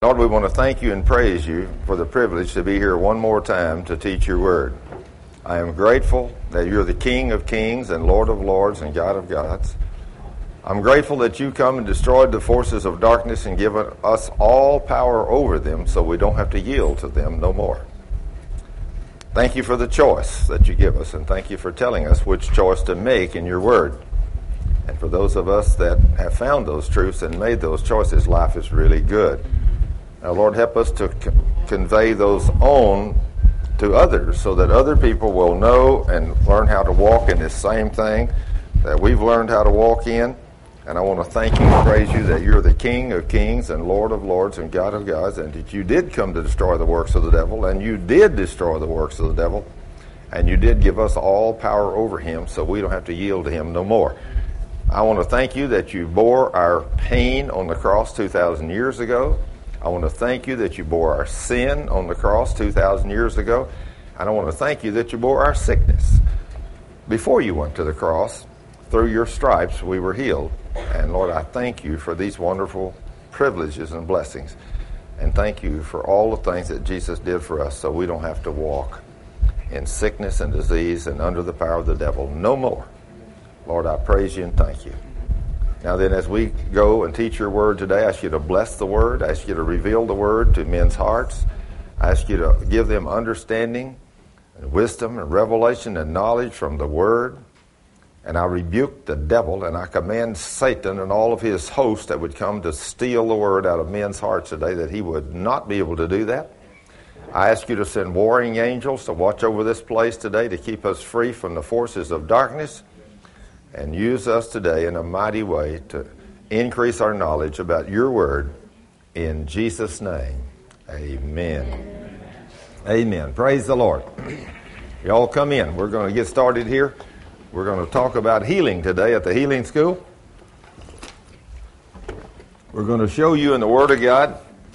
Lord, we want to thank you and praise you for the privilege to be here one more time to teach your word. I am grateful that you're the King of kings and Lord of lords and God of gods. I'm grateful that you come and destroyed the forces of darkness and given us all power over them so we don't have to yield to them no more. Thank you for the choice that you give us, and thank you for telling us which choice to make in your word. And for those of us that have found those truths and made those choices, life is really good. Now, Lord, help us to convey those on to others so that other people will know and learn how to walk in this same thing that we've learned how to walk in. And I want to thank you and praise you that you're the King of kings and Lord of lords and God of gods, and that you did come to destroy the works of the devil, and you did destroy the works of the devil, and you did give us all power over him so we don't have to yield to him no more. I want to thank you that you bore our pain on the cross 2,000 years ago. I want to thank you that you bore our sin on the cross 2,000 years ago. And I want to thank you that you bore our sickness. Before you went to the cross, through your stripes, we were healed. And Lord, I thank you for these wonderful privileges and blessings. And thank you for all the things that Jesus did for us so we don't have to walk in sickness and disease and under the power of the devil no more. Lord, I praise you and thank you. Now then, as we go and teach your word today, I ask you to bless the word. I ask you to reveal the word to men's hearts. I ask you to give them understanding and wisdom and revelation and knowledge from the word. And I rebuke the devil, and I command Satan and all of his hosts that would come to steal the word out of men's hearts today, that he would not be able to do that. I ask you to send warring angels to watch over this place today to keep us free from the forces of darkness. And use us today in a mighty way to increase our knowledge about your word. In Jesus' name, amen. Amen. Praise the Lord. You all come in. We're going to get started here. We're going to talk about healing today at the Healing School. We're going to show you in the Word of God.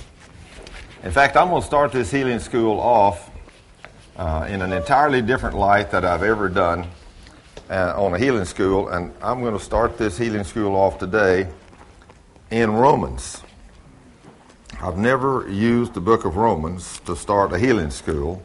In fact, I'm going to start this Healing School off in an entirely different light that I've ever done on a healing school, and I'm going to start this healing school off today in Romans. I've never used the book of Romans to start a healing school,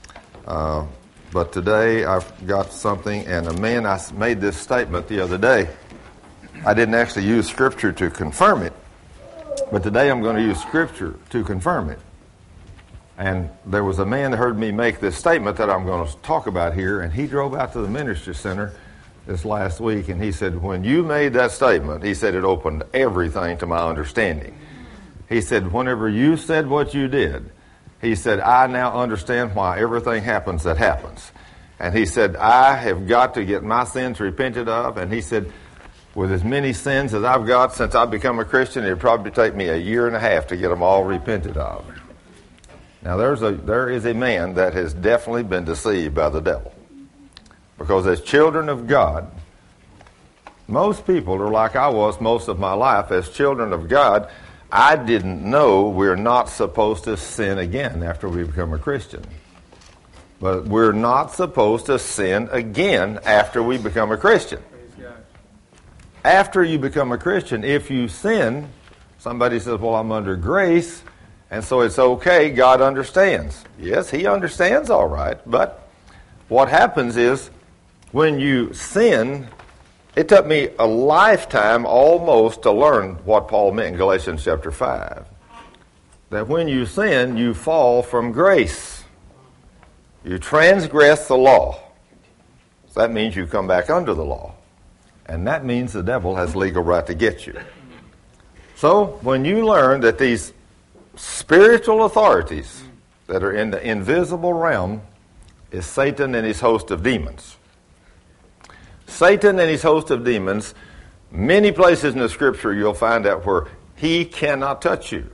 but today I've got something, and a man, I made this statement the other day. I didn't actually use Scripture to confirm it, but today I'm going to use Scripture to confirm it. And there was a man that heard me make this statement that I'm going to talk about here, and he drove out to the ministry center this last week, and he said, when you made that statement, he said, it opened everything to my understanding. He said, whenever you said what you did, he said, I now understand why everything happens that happens. And he said, I have got to get my sins repented of, and he said, with as many sins as I've got since I've become a Christian, it'd probably take me a year and a half to get them all repented of. Now, there is a man that has definitely been deceived by the devil. Because as children of God, most people are like I was most of my life. As children of God, I didn't know we're not supposed to sin again after we become a Christian. But we're not supposed to sin again after we become a Christian. After you become a Christian, if you sin, somebody says, well, I'm under grace, and so it's okay, God understands. Yes, he understands all right, but what happens is when you sin, it took me a lifetime almost to learn what Paul meant in Galatians chapter 5. That when you sin, you fall from grace. You transgress the law. So that means you come back under the law. And that means the devil has legal right to get you. So when you learn that these spiritual authorities that are in the invisible realm is Satan and his host of demons. Satan and his host of demons, many places in the Scripture you'll find out where he cannot touch you.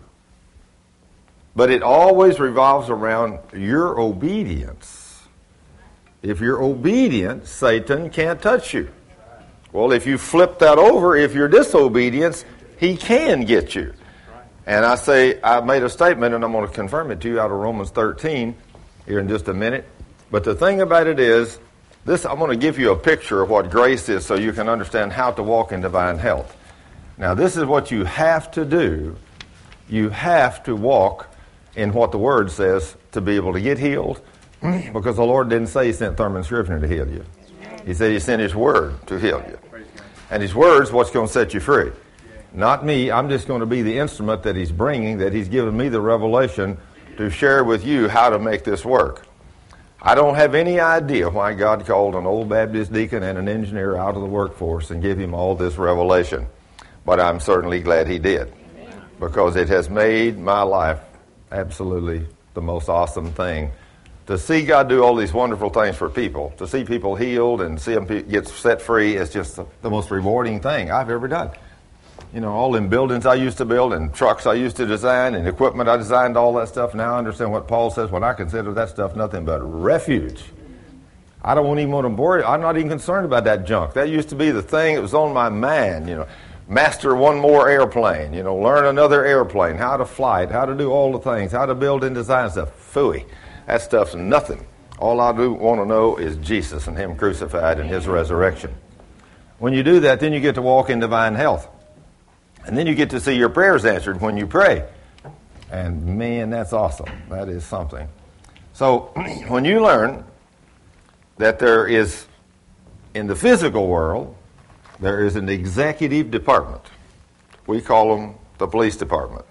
But it always revolves around your obedience. If you're obedient, Satan can't touch you. Well, if you flip that over, if you're disobedient, he can get you. And I made a statement, and I'm going to confirm it to you out of Romans 13 here in just a minute. But the thing about it is, I'm going to give you a picture of what grace is so you can understand how to walk in divine health. Now, this is what you have to do you have to walk in what the Word says to be able to get healed, because the Lord didn't say He sent Thurman Scrivener to heal you. He said He sent His Word to heal you. And His Word's what's going to set you free. Not me. I'm just going to be the instrument that He's bringing, that He's given me the revelation to share with you how to make this work. I don't have any idea why God called an old Baptist deacon and an engineer out of the workforce and gave him all this revelation. But I'm certainly glad He did, because it has made my life absolutely the most awesome thing. To see God do all these wonderful things for people, to see people healed and see them get set free is just the most rewarding thing I've ever done. You know, all them buildings I used to build and trucks I used to design and equipment I designed, all that stuff. Now I understand what Paul says when I consider that stuff nothing but refuge. I don't even want to bore you. I'm not even concerned about that junk. That used to be the thing that was on my mind, you know. Master one more airplane, you know, learn another airplane, how to fly it, how to do all the things, how to build and design stuff. Phooey. That stuff's nothing. All I do want to know is Jesus and Him crucified and His resurrection. When you do that, then you get to walk in divine health. And then you get to see your prayers answered when you pray. And man, that's awesome. That is something. So when you learn that there is, in the physical world, there is an executive department. We call them the police department.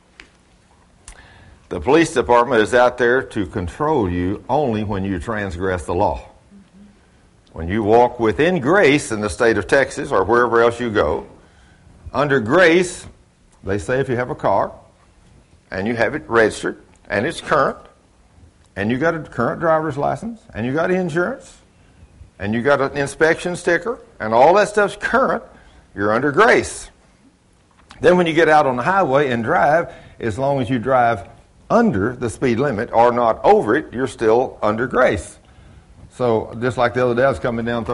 The police department is out there to control you only when you transgress the law. When you walk within grace in the state of Texas or wherever else you go, under grace, they say if you have a car and you have it registered and it's current and you got a current driver's license and you got insurance and you got an inspection sticker and all that stuff's current, you're under grace. Then when you get out on the highway and drive, as long as you drive under the speed limit or not over it, you're still under grace. So just like the other day, I was coming down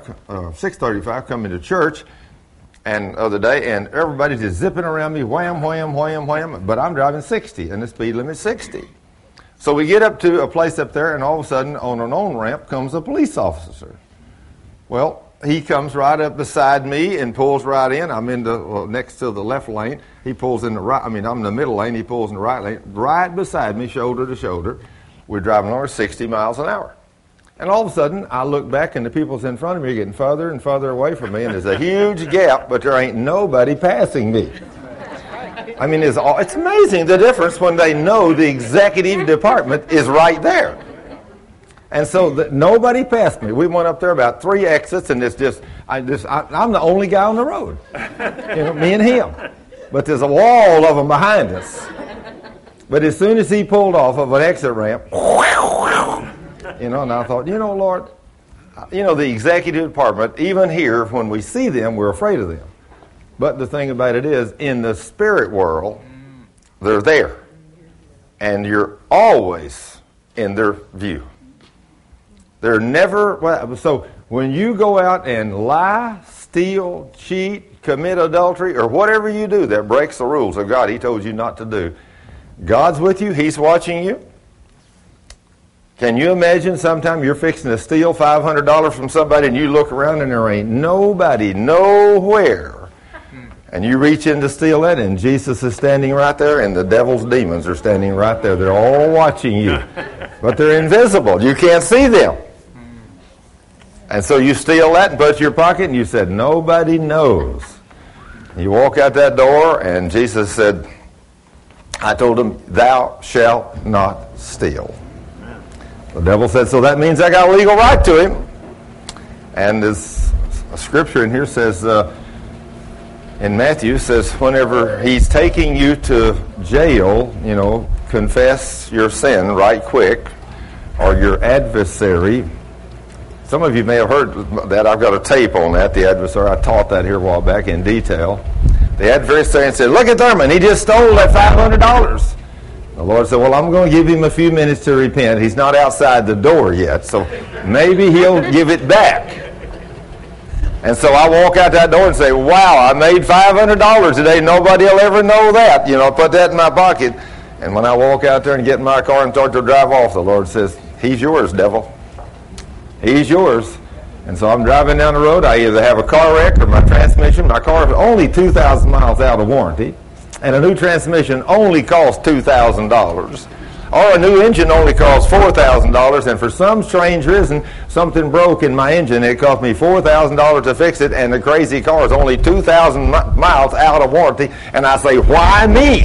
635, coming to church, and the other day, and everybody's just zipping around me, wham, wham, wham, wham, but I'm driving 60, and the speed limit's 60. So we get up to a place up there, and all of a sudden, on an on-ramp comes a police officer. Well, he comes right up beside me and pulls right in. I'm in the next to the left lane. He pulls in the right. I'm in the middle lane. He pulls in the right lane. Right beside me, shoulder to shoulder. We're driving over 60 miles an hour. And all of a sudden, I look back, and the people's in front of me are getting further and further away from me, and there's a huge gap, but there ain't nobody passing me. I mean, it's amazing the difference when they know the executive department is right there. And so nobody passed me. We went up there about 3 exits, and I'm the only guy on the road. You know, me and him. But there's a wall of them behind us. But as soon as he pulled off of an exit ramp, you know, and I thought, you know, Lord, you know, the executive department, even here, when we see them, we're afraid of them. But the thing about it is, in the spirit world, they're there. And you're always in their view. They're never, so when you go out and lie, steal, cheat, commit adultery, or whatever you do that breaks the rules of God He told you not to do, God's with you, He's watching you. Can you imagine sometime you're fixing to steal $500 from somebody and you look around and there ain't nobody nowhere, and you reach in to steal that and Jesus is standing right there and the devil's demons are standing right there. They're all watching you, but they're invisible. You can't see them. And so you steal that and put it in your pocket and you said, nobody knows. You walk out that door and Jesus said, I told him, thou shalt not steal. The devil said, so that means I got a legal right to him. And this scripture in here says, in Matthew, says, whenever he's taking you to jail, you know, confess your sin right quick, or your adversary. Some of you may have heard that. I've got a tape on that, the adversary. I taught that here a while back in detail. The adversary said, look at Thurman, he just stole that $500. The Lord said, well, I'm going to give him a few minutes to repent. He's not outside the door yet, so maybe he'll give it back. And so I walk out that door and say, wow, I made $500 today. Nobody will ever know that. You know, I put that in my pocket. And when I walk out there and get in my car and start to drive off, the Lord says, he's yours, devil. He's yours. And so I'm driving down the road. I either have a car wreck or my transmission. My car is only 2,000 miles out of warranty. And a new transmission only costs $2,000. Or a new engine only costs $4,000, and for some strange reason, something broke in my engine. It cost me $4,000 to fix it, and the crazy car is only 2,000 miles out of warranty. And I say, why me?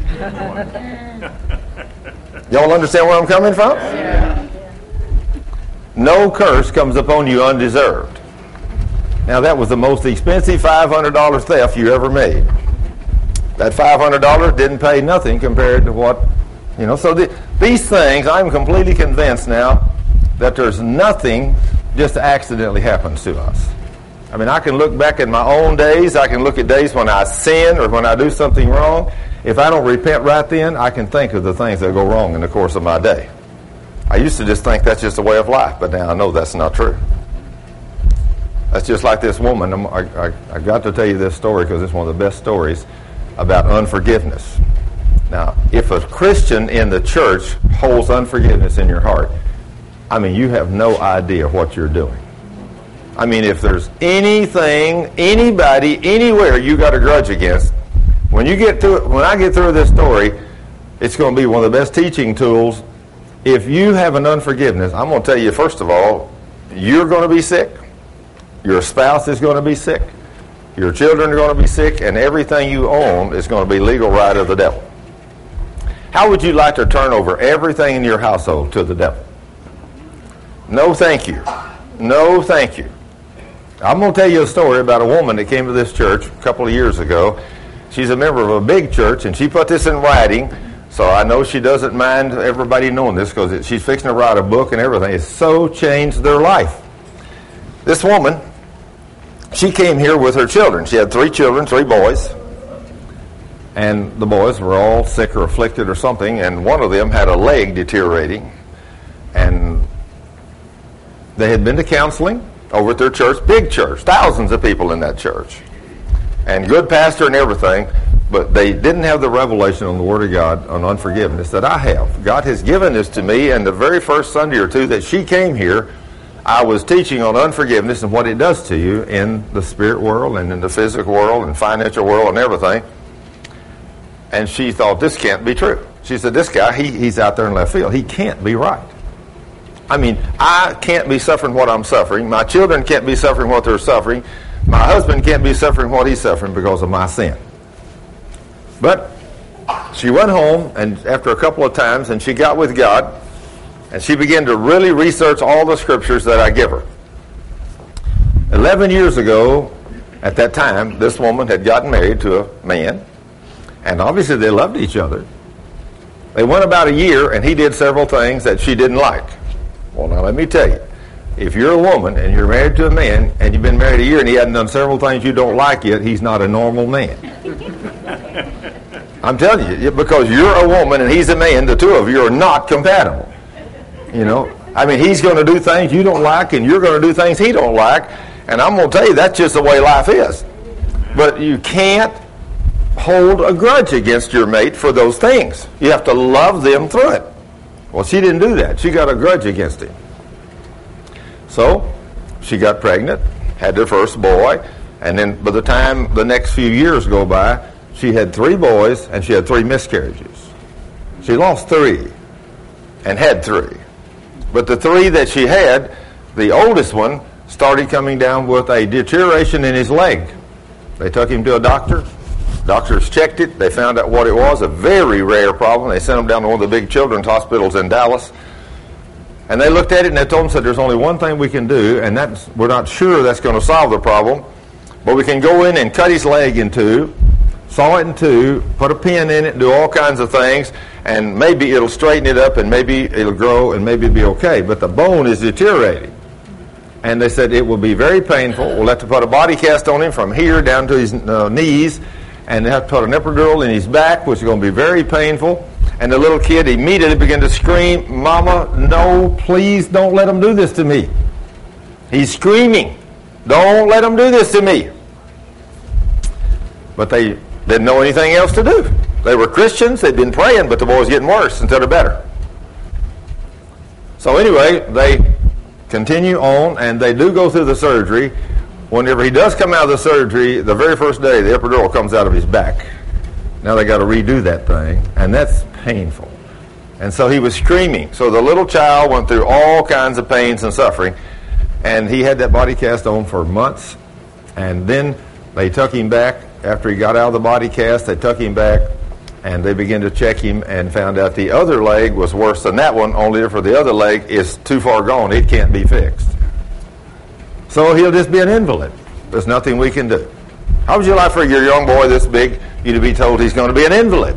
Y'all understand where I'm coming from? Yeah. No curse comes upon you undeserved. Now, that was the most expensive $500 theft you ever made. That $500 didn't pay nothing compared to what, so these things, I'm completely convinced now that there's nothing just accidentally happens to us. I mean, I can look back at my own days. I can look at days when I sin or when I do something wrong. If I don't repent right then, I can think of the things that go wrong in the course of my day. I used to just think that's just a way of life, but now I know that's not true. That's just like this woman. I got to tell you this story because it's one of the best stories about unforgiveness. Now, if a Christian in the church holds unforgiveness in your heart, I mean, you have no idea what you're doing. I mean, if there's anything, anybody, anywhere you got a grudge against, when I get through this story, it's going to be one of the best teaching tools. If you have an unforgiveness, I'm going to tell you, first of all, you're going to be sick. Your spouse is going to be sick. Your children are going to be sick, and everything you own is going to be legal right of the devil. How would you like to turn over everything in your household to the devil? No, thank you. No, thank you. I'm going to tell you a story about a woman that came to this church a couple of years ago. She's a member of a big church, and she put this in writing, so I know she doesn't mind everybody knowing this because she's fixing to write a book and everything. It's so changed their life. This woman, she came here with her children. She had 3 children, 3 boys. And the boys were all sick or afflicted or something, and one of them had a leg deteriorating. And they had been to counseling over at their church, big church, thousands of people in that church. And good pastor and everything, but they didn't have the revelation on the Word of God on unforgiveness that I have. God has given this to me, and the very first Sunday or two that she came here, I was teaching on unforgiveness and what it does to you in the spirit world and in the physical world and financial world and everything. And she thought, this can't be true. She said, this guy, he's out there in left field. He can't be right. I mean, I can't be suffering what I'm suffering. My children can't be suffering what they're suffering. My husband can't be suffering what he's suffering because of my sin. But she went home, and after a couple of times, and she got with God, and she began to really research all the scriptures that I give her. 11 years ago, at that time, this woman had gotten married to a man, and obviously they loved each other. They went about a year, and he did several things that she didn't like. Well, now let me tell you, if you're a woman and you're married to a man, and you've been married a year and he hasn't done several things you don't like yet, he's not a normal man. I'm telling you, because you're a woman and he's a man, the two of you are not compatible. I mean, he's going to do things you don't like, and you're going to do things he don't like, and I'm going to tell you, that's just the way life is. But you can't hold a grudge against your mate for those things. You have to love them through it. Well, she didn't do that. She got a grudge against him. So, she got pregnant, had their first boy, and then by the time the next few years go by, she had 3 boys, and she had 3 miscarriages. She lost 3 and had 3. But the 3 that she had, the oldest one started coming down with a deterioration in his leg. They took him to a doctor. Doctors checked it. They found out what it was, a very rare problem. They sent him down to one of the big children's hospitals in Dallas. And they looked at it and they told him, said, there's only one thing we can do, and we're not sure that's going to solve the problem, but we can go in and cut his leg in 2, saw it in 2, put a pin in it, do all kinds of things, and maybe it'll straighten it up, and maybe it'll grow, and maybe it'll be okay. But the bone is deteriorating. And they said it will be very painful. We'll have to put a body cast on him from here down to his knees, and they have to put an epidural in his back, which is going to be very painful. And the little kid immediately began to scream, Mama, no, please don't let him do this to me. He's screaming, don't let him do this to me. But they didn't know anything else to do. They were Christians, they'd been praying, but the boy's getting worse instead of better. So anyway, they continue on, and they do go through the surgery. Whenever he does come out of the surgery, the very first day, the epidural comes out of his back. Now they got to redo that thing, and that's painful. And so he was screaming. So the little child went through all kinds of pains and suffering, and he had that body cast on for months. And then they took him back. After he got out of the body cast, they took him back, and they began to check him and found out the other leg was worse than that one, only for the other leg is too far gone. It can't be fixed. So he'll just be an invalid. There's nothing we can do. How would you like for your young boy this big, you to be told he's going to be an invalid?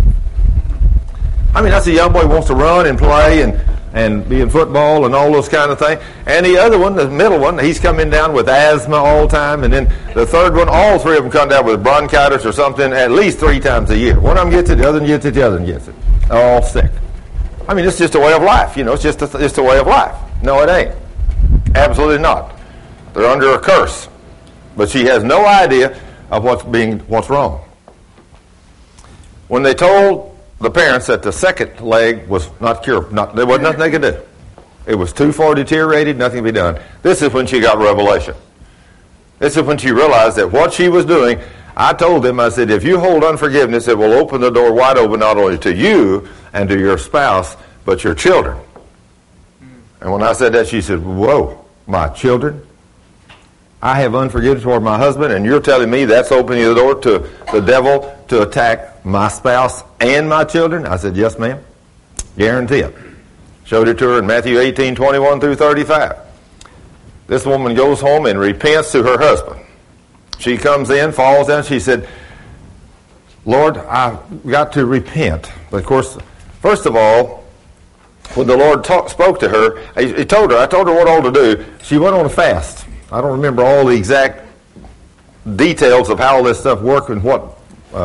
I mean, that's a young boy who wants to run and play and be in football and all those kind of things. And the other one, the middle one, he's coming down with asthma all the time. And then the third one, all three of them come down with bronchitis or something at least 3 times a year. One of them gets it, the other one gets it, the other one gets it. All sick. I mean, it's just a way of life. You know, it's just a way of life. No, it ain't. Absolutely not. They're under a curse. But she has no idea of what's wrong. When they told the parents that the second leg was not curable, there wasn't nothing they could do. It was too far deteriorated, nothing could be done. This is when she got revelation. This is when she realized that what she was doing, I told them, I said, if you hold unforgiveness, it will open the door wide open not only to you and to your spouse, but your children. And when I said that, she said, whoa, my children? I have unforgiveness toward my husband, and you're telling me that's opening the door to the devil to attack my spouse and my children? I said, yes, ma'am. Guarantee it. Showed it to her in Matthew 18:21 through 35. This woman goes home and repents to her husband. She comes in, falls down. She said, Lord, I've got to repent. But, of course, first of all, when the Lord spoke to her, I told her what all to do. She went on a fast. I don't remember all the exact details of how all this stuff worked and what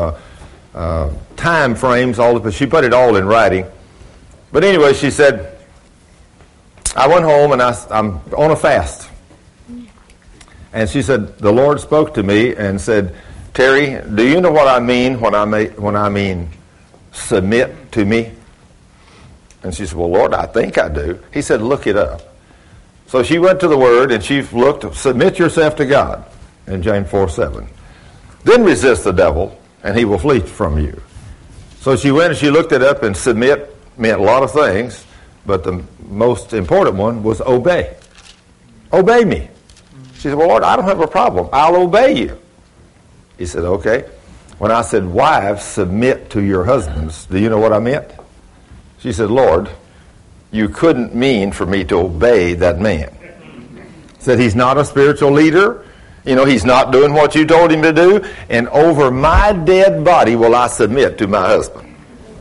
time frames, all of it. She put it all in writing. But anyway, she said, I went home and I'm on a fast. And she said, the Lord spoke to me and said, Terry, do you know what I mean when I mean submit to me? And she said, well, Lord, I think I do. He said, look it up. So she went to the Word and she looked, submit yourself to God in James 4:7. Then resist the devil and he will flee from you. So she went and she looked it up, and submit meant a lot of things, but the most important one was obey. Obey me. She said, well, Lord, I don't have a problem. I'll obey you. He said, okay. When I said, wives, submit to your husbands, do you know what I meant? She said, Lord, you couldn't mean for me to obey that man. Said he's not a spiritual leader. You know, he's not doing what you told him to do. And over my dead body will I submit to my husband.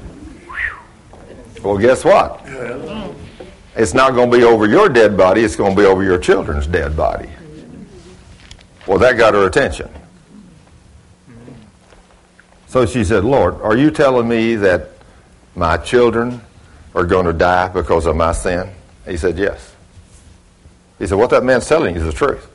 Well, guess what? It's not going to be over your dead body. It's going to be over your children's dead body. Well, that got her attention. So she said, Lord, are you telling me that my children are going to die because of my sin? He said, yes. He said, what that man's telling you is the truth.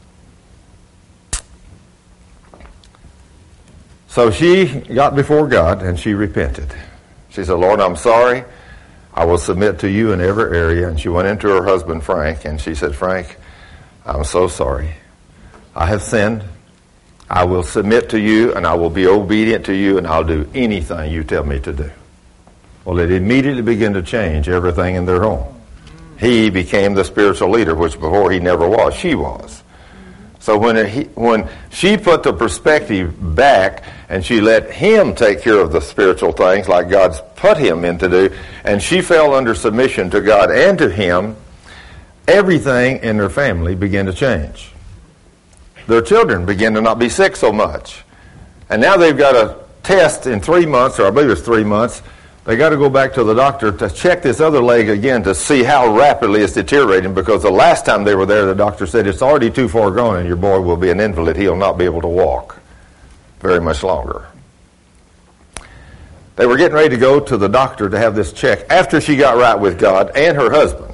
So she got before God and she repented. She said, Lord, I'm sorry. I will submit to you in every area. And she went into her husband, Frank, and she said, Frank, I'm so sorry. I have sinned. I will submit to you, and I will be obedient to you, and I'll do anything you tell me to do. Well, it immediately began to change everything in their home. He became the spiritual leader, which before he never was. She was. So when she put the perspective back and she let him take care of the spiritual things like God's put him in to do, and she fell under submission to God and to him, everything in their family began to change. Their children began to not be sick so much. And now they've got a test in 3 months, or I believe it's 3 months. They got to go back to the doctor to check this other leg again to see how rapidly it's deteriorating, because the last time they were there, the doctor said it's already too far gone and your boy will be an invalid. He'll not be able to walk very much longer. They were getting ready to go to the doctor to have this check after she got right with God and her husband.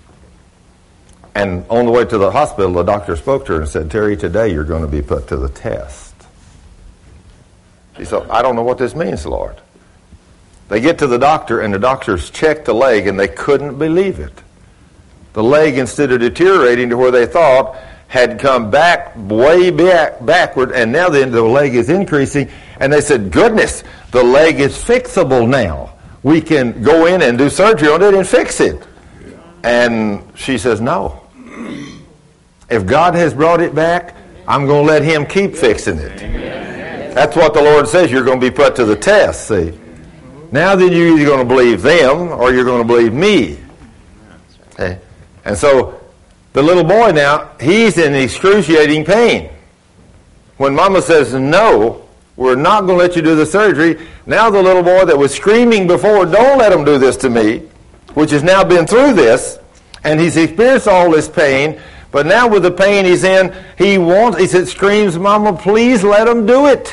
And on the way to the hospital, the doctor spoke to her and said, Terry, today you're going to be put to the test. She said, I don't know what this means, Lord. They get to the doctor, and the doctors checked the leg, and they couldn't believe it. The leg, instead of deteriorating to where they thought, had come back way backward, and now the leg is increasing, And they said, goodness, the leg is fixable now. We can go in and do surgery on it and fix it. And she says, no. If God has brought it back, I'm going to let him keep fixing it. Amen. That's what the Lord says. You're going to be put to the test, see. Now then you're either going to believe them or you're going to believe me. Okay? And so the little boy now, he's in excruciating pain. When Mama says, no, we're not going to let you do the surgery, now the little boy that was screaming before, don't let him do this to me, which has now been through this, and he's experienced all this pain, but now with the pain he's in, he screams, Mama, please let him do it.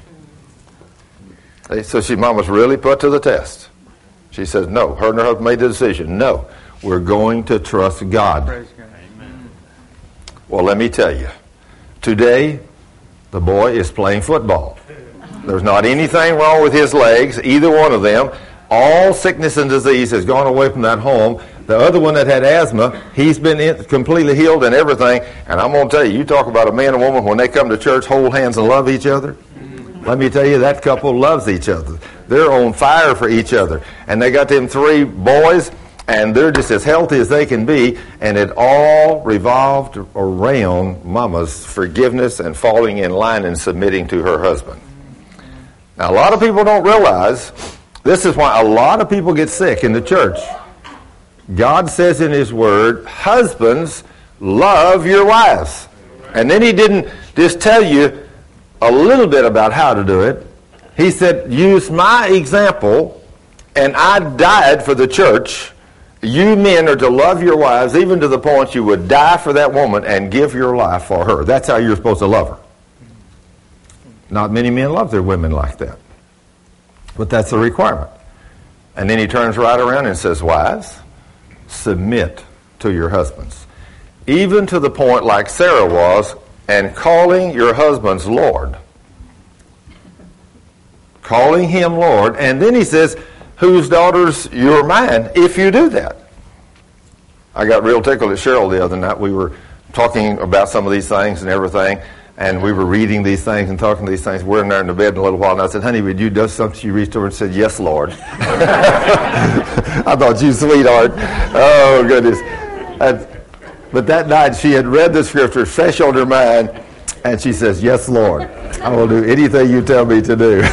So Mama's really put to the test. She says, no. Her and her husband made the decision. No, we're going to trust God. Amen. Well, let me tell you. Today, the boy is playing football. There's not anything wrong with his legs, either one of them. All sickness and disease has gone away from that home. The other one that had asthma, he's been completely healed and everything. And I'm going to tell you, you talk about a man and woman, when they come to church, hold hands and love each other. Let me tell you, that couple loves each other. They're on fire for each other. And they got them 3 boys, and they're just as healthy as they can be. And it all revolved around Mama's forgiveness and falling in line and submitting to her husband. Now, a lot of people don't realize this is why a lot of people get sick in the church. God says in his word, husbands, love your wives. And then he didn't just tell you a little bit about how to do it. He said, use my example, and I died for the church. You men are to love your wives, even to the point you would die for that woman and give your life for her. That's how you're supposed to love her. Not many men love their women like that. But that's the requirement. And then he turns right around and says, wives, submit to your husbands. Even to the point like Sarah was, and calling your husbands Lord. Calling him Lord. And then he says, whose daughters you're mine, if you do that. I got real tickled at Cheryl the other night. We were talking about some of these things and everything, and we were reading these things and talking to these things. We're in there in the bed in a little while, and I said, honey, would you do something? She reached over and said, yes, Lord. I thought, you sweetheart. Oh, goodness. But that night, she had read the scripture fresh on her mind, and she says, yes, Lord. I will do anything you tell me to do.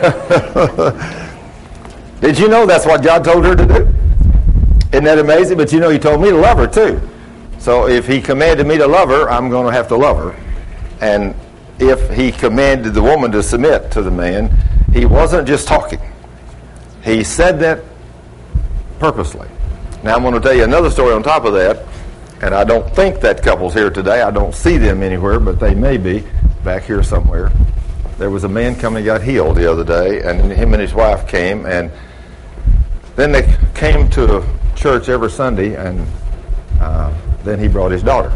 Did you know that's what God told her to do? Isn't that amazing? But you know, he told me to love her, too. So if he commanded me to love her, I'm going to have to love her. And if he commanded the woman to submit to the man, he wasn't just talking. He said that purposely. Now, I'm going to tell you another story on top of that. And I don't think that couple's here today. I don't see them anywhere, but they may be back here somewhere. There was a man coming and got healed the other day, and him and his wife came, and then they came to church every Sunday, and then he brought his daughter.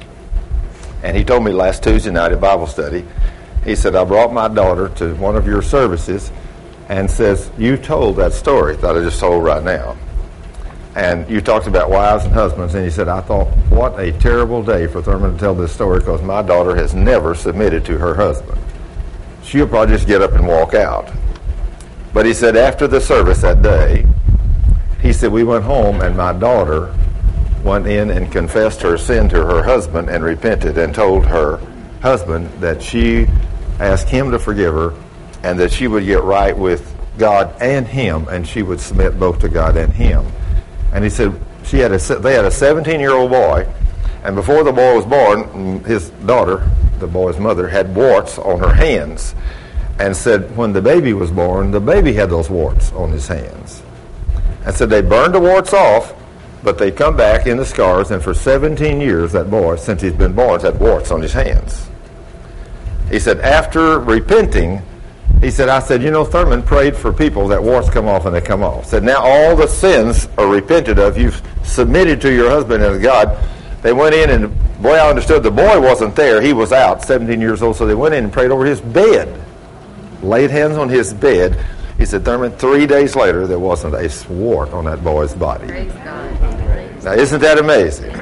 And he told me last Tuesday night at Bible study, he said, I brought my daughter to one of your services, and says, you told that story that I just told right now. And you talked about wives and husbands, and he said, I thought, what a terrible day for Thurman to tell this story, because my daughter has never submitted to her husband. She'll probably just get up and walk out. But he said, after the service that day, he said, we went home, and my daughter went in and confessed her sin to her husband and repented and told her husband that she asked him to forgive her and that she would get right with God and him, and she would submit both to God and him. And he said they had a 17-year-old boy, and before the boy was born, his daughter, the boy's mother, had warts on her hands, and said when the baby was born, the baby had those warts on his hands. And said they burned the warts off, but they come back in the scars, and for 17 years, that boy, since he's been born, has had warts on his hands. He said after repenting, he said, I said, you know, Thurman prayed for people that warts come off and they come off. Said, now all the sins are repented of. You've submitted to your husband and God. They went in, and boy, I understood the boy wasn't there. He was out, 17 years old. So they went in and prayed over his bed, laid hands on his bed. He said, Thurman, 3 days later, there wasn't a wart on that boy's body. Praise God. Now, isn't that amazing?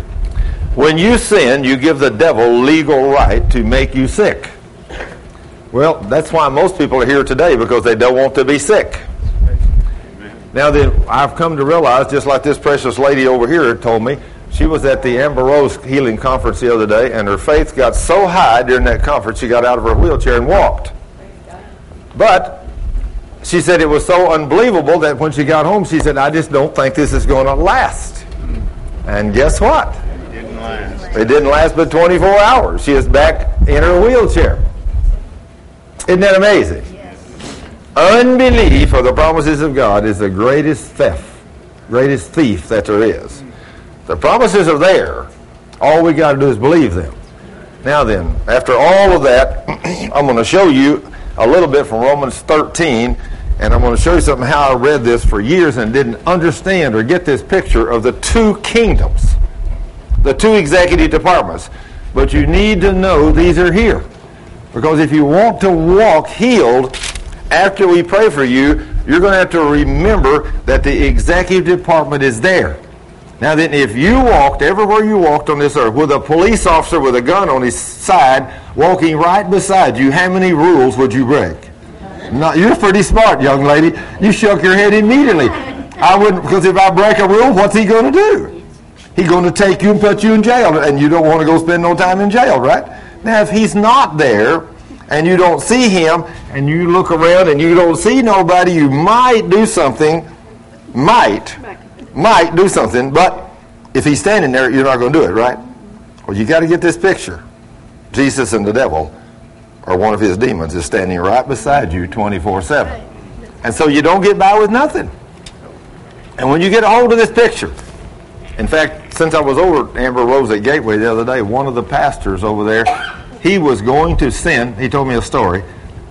When you sin, you give the devil legal right to make you sick. Well, that's why most people are here today, because they don't want to be sick. Now then, I've come to realize, just like this precious lady over here told me, she was at the Amber Rose Healing Conference the other day, and her faith got so high during that conference, she got out of her wheelchair and walked. But she said it was so unbelievable that when she got home, she said, I just don't think this is going to last. And guess what? It didn't last. It didn't last but 24 hours. She is back in her wheelchair. Isn't that amazing? Yes. Unbelief of the promises of God is the greatest thief that there is. The promises are there. All we got to do is believe them. Now then, after all of that, I'm going to show you a little bit from Romans 13, and I'm going to show you something how I read this for years and didn't understand or get this picture of the two kingdoms, the two executive departments. But you need to know these are here. Because if you want to walk healed after we pray for you, you're going to have to remember that the executive department is there. Now then, if you walked everywhere you walked on this earth with a police officer with a gun on his side walking right beside you, how many rules would you break? No, you're pretty smart, young lady. You shook your head immediately. I wouldn't, because if I break a rule, what's he going to do? He's going to take you and put you in jail, and you don't want to go spend no time in jail, right? Now, if he's not there, and you don't see him, and you look around and you don't see nobody, you might do something, might do something, but if he's standing there, you're not going to do it, right? Well, you got to get this picture. Jesus and the devil, or one of his demons, is standing right beside you 24/7. And so you don't get by with nothing. And when you get a hold of this picture, in fact, since I was over at Amber Rose at Gateway the other day, one of the pastors over there, he was going to send, he told me a story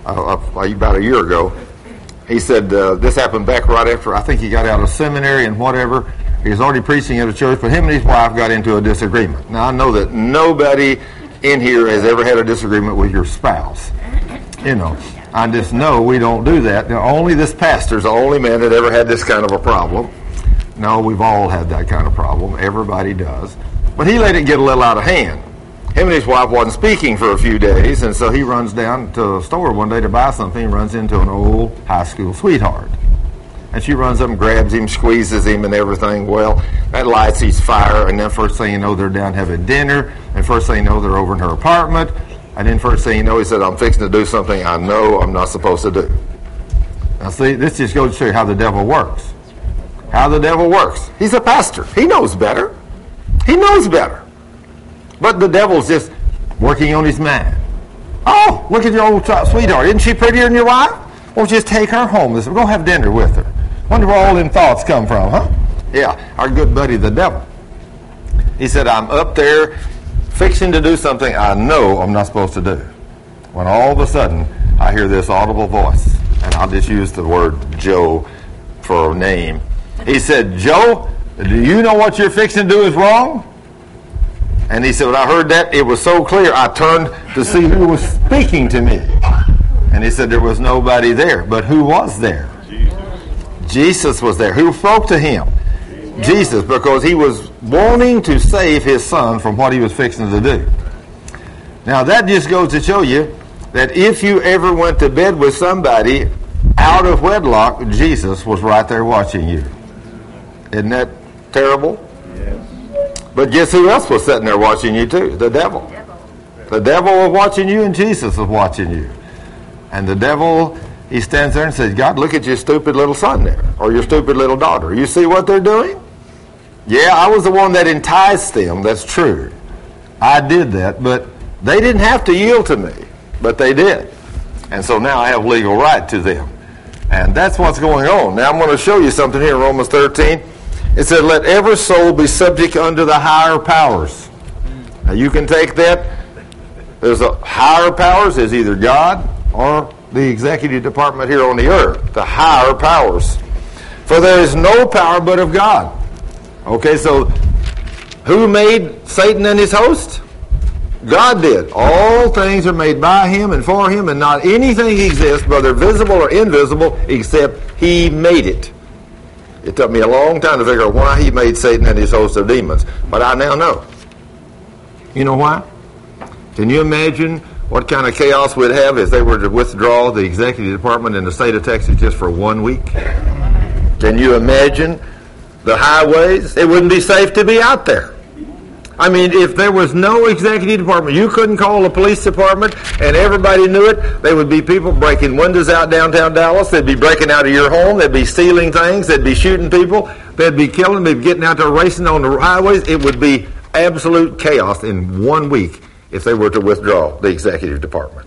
about a year ago. He said this happened back right after, I think he got out of seminary and whatever. He was already preaching at a church, but him and his wife got into a disagreement. Now, I know that nobody in here has ever had a disagreement with your spouse. You know, I just know we don't do that. Now, only this pastor's the only man that ever had this kind of a problem. No, we've all had that kind of problem. Everybody does. But he let it get a little out of hand. Him and his wife wasn't speaking for a few days, and so he runs down to a store one day to buy something, runs into an old high school sweetheart. And she runs up and grabs him, squeezes him and everything. Well, that lights his fire, and then first thing you know, they're down having dinner, and first thing you know, they're over in her apartment, and then first thing you know, he said, I'm fixing to do something I know I'm not supposed to do. Now see, this just goes to show you how the devil works. How the devil works. He's a pastor. He knows better. He knows better. But the devil's just working on his mind. Oh, look at your old sweetheart. Isn't she prettier than your wife? Well, just take her home. We're going to have dinner with her. Wonder where all them thoughts come from, huh? Yeah, our good buddy, the devil. He said, I'm up there fixing to do something I know I'm not supposed to do. When all of a sudden, I hear this audible voice, and I'll just use the word Joe for a name. He said, Joe, do you know what you're fixing to do is wrong? And he said, when I heard that, it was so clear, I turned to see who was speaking to me. And he said there was nobody there. But who was there? Jesus was there. Who spoke to him? Jesus, because he was wanting to save his son from what he was fixing to do. Now that just goes to show you that if you ever went to bed with somebody out of wedlock, Jesus was right there watching you. Isn't that terrible? Yes. But guess who else was sitting there watching you too? The devil. The devil was watching you, and Jesus was watching you. And the devil, he stands there and says, God, look at your stupid little son there, or your stupid little daughter. You see what they're doing? Yeah, I was the one that enticed them. That's true. I did that, but they didn't have to yield to me, but they did. And so now I have legal right to them. And that's what's going on. Now I'm going to show you something here in Romans 13. It said, let every soul be subject unto the higher powers. Now you can take that. There's a higher powers is either God or the executive department here on the earth. The higher powers. For there is no power but of God. Okay, so who made Satan and his host? God did. All things are made by him and for him, and not anything exists, whether visible or invisible, except he made it. It took me a long time to figure out why he made Satan and his host of demons. But I now know. You know why? Can you imagine what kind of chaos we'd have if they were to withdraw the executive department in the state of Texas just for 1 week. Can you imagine the highways? It wouldn't be safe to be out there. I mean, if there was no executive department, you couldn't call the police department and everybody knew it, there would be people breaking windows out downtown Dallas. They'd be breaking out of your home. They'd be stealing things. They'd be shooting people. They'd be killing. They'd be getting out there racing on the highways. It would be absolute chaos in 1 week if they were to withdraw the executive department.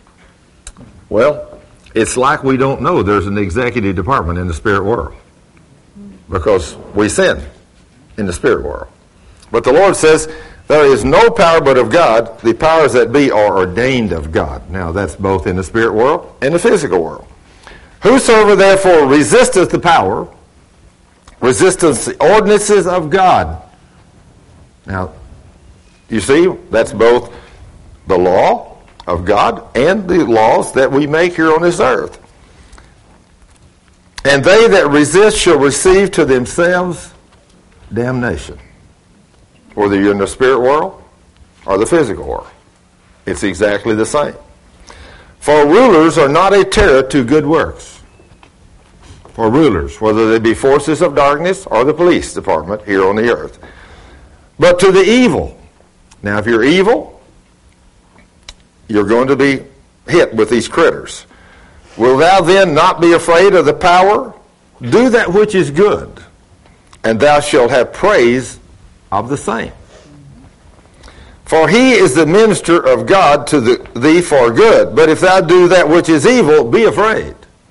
Well, it's like we don't know there's an executive department in the spirit world because we sin in the spirit world. But the Lord says, there is no power but of God. The powers that be are ordained of God. Now, that's both in the spirit world and the physical world. Whosoever therefore resisteth the power, resisteth the ordinances of God. Now, you see, that's both the law of God and the laws that we make here on this earth. And they that resist shall receive to themselves damnation. Whether you're in the spirit world or the physical world. It's exactly the same. For rulers are not a terror to good works. For rulers, whether they be forces of darkness or the police department here on the earth. But to the evil. Now, if you're evil, you're going to be hit with these critters. Will thou then not be afraid of the power? Do that which is good, and thou shalt have praise of the same. For he is the minister of God to thee for good. But if thou do that which is evil, be afraid.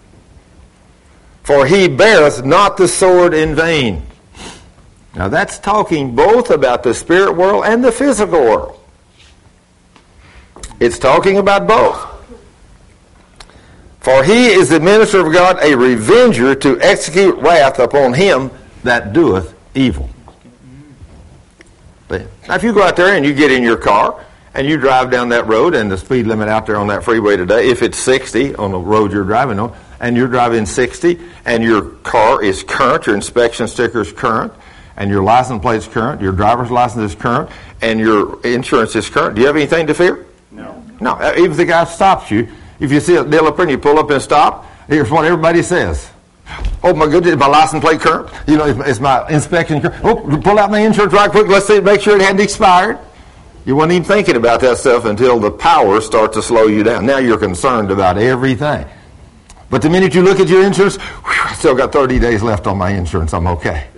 For he beareth not the sword in vain. Now that's talking both about the spirit world and the physical world. It's talking about both. For he is the minister of God, a revenger to execute wrath upon him that doeth evil. Now, if you go out there and you get in your car and you drive down that road and the speed limit out there on that freeway today, if it's 60 on the road you're driving on, and you're driving 60 and your car is current, your inspection sticker is current, and your license plate is current, your driver's license is current, and your insurance is current, do you have anything to fear? No. No. Even if the guy stops you, if you see a deal up and you pull up and stop, here's what everybody says. Oh my goodness, is my license plate current? You know, is my inspection current? Oh, pull out my insurance right quick. Let's see, make sure it hadn't expired. You weren't even thinking about that stuff until the power starts to slow you down. Now you're concerned about everything. But the minute you look at your insurance, I still got 30 days left on my insurance. I'm okay.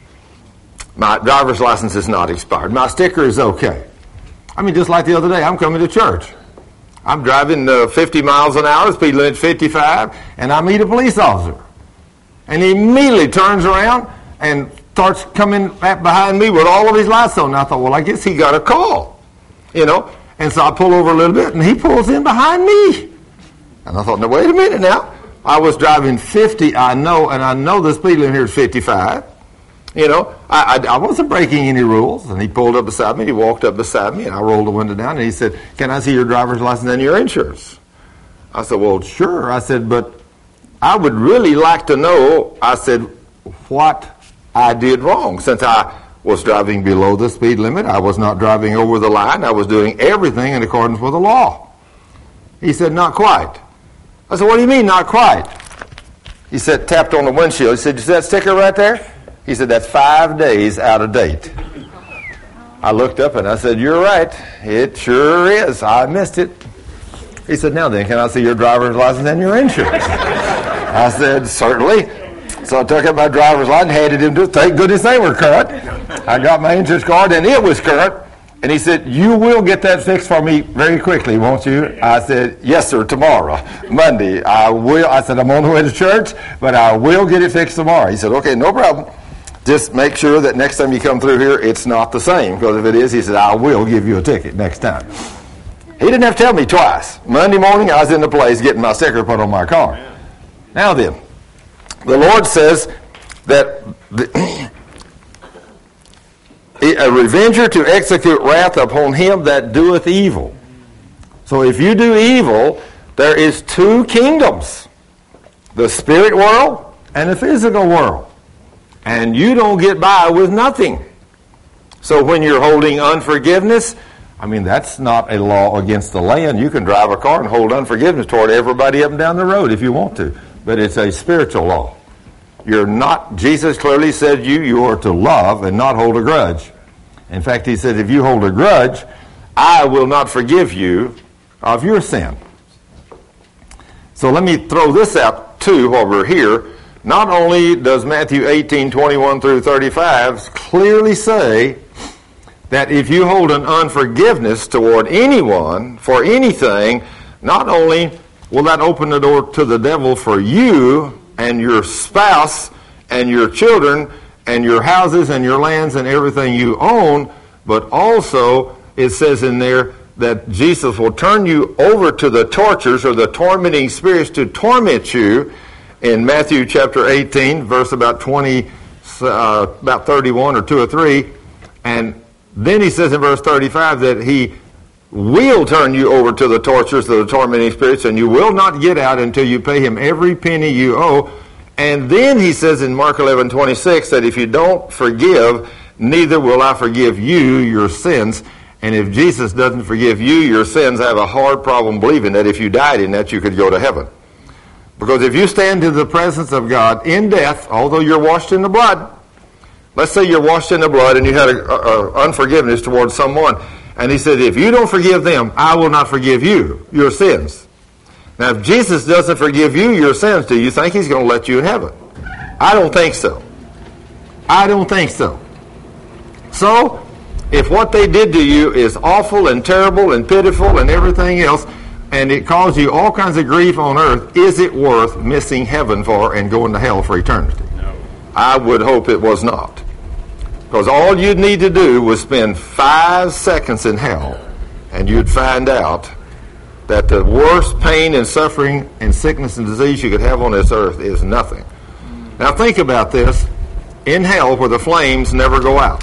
My driver's license is not expired. My sticker is okay. I mean, just like the other day, I'm coming to church. I'm driving 50 miles an hour, speed limit 55, and I meet a police officer. And he immediately turns around and starts coming back behind me with all of his lights on. And I thought, well, I guess he got a call, you know. And so I pull over a little bit, and he pulls in behind me. And I thought, now, wait a minute now. I was driving 50, I know, and I know the speed limit here is 55. You know, I wasn't breaking any rules. And he pulled up beside me. He walked up beside me, and I rolled the window down, and he said, can I see your driver's license and your insurance? I said, well, sure. I said, but I would really like to know, I said, what I did wrong. Since I was driving below the speed limit, I was not driving over the line, I was doing everything in accordance with the law. He said, not quite. I said, what do you mean, not quite? He said, tapped on the windshield. He said, you see that sticker right there? He said, that's 5 days out of date. I looked up and I said, you're right. It sure is. I missed it. He said, now then, can I see your driver's license and your insurance? I said, certainly. So I took out my driver's license, handed him to it. Thank goodness they were current. I got my insurance card, and it was current. And he said, you will get that fixed for me very quickly, won't you? I said, yes, sir, tomorrow, Monday. I will. I said, I'm on the way to church, but I will get it fixed tomorrow. He said, okay, no problem. Just make sure that next time you come through here, it's not the same. Because if it is, he said, I will give you a ticket next time. He didn't have to tell me twice. Monday morning, I was in the place getting my sticker put on my car. Now then, the Lord says that a revenger to execute wrath upon him that doeth evil. So if you do evil, there is two kingdoms. The spirit world and the physical world. And you don't get by with nothing. So when you're holding unforgiveness, I mean, that's not a law against the land. You can drive a car and hold unforgiveness toward everybody up and down the road if you want to. But it's a spiritual law. You're not, Jesus clearly said you are to love and not hold a grudge. In fact, he said, if you hold a grudge, I will not forgive you of your sin. So let me throw this out too while we're here. Not only does Matthew 18:21 through 35 clearly say that if you hold an unforgiveness toward anyone for anything, not only will that open the door to the devil for you and your spouse and your children and your houses and your lands and everything you own, but also it says in there that Jesus will turn you over to the tortures or the tormenting spirits to torment you in Matthew chapter 18, verse about 31 or 2 or 3. And then he says in verse 35 that he will turn you over to the tortures of the tormenting spirits, and you will not get out until you pay him every penny you owe. And then he says in Mark 11:26 that if you don't forgive, neither will I forgive you your sins. And if Jesus doesn't forgive you your sins, I have a hard problem believing that if you died in that, you could go to heaven. Because if you stand in the presence of God in death, although you're washed in the blood, let's say you're washed in the blood and you had unforgiveness towards someone, and he said, if you don't forgive them, I will not forgive you your sins. Now, if Jesus doesn't forgive you your sins, do you think he's going to let you in heaven? I don't think so. I don't think so. So, if what they did to you is awful and terrible and pitiful and everything else, and it caused you all kinds of grief on earth, is it worth missing heaven for and going to hell for eternity? No. I would hope it was not. Because all you'd need to do was spend 5 seconds in hell, and you'd find out that the worst pain and suffering and sickness and disease you could have on this earth is nothing. Now think about this. In hell, where the flames never go out,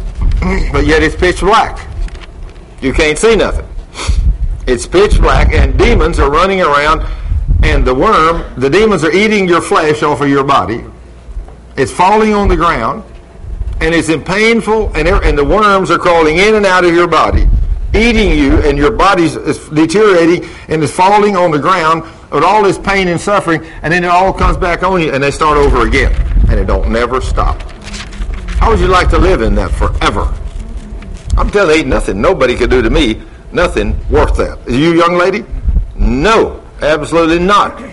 but yet it's pitch black. You can't see nothing. It's pitch black, and demons are running around, and the demons are eating your flesh off of your body. It's falling on the ground, and it's painful, and the worms are crawling in and out of your body, eating you, and your body's deteriorating, and it's falling on the ground with all this pain and suffering, and then it all comes back on you, and they start over again, and it don't never stop. How would you like to live in that forever? I'm telling you, ain't nothing nobody could do to me, nothing worth that. Is you, young lady? No, absolutely not.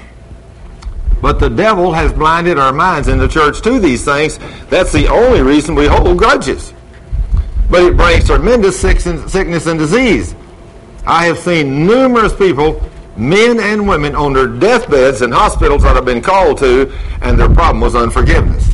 But the devil has blinded our minds in the church to these things. That's the only reason we hold grudges. But it brings tremendous sickness and disease. I have seen numerous people, men and women, on their deathbeds in hospitals that I've been called to, and their problem was unforgiveness.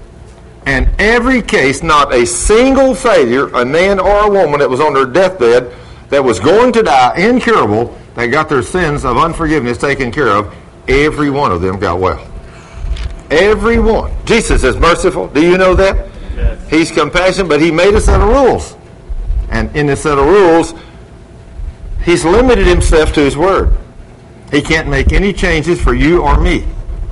And every case, not a single failure, a man or a woman that was on their deathbed that was going to die, incurable, that got their sins of unforgiveness taken care of, every one of them got well. Every one. Jesus is merciful. Do you know that? Yes. He's compassionate, but he made a set of rules. And in this set of rules, he's limited himself to his word. He can't make any changes for you or me.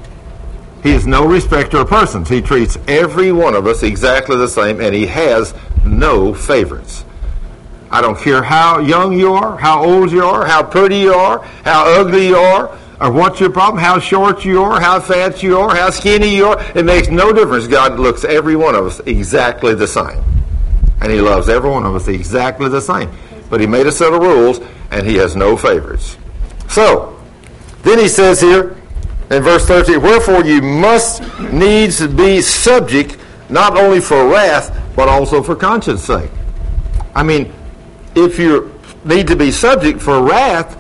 He is no respecter of persons. He treats every one of us exactly the same, and he has no favorites. I don't care how young you are, how old you are, how pretty you are, how ugly you are, or what's your problem, how short you are, how fat you are, how skinny you are. It makes no difference. God looks every one of us exactly the same. And he loves every one of us exactly the same. But he made a set of rules, and he has no favorites. So, then he says here, in verse 13, wherefore you must needs be subject, not only for wrath, but also for conscience sake. I mean, if you need to be subject for wrath,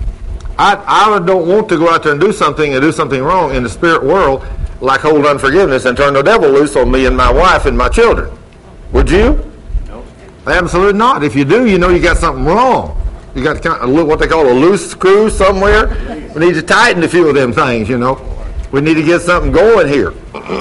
I don't want to go out there and do something wrong in the spirit world, like hold unforgiveness and turn the devil loose on me and my wife and my children. Would you? No. Absolutely not. If you do, you know you got something wrong. You got kind of what they call a loose screw somewhere. We need to tighten a few of them things, you know. We need to get something going here.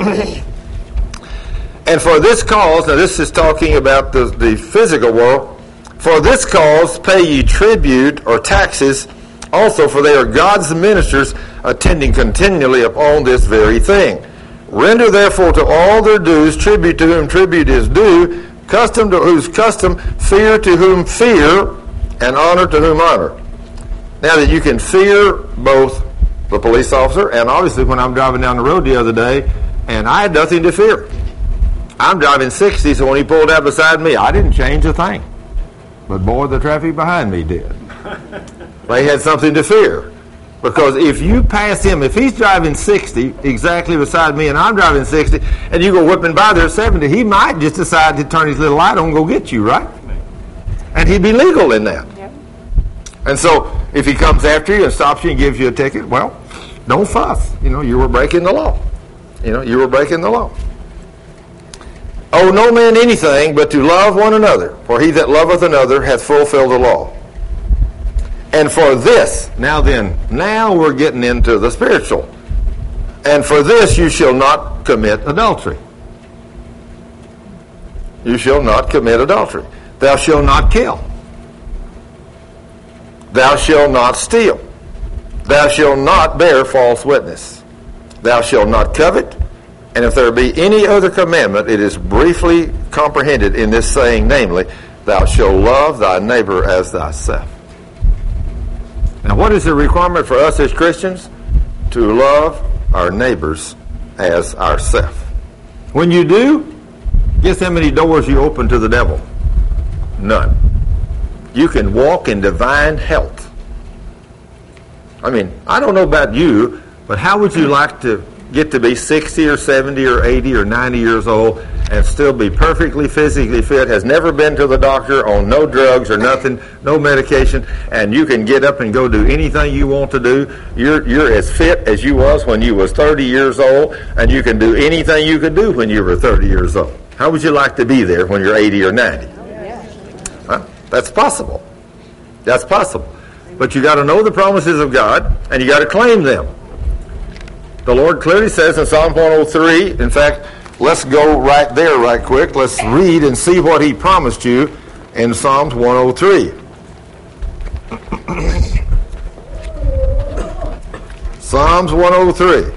And for this cause, now this is talking about the physical world, for this cause pay ye tribute or taxes also, for they are God's ministers attending continually upon this very thing. Render therefore to all their dues, tribute to whom tribute is due, custom to whose custom, fear to whom fear, and honor to whom honor. Now that you can fear both the police officer, and obviously when I'm driving down the road the other day, and I had nothing to fear. I'm driving 60, so when he pulled out beside me, I didn't change a thing. But boy, the traffic behind me did. They had something to fear. Because if you pass him, if he's driving 60 exactly beside me and I'm driving 60, and you go whipping by there 70, he might just decide to turn his little light on and go get you, right? And he'd be legal in that. Yep. And so if he comes after you and stops you and gives you a ticket, well, don't fuss. You were breaking the law. You were breaking the law. Owe no man anything but to love one another, for he that loveth another hath fulfilled the law. And for this, now we're getting into the spiritual. And for this you shall not commit adultery. You shall not commit adultery. Thou shalt not kill. Thou shalt not steal. Thou shalt not bear false witness. Thou shalt not covet. And if there be any other commandment, it is briefly comprehended in this saying, namely, thou shalt love thy neighbor as thyself. Now, what is the requirement for us as Christians? To love our neighbors as ourselves. When you do, guess how many doors you open to the devil? None. You can walk in divine health. I mean, I don't know about you, but how would you like to get to be 60 or 70 or 80 or 90 years old and still be perfectly physically fit, has never been to the doctor, on no drugs or nothing, no medication, and you can get up and go do anything you want to do. You're as fit as you was when you was 30 years old, and you can do anything you could do when you were 30 years old. How would you like to be there when you're 80 or 90? Huh? That's possible. That's possible. But you got to know the promises of God, and you got to claim them. The Lord clearly says in Psalm 103, in fact, let's go right there right quick. Let's read and see what he promised you in Psalms 103. Psalms 103.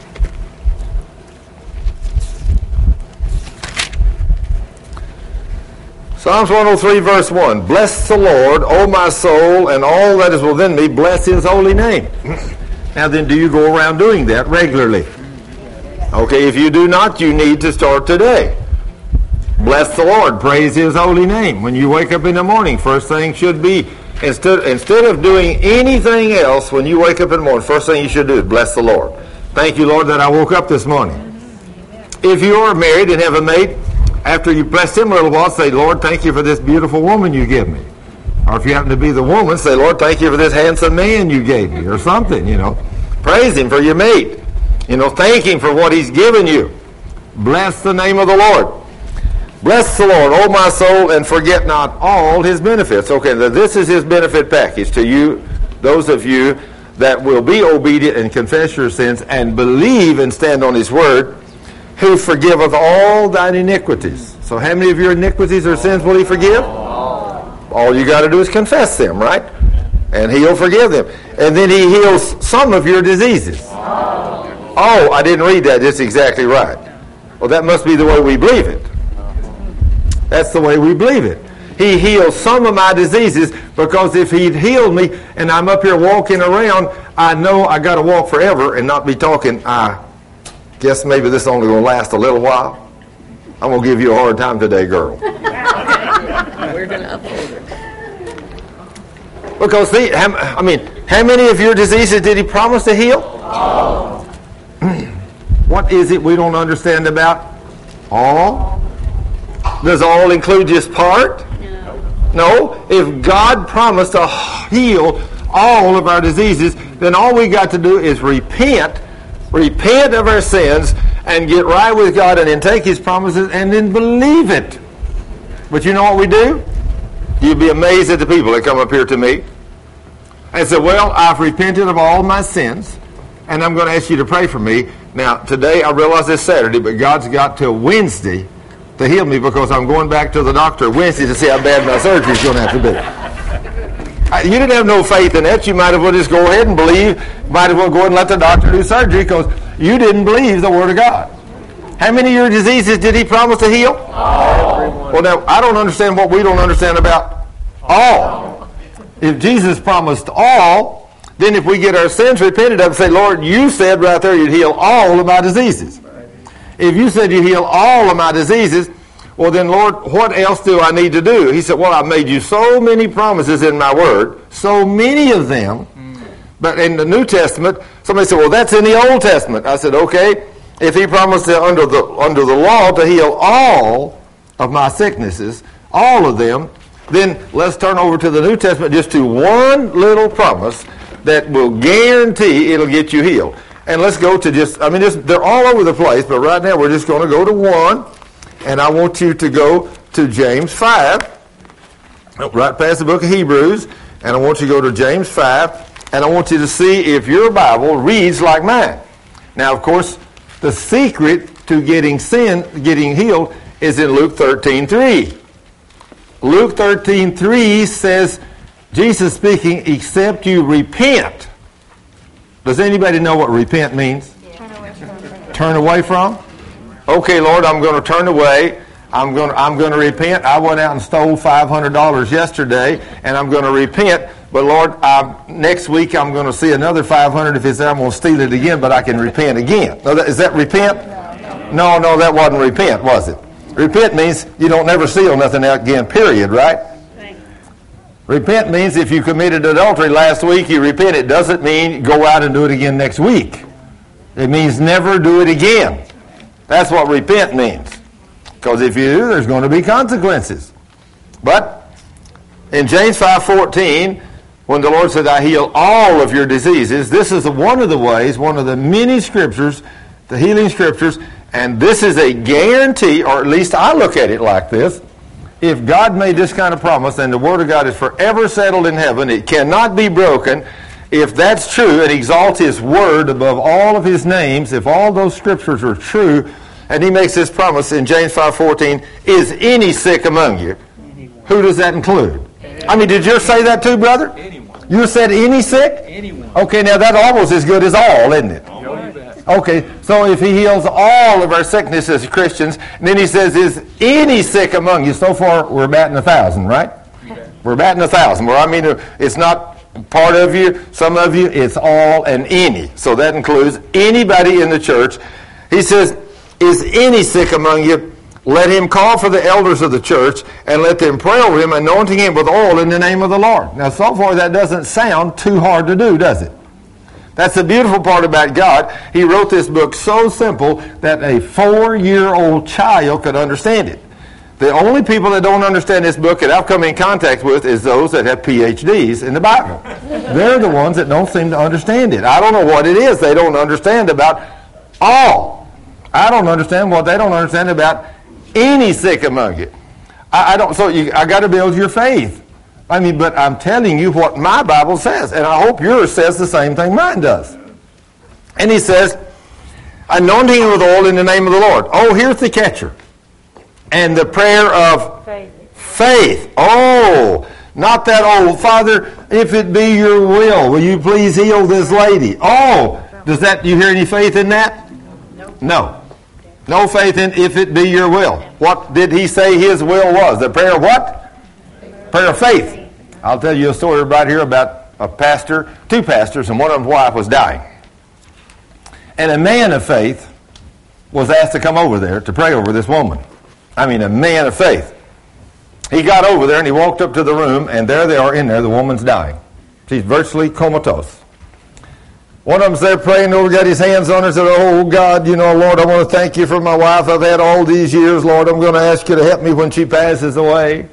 Psalms 103 verse 1. Bless the Lord, O my soul, and all that is within me, bless his holy name. Now then, do you go around doing that regularly? Okay, if you do not, you need to start today. Bless the Lord, praise his holy name. When you wake up in the morning, first thing should be, instead of doing anything else, when you wake up in the morning, first thing you should do is bless the Lord. Thank you, Lord, that I woke up this morning. If you are married and have a mate, after you bless him a little while, say, Lord, thank you for this beautiful woman you give me. Or if you happen to be the woman, say, Lord, thank you for this handsome man you gave me, or something, Praise him for your mate. Thank him for what he's given you. Bless the name of the Lord. Bless the Lord, O my soul, and forget not all his benefits. Okay, this is his benefit package to you, those of you that will be obedient and confess your sins and believe and stand on his word, who forgiveth all thine iniquities. So how many of your iniquities or sins will he forgive? All you got to do is confess them, right? And he'll forgive them. And then he heals some of your diseases. Oh, I didn't read that just exactly right. Well, that must be the way we believe it. That's the way we believe it. He heals some of my diseases, because if he'd healed me and I'm up here walking around, I know I got to walk forever and not be talking, I guess maybe this is only going to last a little while. I'm going to give you a hard time today, girl. We're going to uphold it. Because, how many of your diseases did he promise to heal? All. What is it we don't understand about all? Does all include just part? No. If God promised to heal all of our diseases, then all we got to do is repent of our sins, and get right with God, and then take his promises and then believe it. But you know what we do? You'd be amazed at the people that come up here to me and say, well, I've repented of all my sins, and I'm going to ask you to pray for me. Now, today, I realize it's Saturday, but God's got till Wednesday to heal me, because I'm going back to the doctor Wednesday to see how bad my surgery is going to have to be. You didn't have no faith in that. You might as well just go ahead and believe. Might as well go ahead and let the doctor do surgery, because you didn't believe the Word of God. How many of your diseases did he promise to heal? All. Well, now, I don't understand what we don't understand about all. if Jesus promised all, then if we get our sins repented of, say, Lord, you said right there you'd heal all of my diseases. If you said you'd heal all of my diseases, well then, Lord, what else do I need to do? He said, well, I've made you so many promises in my word, so many of them. But in the New Testament, somebody said, well, that's in the Old Testament. I said, okay, if he promised under the law to heal all of my sicknesses, all of them, then let's turn over to the New Testament just to one little promise that will guarantee it'll get you healed. And let's go to they're all over the place, but right now we're just going to go to one. And I want you to go to James 5, right past the book of Hebrews, and I want you to go to James 5, and I want you to see if your Bible reads like mine. Now, of course, the secret to getting healed is in Luke 13:3. Luke 13:3 says, Jesus speaking, except you repent. Does anybody know what repent means? Yeah. Turn away from? Okay, Lord, I'm going to turn away. I'm going to repent. I went out and stole $500 yesterday, and I'm going to repent. But Lord, next week I'm going to see another $500. If it's there, I'm going to steal it again, but I can repent again. Is that repent? No, that wasn't repent, was it? Repent means you don't never steal nothing again, period, right? Repent means if you committed adultery last week, you repent. It doesn't mean go out and do it again next week. It means never do it again. That's what repent means. Because if you do, there's going to be consequences. But in James 5:14, when the Lord said, I heal all of your diseases, this is one of the ways, one of the many scriptures, the healing scriptures, and this is a guarantee, or at least I look at it like this. If God made this kind of promise, then the Word of God is forever settled in heaven. It cannot be broken. If that's true, and exalts His Word above all of His names, if all those scriptures are true, and He makes this promise in James 5:14, is any sick among you? Anyone. Who does that include? Anyone. I mean, did you say that too, brother? Anyone. You said any sick? Anyone. Okay, now that's almost as good as all, isn't it? Okay, so if He heals all of our sickness as Christians, and then He says, is any sick among you? So far, we're batting 1,000, right? Yeah. We're batting 1,000. Well, I mean, it's not part of you, some of you, it's all and any. So that includes anybody in the church. He says, is any sick among you? Let him call for the elders of the church, and let them pray over him, anointing him with oil in the name of the Lord. Now, so far, that doesn't sound too hard to do, does it? That's the beautiful part about God. He wrote this book so simple that a 4-year-old child could understand it. The only people that don't understand this book that I've come in contact with is those that have PhDs in the Bible. They're the ones that don't seem to understand it. I don't know what it is they don't understand about all. I don't understand what they don't understand about any sick among you. I got to build your faith. I mean, but I'm telling you what my Bible says, and I hope yours says the same thing mine does. And he says, anointing him with oil in the name of the Lord. Oh, here's the catcher. And the prayer of faith. Oh, not that old, Father, if it be your will you please heal this lady? Oh, do you hear any faith in that? No. No faith in if it be your will. What did he say his will was? The prayer of what? Prayer of faith. I'll tell you a story right here about a pastor, 2 pastors, and one of them's wife was dying. And a man of faith was asked to come over there to pray over this woman. I mean, a man of faith. He got over there and he walked up to the room, and there they are in there. The woman's dying. She's virtually comatose. One of them's there praying over, got his hands on her, and said, oh, God, Lord, I want to thank you for my wife I've had all these years. Lord, I'm going to ask you to help me when she passes away.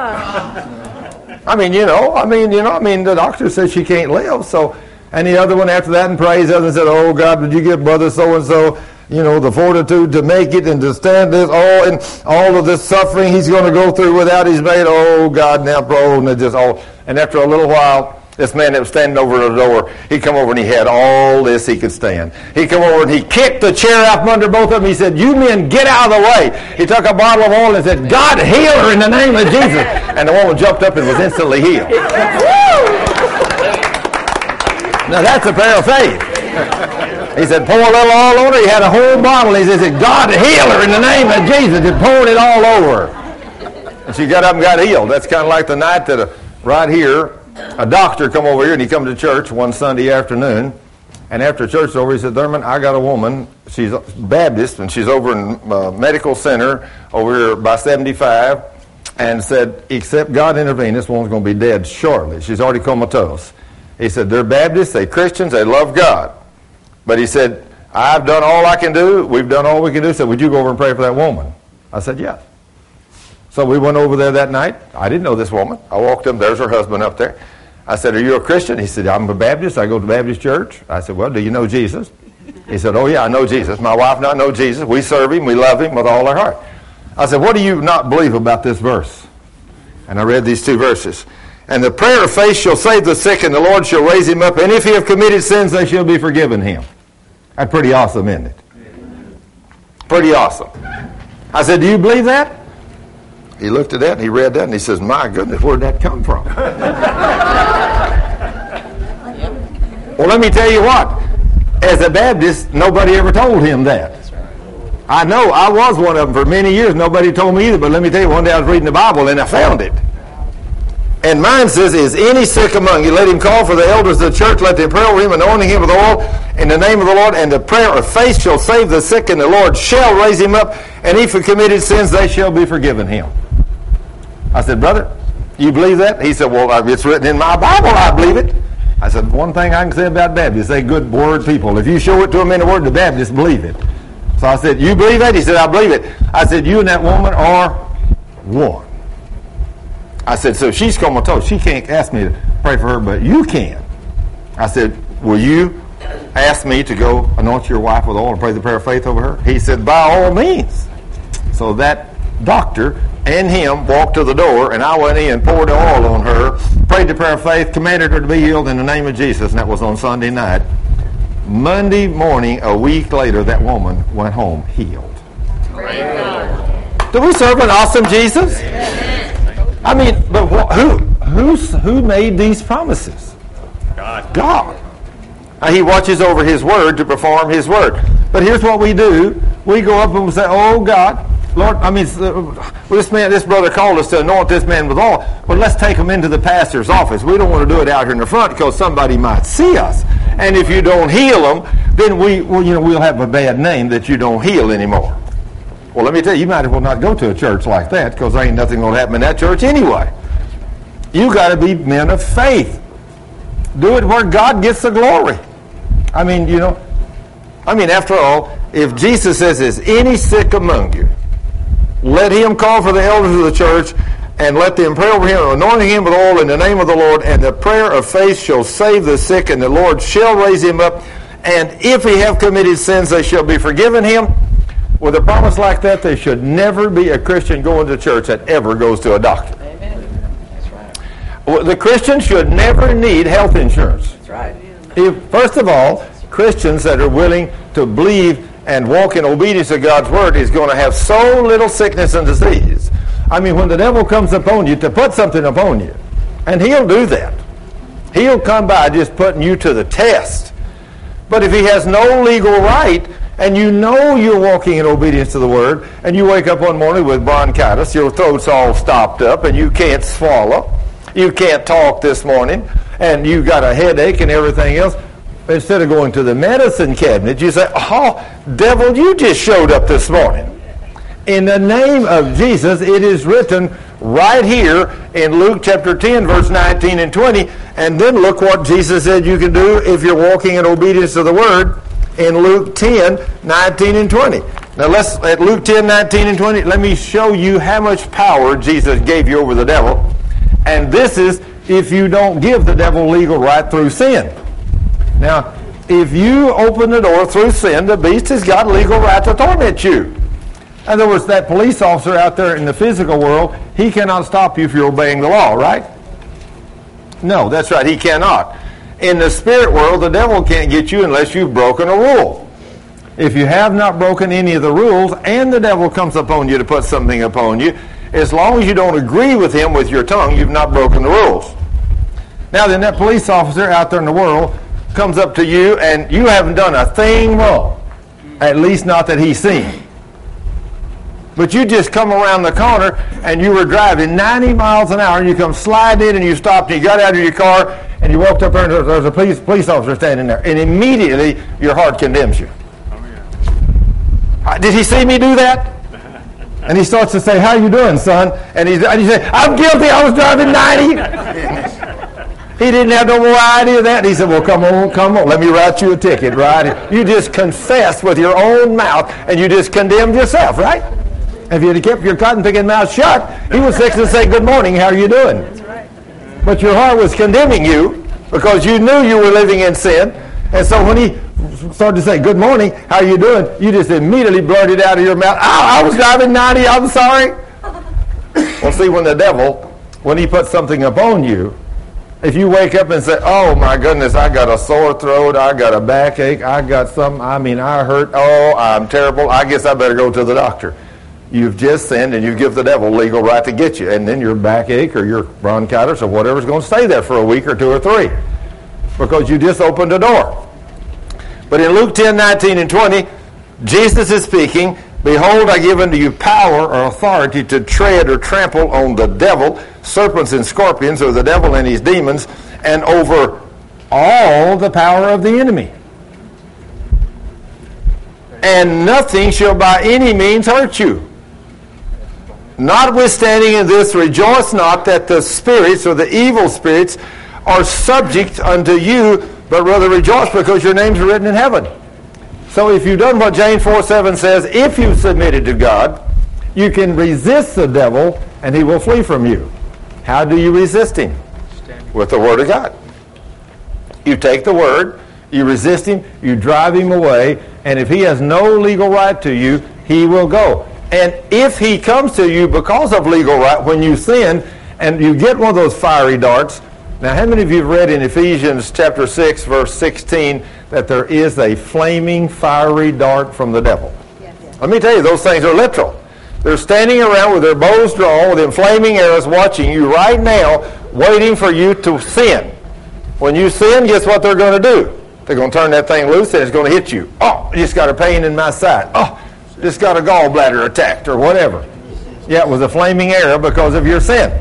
The doctor says she can't live. So, and the other one after that and prays, the other one said, oh, God, would you give brother so-and-so, the fortitude to make it and to stand this, and all of this suffering he's going to go through without his mate. Oh, God, now, bro, and after a little while, this man that was standing over the door, he come over and he had all this he could stand. He come over and he kicked the chair out from under both of them. He said, you men, get out of the way. He took a bottle of oil and said, God, heal her in the name of Jesus. And the woman jumped up and was instantly healed. Now that's a prayer of faith. He said, pour a little oil on her. He had a whole bottle. He said, God, heal her in the name of Jesus. He poured it all over her. And she got up and got healed. That's kind of like the night that right here, a doctor come over here, and he come to church one Sunday afternoon, and after church over, he said, Thurman, I got a woman, she's Baptist, and she's over in medical center over here by 75, and said, except God intervene, this woman's going to be dead shortly. She's already comatose. He said, they're Baptists, they're Christians, they love God. But he said, I've done all I can do, we've done all we can do. He said, would you go over and pray for that woman? I said, yeah. So we went over there that night. I didn't know this woman. I walked up, there's her husband up there. I said, are you a Christian? He said, I'm a Baptist. I go to Baptist church. I said, well, do you know Jesus? He said, oh, yeah, I know Jesus. My wife and I know Jesus. We serve him. We love him with all our heart. I said, what do you not believe about this verse? And I read these two verses. And the prayer of faith shall save the sick, and the Lord shall raise him up. And if he have committed sins, they shall be forgiven him. That's pretty awesome, isn't it? Pretty awesome. I said, do you believe that? He looked at that and he read that and he says, my goodness, where'd that come from? Well, let me tell you what. As a Baptist, nobody ever told him that. I know, I was one of them for many years. Nobody told me either, but let me tell you, one day I was reading the Bible and I found it. And mine says, is any sick among you, let him call for the elders of the church, let them pray over him, anointing him with oil in the name of the Lord, and the prayer of faith shall save the sick, and the Lord shall raise him up, and if he committed sins, they shall be forgiven him. I said, brother, you believe that? He said, well, it's written in my Bible, I believe it. I said, one thing I can say about Baptists, they're good word people. If you show it to them in the word, the Baptists believe it. So I said, you believe that? He said, I believe it. I said, you and that woman are one. I said, so she's comatose. She can't ask me to pray for her, but you can. I said, will you ask me to go anoint your wife with oil and pray the prayer of faith over her? He said, by all means. So that doctor and him walked to the door, and I went in, poured the oil on her, prayed the prayer of faith, commanded her to be healed in the name of Jesus, and that was on Sunday night. Monday morning, a week later, that woman went home healed. Do we serve an awesome Jesus? I mean, but who made these promises? God. He watches over his word to perform his word. But here's what we do. We go up and we say, oh, God, Lord, I mean, this brother called us to anoint this man with oil. Well, let's take him into the pastor's office. We don't want to do it out here in the front because somebody might see us. And if you don't heal them, then we'll have a bad name that you don't heal anymore. Well, let me tell you, you might as well not go to a church like that because there ain't nothing going to happen in that church anyway. You got to be men of faith. Do it where God gets the glory. I mean, after all, if Jesus says, is any sick among you, let him call for the elders of the church and let them pray over him, anointing him with oil in the name of the Lord, and the prayer of faith shall save the sick, and the Lord shall raise him up, and if he have committed sins, they shall be forgiven him. With a promise like that, there should never be a Christian going to church that ever goes to a doctor. Amen. That's right. Well, the Christian should never need health insurance. That's right. First of all, Christians that are willing to believe and walk in obedience to God's word is going to have so little sickness and disease. I mean, when the devil comes upon you to put something upon you, and he'll do that. He'll come by just putting you to the test. But if he has no legal right, and you know you're walking in obedience to the word, and you wake up one morning with bronchitis, your throat's all stopped up, and you can't swallow, you can't talk this morning, and you got a headache and everything else, instead of going to the medicine cabinet, you say, oh, devil, you just showed up this morning. In the name of Jesus, it is written right here in Luke chapter 10, verse 19 and 20, and then look what Jesus said you can do if you're walking in obedience to the word in Luke 10, 19 and 20. Now let's, at Luke 10, 19 and 20, let me show you how much power Jesus gave you over the devil. And this is if you don't give the devil legal right through sin. Now, if you open the door through sin, the beast has got legal right to torment you. In other words, that police officer out there in the physical world, he cannot stop you if you're obeying the law, right? No, that's right, he cannot. In the spirit world, the devil can't get you unless you've broken a rule. If you have not broken any of the rules and the devil comes upon you to put something upon you, as long as you don't agree with him with your tongue, you've not broken the rules. Now then, that police officer out there in the world comes up to you and you haven't done a thing wrong, at least not that he's seen. But you just come around the corner and you were driving 90 miles an hour and you come sliding in and you stopped and you got out of your car and you walked up there and there's a police officer standing there. And immediately your heart condemns you. Did he see me do that? And he starts to say, how you doing, son? And you say, I'm guilty, I was driving 90. He didn't have no more idea of that. He said, well, come on, let me write you a ticket, right? You just confessed with your own mouth and you just condemned yourself, right? If you'd have kept your cotton-picking mouth shut, he was fixing to say, good morning, how are you doing? That's right. But your heart was condemning you because you knew you were living in sin. And so when he started to say, good morning, how are you doing? You just immediately blurted out of your mouth, I was driving 90, I'm sorry. Well, see, when the devil, when he puts something upon you, if you wake up and say, oh, my goodness, I got a sore throat, I got a backache, I got something, I hurt, oh, I'm terrible, I guess I better go to the doctor. You've just sinned and you give the devil legal right to get you. And then your backache or your bronchitis or whatever is going to stay there for a week or 2 or 3 because you just opened the door. But in Luke 10, 19 and 20, Jesus is speaking, behold, I give unto you power or authority to tread or trample on the devil, serpents and scorpions, or the devil and his demons, and over all the power of the enemy. And nothing shall by any means hurt you. Notwithstanding in this, rejoice not that the spirits or the evil spirits are subject unto you, but rather rejoice because your names are written in heaven. So if you've done what James 4:7 says, if you've submitted to God, you can resist the devil and he will flee from you. How do you resist him? With the Word of God. You take the Word, you resist him, you drive him away, and if he has no legal right to you, he will go. And if he comes to you because of legal right, when you sin and you get one of those fiery darts, now how many of you have read in Ephesians chapter 6, verse 16, that there is a flaming fiery dart from the devil? Yes. Let me tell you, those things are literal. They're standing around with their bows drawn, with them flaming arrows watching you right now, waiting for you to sin. When you sin, guess what they're going to do? They're going to turn that thing loose and it's going to hit you. Oh, I just got a pain in my side. Oh, just got a gallbladder attacked or whatever. Yeah, it was a flaming arrow because of your sin.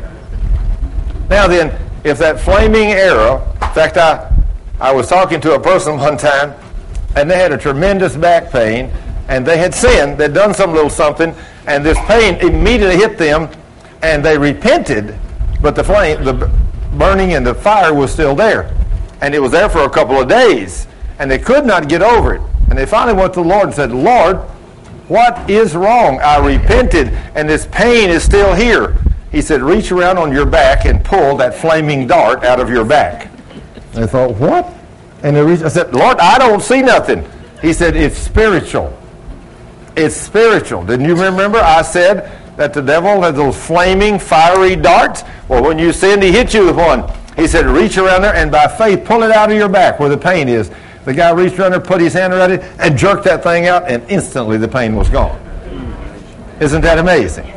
Now then, if that flaming arrow, in fact, I was talking to a person one time, and they had a tremendous back pain, and they had sinned, they'd done some little something, and this pain immediately hit them, and they repented, but the flame, the burning and the fire was still there. And it was there for a couple of days, and they could not get over it. And they finally went to the Lord and said, Lord, what is wrong? I repented, and this pain is still here. He said, reach around on your back and pull that flaming dart out of your back. And I thought, what? And I said, Lord, I don't see nothing. He said, it's spiritual. It's spiritual. Didn't you remember I said that the devil has those flaming, fiery darts? Well, when you sinned, he hit you with one. He said, reach around there and by faith, pull it out of your back where the pain is. The guy reached around there, put his hand around it, and jerked that thing out, and instantly the pain was gone. Isn't that amazing?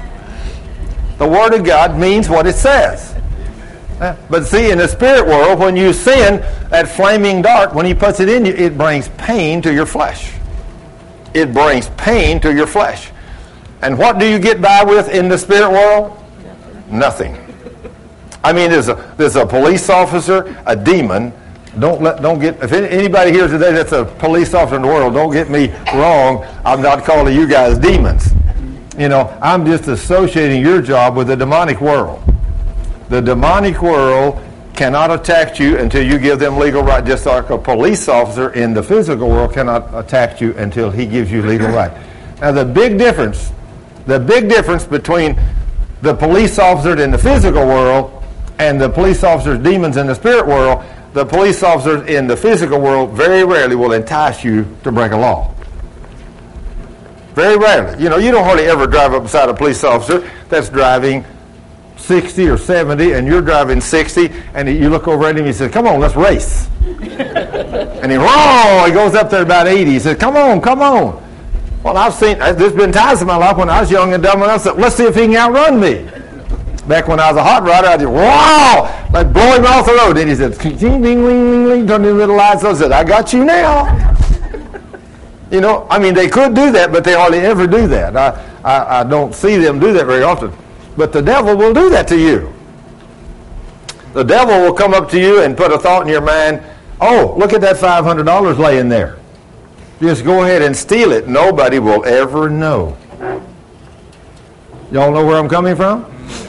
The Word of God means what it says. But see, in the spirit world, when you sin, that flaming dart, when he puts it in you, it brings pain to your flesh. It brings pain to your flesh. And what do you get by with in the spirit world? Nothing. I mean, there's a police officer, a demon. Don't get, if anybody here today that's a police officer in the world, don't get me wrong. I'm not calling you guys demons. You know, I'm just associating your job with the demonic world. The demonic world cannot attack you until you give them legal right, just like a police officer in the physical world cannot attack you until he gives you legal right. Now, the big difference between the police officer in the physical world and the police officer's demons in the spirit world, the police officers in the physical world very rarely will entice you to break a law. Very rarely. You know, you don't hardly ever drive up beside a police officer that's driving 60 or 70 and you're driving 60 and you look over at him and he says, come on, let's race. And he goes up there about 80. He says, come on. Well, there's been times in my life when I was young and dumb and I said, let's see if he can outrun me. Back when I was a hot rodder, I'd just, wow, like blow him off the road. And he said, ding, ding, ding, ding, ding, turn the little lights on. I said, I got you now. You know, I mean, they could do that, but they hardly ever do that. I don't see them do that very often. But the devil will do that to you. The devil will come up to you and put a thought in your mind, oh, look at that $500 laying there. Just go ahead and steal it. Nobody will ever know. Y'all know where I'm coming from?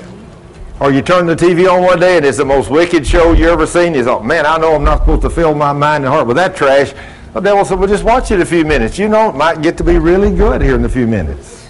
Or you turn the TV on one day and it's the most wicked show you ever seen. You thought, man, I know I'm not supposed to fill my mind and heart with that trash. The devil said, well, just watch it a few minutes. You know, it might get to be really good here in a few minutes.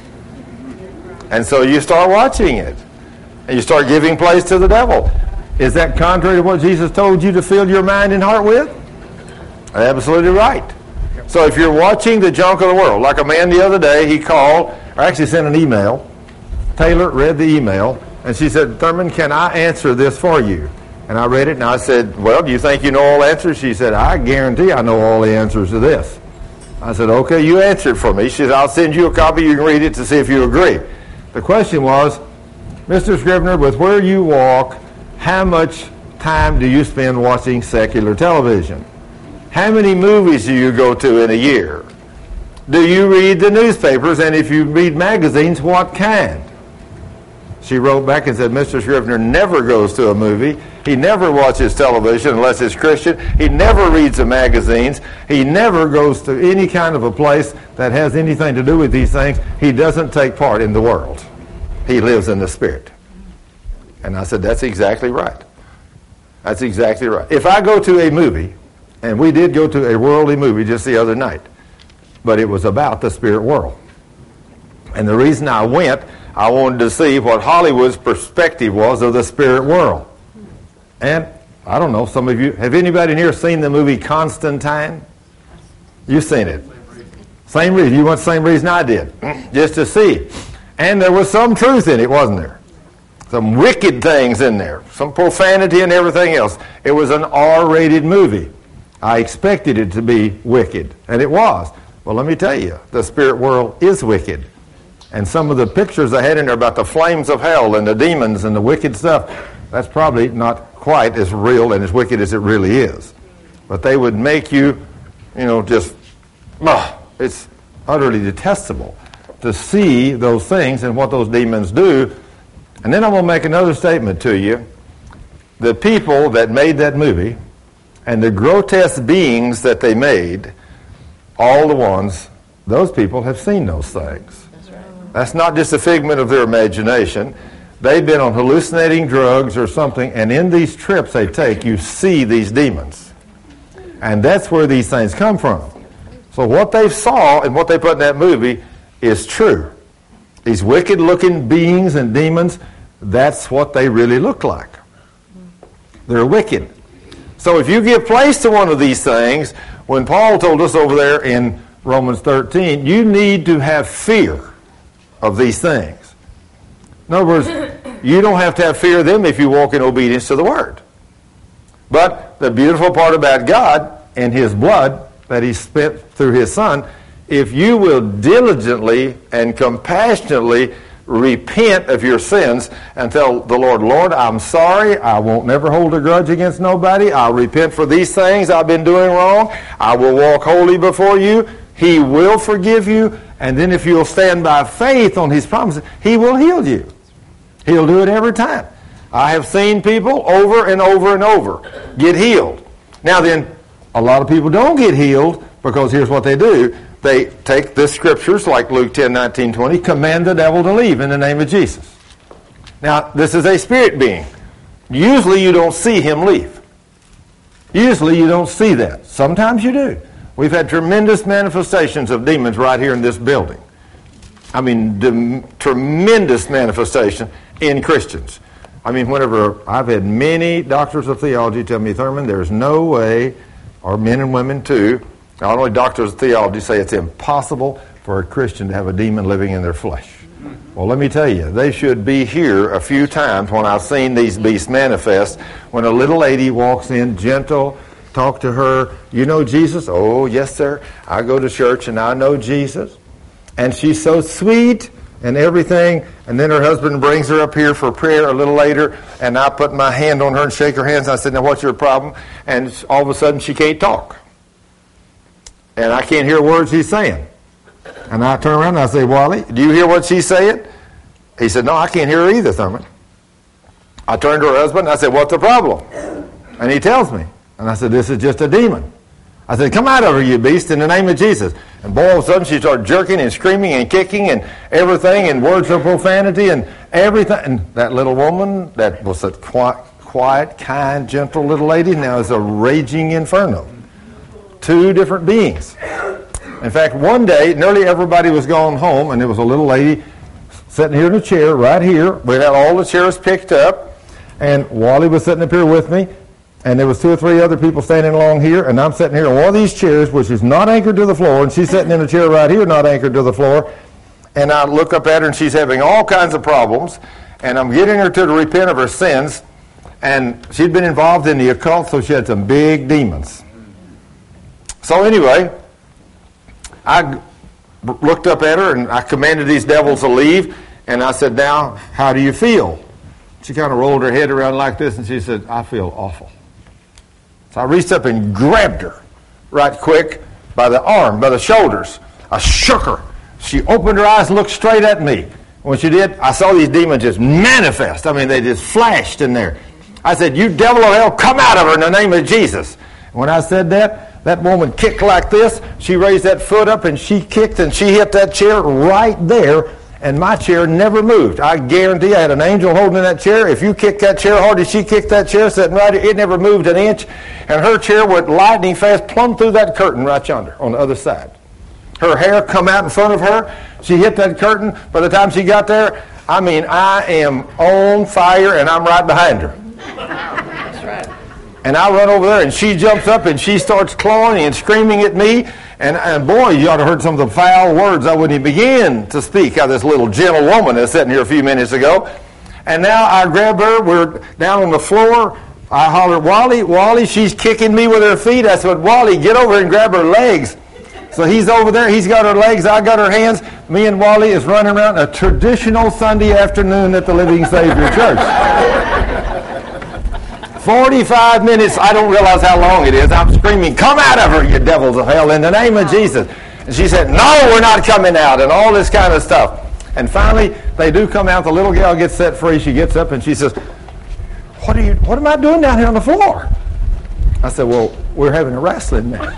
And so you start watching it. And you start giving place to the devil. Is that contrary to what Jesus told you to fill your mind and heart with? Absolutely right. So if you're watching the junk of the world, like a man the other day, he called, or actually sent an email. Taylor read the email, and she said, Thurman, can I answer this for you? And I read it, and I said, well, do you think you know all the answers? She said, I guarantee I know all the answers to this. I said, okay, you answer it for me. She said, I'll send you a copy. You can read it to see if you agree. The question was, Mr. Scrivener, with where you walk, how much time do you spend watching secular television? How many movies do you go to in a year? Do you read the newspapers? And if you read magazines, what kind? She wrote back and said, Mr. Scrivener never goes to a movie. He never watches television unless it's Christian. He never reads the magazines. He never goes to any kind of a place that has anything to do with these things. He doesn't take part in the world. He lives in the Spirit. And I said, that's exactly right. That's exactly right. If I go to a movie, and we did go to a worldly movie just the other night, but it was about the spirit world. And the reason I went, I wanted to see what Hollywood's perspective was of the spirit world. And, I don't know, some of you, have anybody in here seen the movie Constantine? You've seen it. Same reason. You went the same reason I did. Just to see. And there was some truth in it, wasn't there? Some wicked things in there. Some profanity and everything else. It was an R-rated movie. I expected it to be wicked, and it was. Well, let me tell you, the spirit world is wicked. And some of the pictures I had in there about the flames of hell and the demons and the wicked stuff, that's probably not quite as real and as wicked as it really is. But they would make you, just, it's utterly detestable to see those things and what those demons do. And then I'm going to make another statement to you. The people that made that movie and the grotesque beings that they made, all the ones, those people have seen those things. That's not just a figment of their imagination. They've been on hallucinating drugs or something, and in these trips they take, you see these demons. And that's where these things come from. So what they saw and what they put in that movie is true. These wicked-looking beings and demons, that's what they really look like. They're wicked. So if you give place to one of these things, when Paul told us over there in Romans 13, you need to have fear of these things. In other words, you don't have to have fear of them if you walk in obedience to the Word. But the beautiful part about God and His blood that He spent through His Son, if you will diligently and compassionately repent of your sins and tell the Lord, Lord, I'm sorry. I won't never hold a grudge against nobody. I'll repent for these things I've been doing wrong. I will walk holy before you. He will forgive you. And then if you'll stand by faith on His promises, He will heal you. He'll do it every time. I have seen people over and over and over get healed. Now then, a lot of people don't get healed because here's what they do. They take the scriptures like Luke 10, 19, 20, command the devil to leave in the name of Jesus. Now, this is a spirit being. Usually you don't see him leave. Usually you don't see that. Sometimes you do. We've had tremendous manifestations of demons right here in this building. I mean, tremendous manifestation in Christians. I mean, whenever I've had many doctors of theology tell me, Thurman, there's no way, or men and women too, not only doctors of theology say it's impossible for a Christian to have a demon living in their flesh. Well, let me tell you, they should be here a few times when I've seen these beasts manifest. When a little lady walks in, gentle, talk to her, you know Jesus? Oh, yes, sir. I go to church and I know Jesus. And she's so sweet and everything. And then her husband brings her up here for prayer a little later, and I put my hand on her and shake her hands. I said, now what's your problem? And all of a sudden she can't talk. and I can't hear a word she's saying. And I turn around and I say, Wally, do you hear what she's saying? He said, no, I can't hear her either, Thurman. I turned to her husband and I said, what's the problem? And he tells me. And I said, this is just a demon. I said, come out of her, you beast, in the name of Jesus. And boy, all of a sudden she started jerking and screaming and kicking and everything, and words of profanity and everything. And that little woman that was a quiet, kind, gentle little lady now is a raging inferno. Two different beings. In fact, one day, nearly everybody was gone home, and there was a little lady sitting here in a chair right here. We had all the chairs picked up, and Wally was sitting up here with me, and there was 2 or 3 other people standing along here, and I'm sitting here in one of these chairs, which is not anchored to the floor, and she's sitting in a chair right here, not anchored to the floor. And I look up at her, and she's having all kinds of problems, and I'm getting her to repent of her sins, and she'd been involved in the occult, so she had some big demons. So anyway, I looked up at her, and I commanded these devils to leave, and I said, now, how do you feel? She kind of rolled her head around like this, and she said, I feel awful. So I reached up and grabbed her right quick by the arm, by the shoulders. I shook her. She opened her eyes and looked straight at me. When she did, I saw these demons just manifest. I mean, they just flashed in there. I said, you devil of hell, come out of her in the name of Jesus. When I said that, that woman kicked like this. She raised that foot up and she kicked and she hit that chair right there, and my chair never moved. I guarantee I had an angel holding that chair. If you kicked that chair hard as she kicked that chair sitting right here, it never moved an inch, and her chair went lightning fast plumb through that curtain right yonder on the other side. Her hair come out in front of her. She hit that curtain. By the time she got there, I mean, I am on fire, and I'm right behind her. That's right. And I run over there, and she jumps up, and she starts clawing and screaming at me. And boy, you ought to have heard some of the foul words I wouldn't even begin to speak out of this little gentle woman that's sitting here a few minutes ago. And now I grab her. We're down on the floor. I holler, Wally, Wally, she's kicking me with her feet. I said, Wally, get over and grab her legs. So he's over there. He's got her legs. I got her hands. Me and Wally is running around a traditional Sunday afternoon at the Living Savior Church. 45 minutes, I don't realize how long it is. I'm screaming, come out of her, you devils of hell, in the name of Jesus. And she said, no, we're not coming out, and all this kind of stuff. And finally, they do come out. The little gal gets set free. She gets up and she says, what am I doing down here on the floor? I said, well, we're having a wrestling match.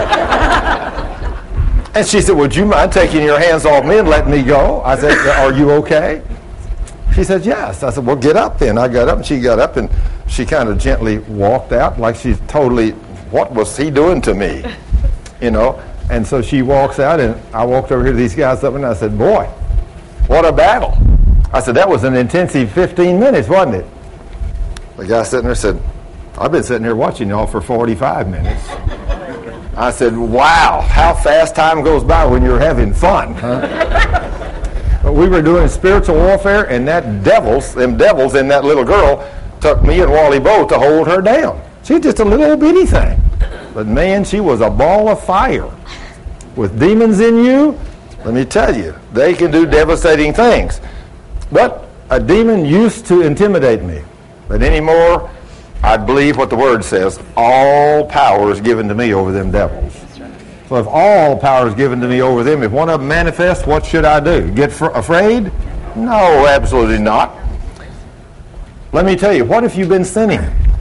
And she said, would you mind taking your hands off me and letting me go? I said, are you okay? She said, yes. I said, well, get up then. I got up, and she got up, and she kind of gently walked out like she's totally, what was he doing to me? You know? And so she walks out, and I walked over here to these guys up, and I said, boy, what a battle. I said, that was an intensive 15 minutes, wasn't it? The guy sitting there said, I've been sitting here watching y'all for 45 minutes. I said, wow, how fast time goes by when you're having fun, huh? But we were doing spiritual warfare, and them devils in that little girl took me and Wally both to hold her down. She's just a little bitty thing. But man, she was a ball of fire. With demons in you, let me tell you, they can do devastating things. But a demon used to intimidate me. But anymore, I believe what the Word says. All power is given to me over them devils. So if all power is given to me over them, if one of them manifests, what should I do? Get afraid? No, absolutely not. Let me tell you, what if you've been sinning?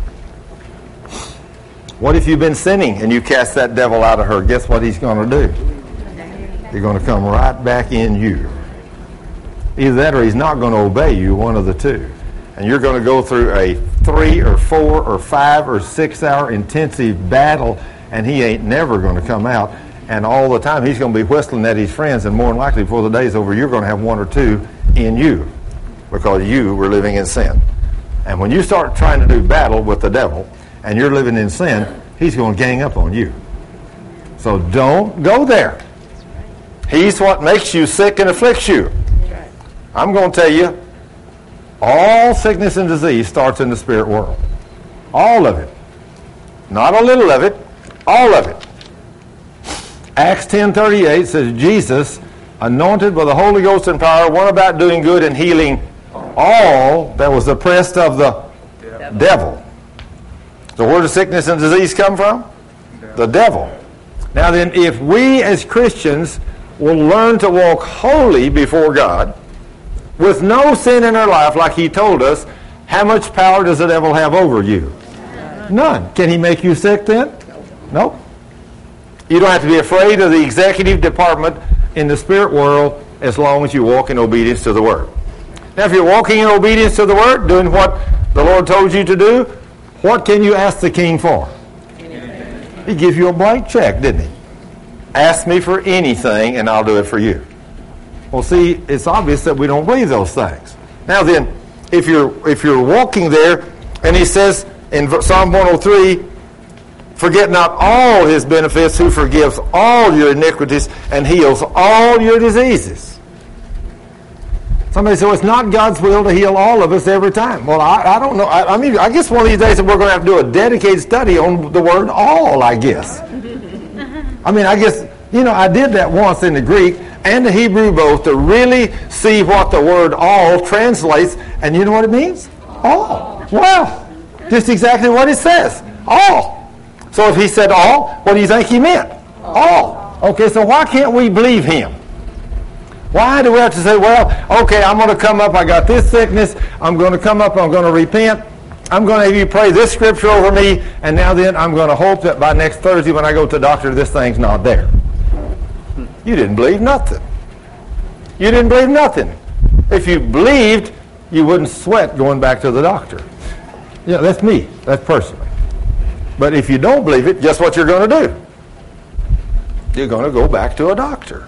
What if you've been sinning and you cast that devil out of her? Guess what he's going to do? He's going to come right back in you. Either that or he's not going to obey you, one of the two. And you're going to go through a 3 or 4 or 5 or 6 hour intensive battle, and he ain't never going to come out. And all the time he's going to be whistling at his friends, and more than likely before the day's over, you're going to have 1 or 2 in you because you were living in sin. And when you start trying to do battle with the devil and you're living in sin, he's going to gang up on you. So don't go there. He's what makes you sick and afflicts you. I'm going to tell you, all sickness and disease starts in the spirit world. All of it. Not a little of it. All of it. Acts 10:38 says, Jesus, anointed with the Holy Ghost and power, went about doing good and healing all that was oppressed of the devil. So where does sickness and disease come from? The devil. Now then, if we as Christians will learn to walk holy before God, with no sin in our life, like he told us, how much power does the devil have over you? None. Can he make you sick then? Nope. You don't have to be afraid of the executive department in the spirit world as long as you walk in obedience to the Word. Now, if you're walking in obedience to the Word, doing what the Lord told you to do, what can you ask the King for? He gives you a blank check, didn't he? Ask me for anything and I'll do it for you. Well, see, it's obvious that we don't believe those things. Now then, if you're walking there, and he says in Psalm 103, forget not all his benefits, who forgives all your iniquities and heals all your diseases. Somebody said, well, it's not God's will to heal all of us every time. Well, I don't know. I mean, I guess one of these days we're going to have to do a dedicated study on the word all, I guess. I mean, I guess, I did that once in the Greek and the Hebrew both to really see what the word all translates. And you know what it means? All. Wow. Just exactly what it says. All. So if he said all, what do you think he meant? All. Okay, so why can't we believe him? Why do we have to say, well, okay, I'm going to come up, I got this sickness, I'm going to come up, I'm going to repent, I'm going to have you pray this scripture over me, and now then I'm going to hope that by next Thursday when I go to the doctor, this thing's not there. You didn't believe nothing. You didn't believe nothing. If you believed, you wouldn't sweat going back to the doctor. Yeah, that's me. That's personally. But if you don't believe it, guess what you're going to do? You're going to go back to a doctor.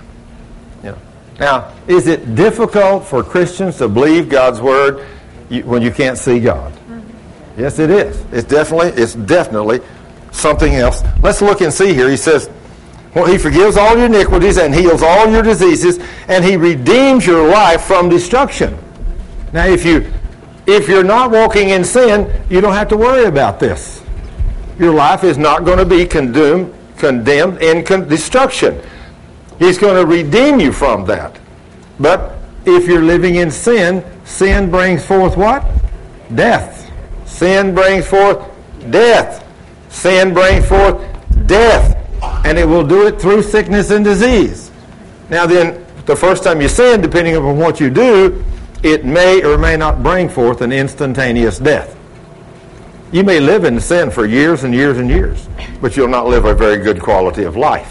Now, is it difficult for Christians to believe God's word when you can't see God? Yes, it is. It's definitely something else. Let's look and see here. He says, well, he forgives all your iniquities and heals all your diseases, and he redeems your life from destruction. Now, if you're not walking in sin, you don't have to worry about this. Your life is not going to be condemned in destruction. He's going to redeem you from that. But if you're living in sin, sin brings forth what? Death. Sin brings forth death. Sin brings forth death. And it will do it through sickness and disease. Now then, the first time you sin, depending upon what you do, it may or may not bring forth an instantaneous death. You may live in sin for years and years and years, but you'll not live a very good quality of life.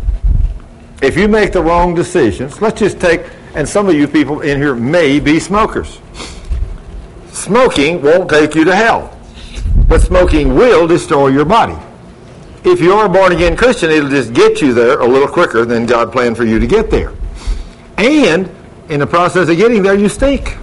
If you make the wrong decisions, let's just take, and some of you people in here may be smokers. Smoking won't take you to hell, but smoking will destroy your body. If you're a born-again Christian, it'll just get you there a little quicker than God planned for you to get there. And in the process of getting there, you stink.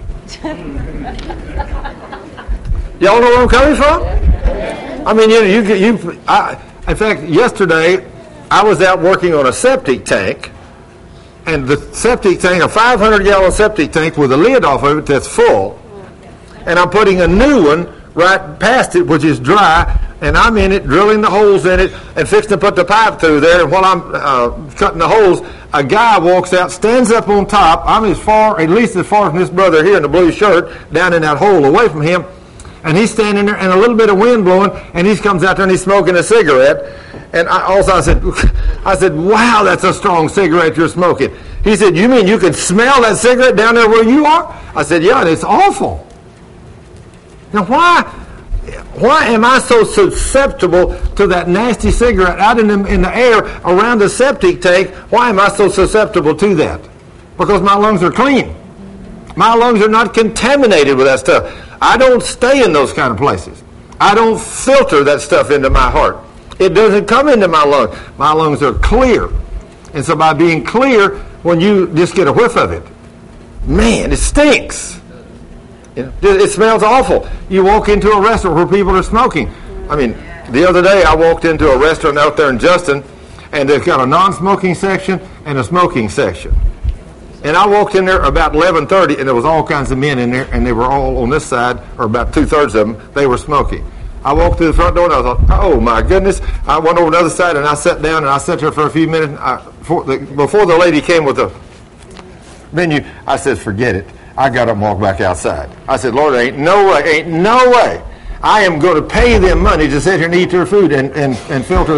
Y'all know where I'm coming from? I mean, in fact, yesterday, I was out working on a septic tank, and the septic tank, a 500-gallon septic tank with a lid off of it that's full, and I'm putting a new one right past it, which is dry, and I'm in it, drilling the holes in it, and fixing to put the pipe through there, and while I'm cutting the holes, a guy walks out, stands up on top. I'm at least as far from this brother here in the blue shirt, down in that hole away from him, and he's standing there, and a little bit of wind blowing, and he comes out there and he's smoking a cigarette. And I said, wow, that's a strong cigarette you're smoking. He said, you mean you can smell that cigarette down there where you are? I said, yeah, and it's awful. Now, why am I so susceptible to that nasty cigarette out in the air around the septic tank? Why am I so susceptible to that? Because my lungs are clean. My lungs are not contaminated with that stuff. I don't stay in those kind of places. I don't filter that stuff into my heart. It doesn't come into my lungs. My lungs are clear. And so by being clear, when you just get a whiff of it, man, it stinks. It smells awful. You walk into a restaurant where people are smoking. I mean, the other day I walked into a restaurant out there in Justin, and they've got a non-smoking section and a smoking section. And I walked in there about 11:30, and there was all kinds of men in there, and they were all on this side, or about 2/3 of them, they were smoking. I walked through the front door, and I thought, oh, my goodness. I went over to the other side, and I sat down, and I sat there for a few minutes. Before the lady came with the menu, I said, forget it. I got up and walked back outside. I said, Lord, ain't no way I am going to pay them money to sit here and eat their food and filter that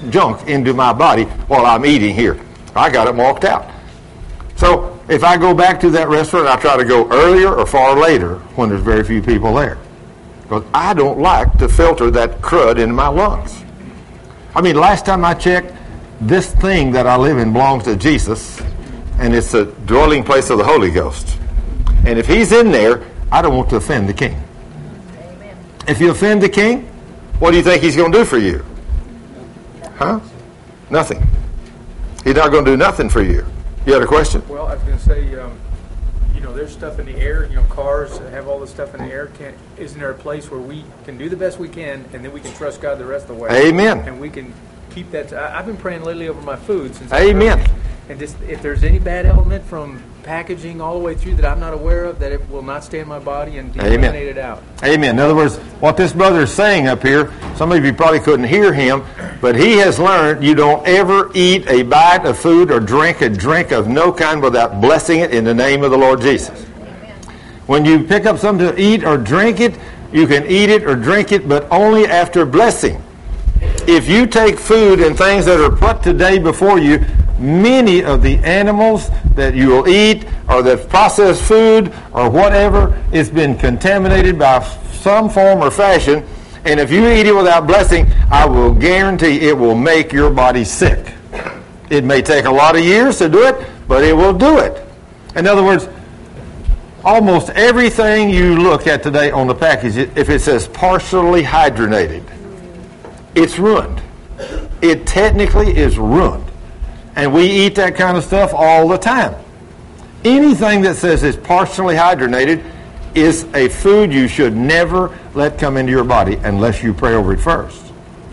junk into my body while I'm eating here. I got it marked out. So if I go back to that restaurant, I try to go earlier or far later when there's very few people there. Because I don't like to filter that crud in my lungs. I mean, last time I checked, this thing that I live in belongs to Jesus, and it's a dwelling place of the Holy Ghost. And if he's in there, I don't want to offend the king. Amen. If you offend the king, what do you think he's going to do for you? Huh? Nothing. He's not going to do nothing for you. You had a question? Well, I was going to say, there's stuff in the air. Cars have all this stuff in the air. Isn't there a place where we can do the best we can, and then we can trust God the rest of the way? Amen. And we can keep that. I've been praying lately over my food since. Amen. And just if there's any bad element from packaging all the way through that I'm not aware of, that it will not stay in my body, and eliminate it out. Amen. In other words, what this brother is saying up here, some of you probably couldn't hear him, but he has learned you don't ever eat a bite of food or drink a drink of no kind without blessing it in the name of the Lord Jesus. When you pick up something to eat or drink it, you can eat it or drink it, but only after blessing. If you take food and things that are put today before you, many of the animals that you will eat or that processed food or whatever, it's been contaminated by some form or fashion. And if you eat it without blessing, I will guarantee it will make your body sick. It may take a lot of years to do it, but it will do it. In other words, almost everything you look at today on the package, if it says partially hydrogenated, it's ruined. It technically is ruined. And we eat that kind of stuff all the time. Anything that says it's partially hydrogenated is a food you should never let come into your body unless you pray over it first.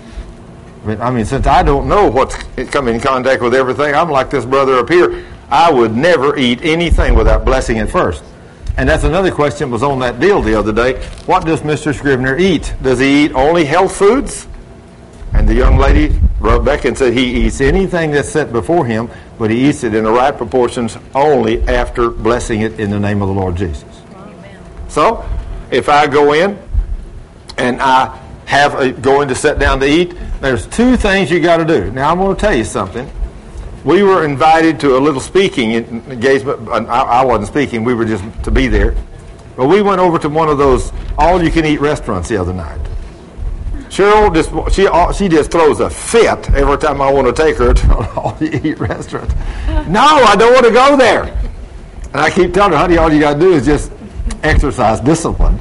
I mean, since I don't know what's coming in contact with everything, I'm like this brother up here. I would never eat anything without blessing it first. And that's another question that was on that deal the other day. What does Mr. Scrivener eat? Does he eat only health foods? And the young lady rubbed back and said he eats anything that's set before him, but he eats it in the right proportions only after blessing it in the name of the Lord Jesus. Amen. So, if I go in and I going to sit down to eat, there's two things you got to do. Now, I'm going to tell you something. We were invited to a little speaking engagement. I wasn't speaking. We were just to be there. But we went over to one of those all-you-can-eat restaurants the other night. Cheryl she just throws a fit every time I want to take her to an all-you-eat restaurant. No, I don't want to go there. And I keep telling her, honey, all you got to do is just exercise discipline.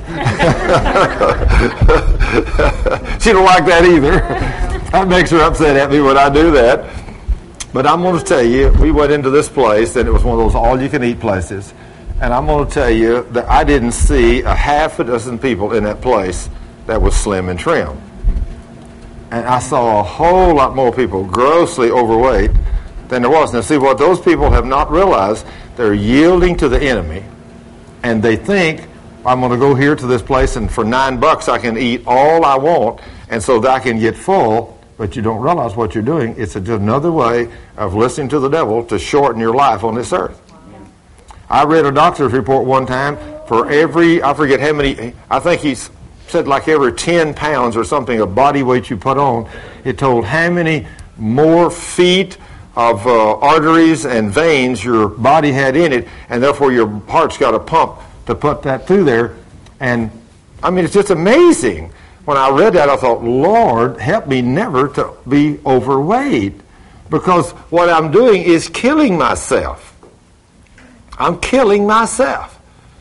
She don't like that either. That makes her upset at me when I do that. But I'm going to tell you, we went into this place, and it was one of those all-you-can-eat places. And I'm going to tell you that I didn't see a half a dozen people in that place that was slim and trim. And I saw a whole lot more people grossly overweight than there was. Now, see, what those people have not realized, they're yielding to the enemy, and they think, I'm going to go here to this place, and for $9 I can eat all I want, and so that I can get full. But you don't realize what you're doing. It's just another way of listening to the devil to shorten your life on this earth. I read a doctor's report one time for every, I forget how many, I think he's said like every 10 pounds or something of body weight you put on, it told how many more feet of arteries and veins your body had in it, and therefore your heart's got a pump to put that through there. And I mean, it's just amazing. When I read that, I thought, Lord, help me never to be overweight, because what I'm doing is killing myself. I'm killing myself.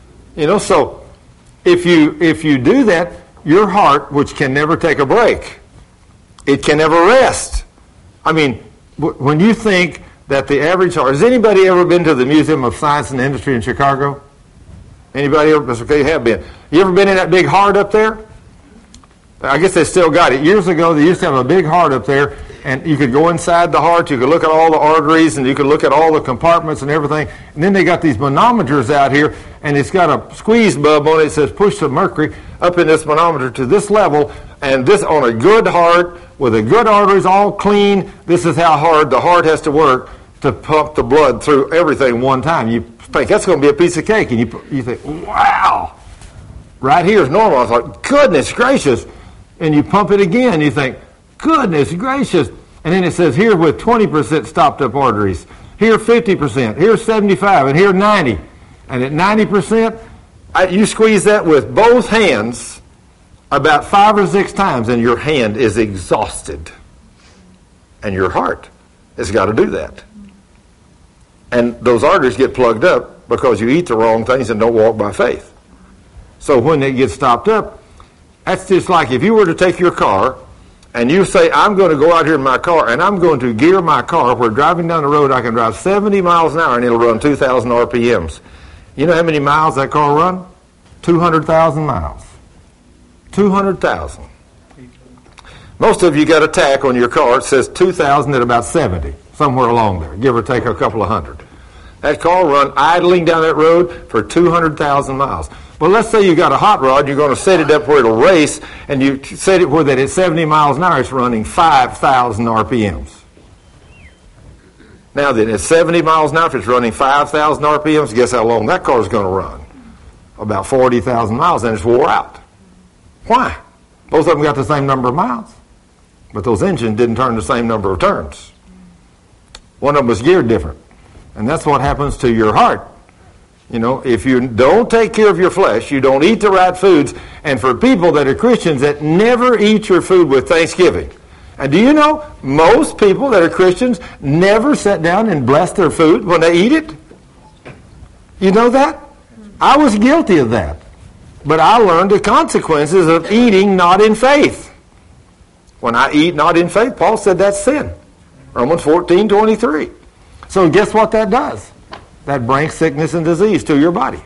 So if you do that, your heart, which can never take a break, it can never rest. I mean, when you think that the average heart, has anybody ever been to the Museum of Science and Industry in Chicago? Anybody ever? That's okay, you have been. You ever been in that big heart up there? I guess they still got it. Years ago, they used to have a big heart up there, and you could go inside the heart, you could look at all the arteries, and you could look at all the compartments and everything. And then they got these manometers out here, and it's got a squeeze bulb on it that says push the mercury up in this manometer to this level, and this on a good heart with the good arteries all clean. This is how hard the heart has to work to pump the blood through everything one time. You think that's going to be a piece of cake, and you think, wow, right here is normal. I thought, goodness gracious. And you pump it again, you think, goodness gracious. And then it says here with 20% stopped up arteries, here 50%, here 75, and here 90. And at 90%, you squeeze that with both hands about 5 or 6 times, and your hand is exhausted. And your heart has got to do that. And those arteries get plugged up because you eat the wrong things and don't walk by faith. So when they get stopped up, that's just like if you were to take your car and you say, I'm going to go out here in my car and I'm going to gear my car where driving down the road I can drive 70 miles an hour and it'll run 2,000 RPMs. You know how many miles that car run? 200,000 miles. 200,000. Most of you got a tach on your car. It says 2,000 at about 70, somewhere along there, give or take a couple of hundred. That car run idling down that road for 200,000 miles. Well, let's say you got a hot rod, you're going to set it up where it'll race, and you set it where that at 70 miles an hour, it's running 5,000 RPMs. Now then, at 70 miles an hour, if it's running 5,000 RPMs, guess how long that car is going to run? About 40,000 miles, and it's wore out. Why? Both of them got the same number of miles, but those engines didn't turn the same number of turns. One of them was geared different, and that's what happens to your heart. You know, if you don't take care of your flesh, you don't eat the right foods, and for people that are Christians that never eat your food with thanksgiving. And do you know, most people that are Christians never sit down and bless their food when they eat it? You know that? I was guilty of that. But I learned the consequences of eating not in faith. When I eat not in faith, Paul said that's sin. Romans 14:23. So guess what that does? That brings sickness and disease to your body.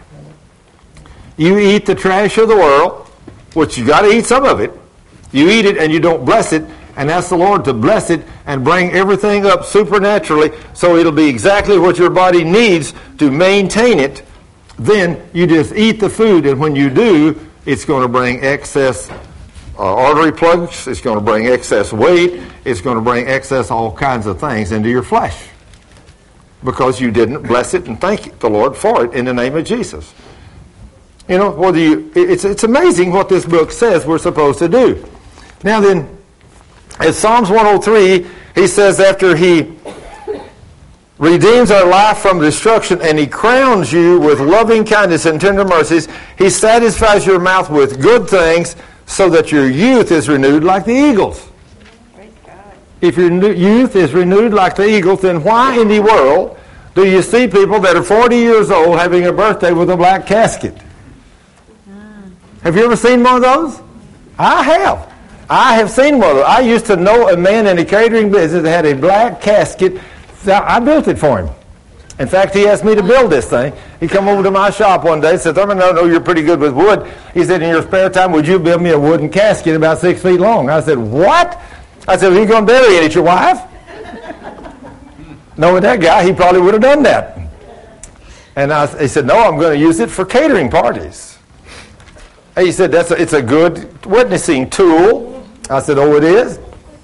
You eat the trash of the world, which you got to eat some of it. You eat it and you don't bless it, and ask the Lord to bless it and bring everything up supernaturally so it'll be exactly what your body needs to maintain it. Then you just eat the food, and when you do, it's going to bring excess artery plugs, it's going to bring excess weight, it's going to bring excess all kinds of things into your flesh because you didn't bless it and thank the Lord for it in the name of Jesus. You know, it's amazing what this book says we're supposed to do. Now then, in Psalms 103, he says after he redeems our life from destruction and he crowns you with loving kindness and tender mercies, he satisfies your mouth with good things so that your youth is renewed like the eagles. If your youth is renewed like the eagles, then why in the world do you see people that are 40 years old having a birthday with a black casket? Have you ever seen one of those? I have. I have seen one of those. I used to know a man in the catering business that had a black casket. I built it for him. In fact, he asked me to build this thing. He come over to my shop one day and said, Thurman, I know you're pretty good with wood. He said, in your spare time, would you build me a wooden casket about 6 feet long? I said, what? I said, are you going to bury it? It's your wife? Knowing that guy, he probably would have done that. And he said, no, I'm going to use it for catering parties. He said, it's a good witnessing tool. I said, oh, it is?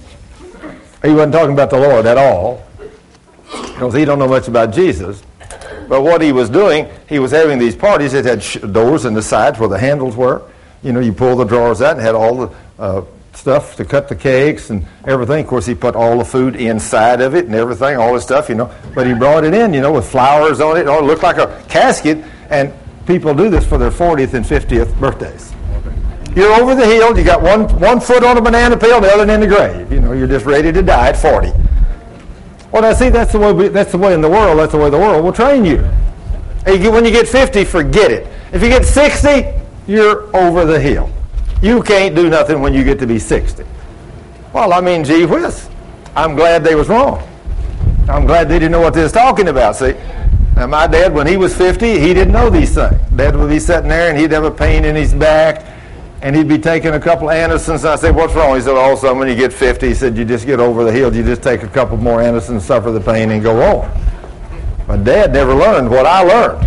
He wasn't talking about the Lord at all, because he don't know much about Jesus. But what he was doing, he was having these parties that had doors in the sides where the handles were. You know, you pull the drawers out and had all the stuff to cut the cakes and everything. Of course, he put all the food inside of it and everything, all this stuff, you know. But he brought it in, you know, with flowers on it. It looked like a casket. And people do this for their 40th and 50th birthdays. You're over the hill. You got one foot on a banana peel, the other in the grave. You know, you're just ready to die at 40. Well, now, see, that's the way in the world. That's the way the world will train you. When you get 50, forget it. If you get 60, you're over the hill. You can't do nothing when you get to be 60. Well, I mean, gee whiz. I'm glad they was wrong. I'm glad they didn't know what they was talking about, see. Now, my dad, when he was 50, he didn't know these things. Dad would be sitting there, and he'd have a pain in his back, and he'd be taking a couple of Andersons. I said, what's wrong? He said, all of a sudden, when you get 50, he said, you just get over the hill. You just take a couple more Andersons, suffer the pain, and go on. My dad never learned what I learned.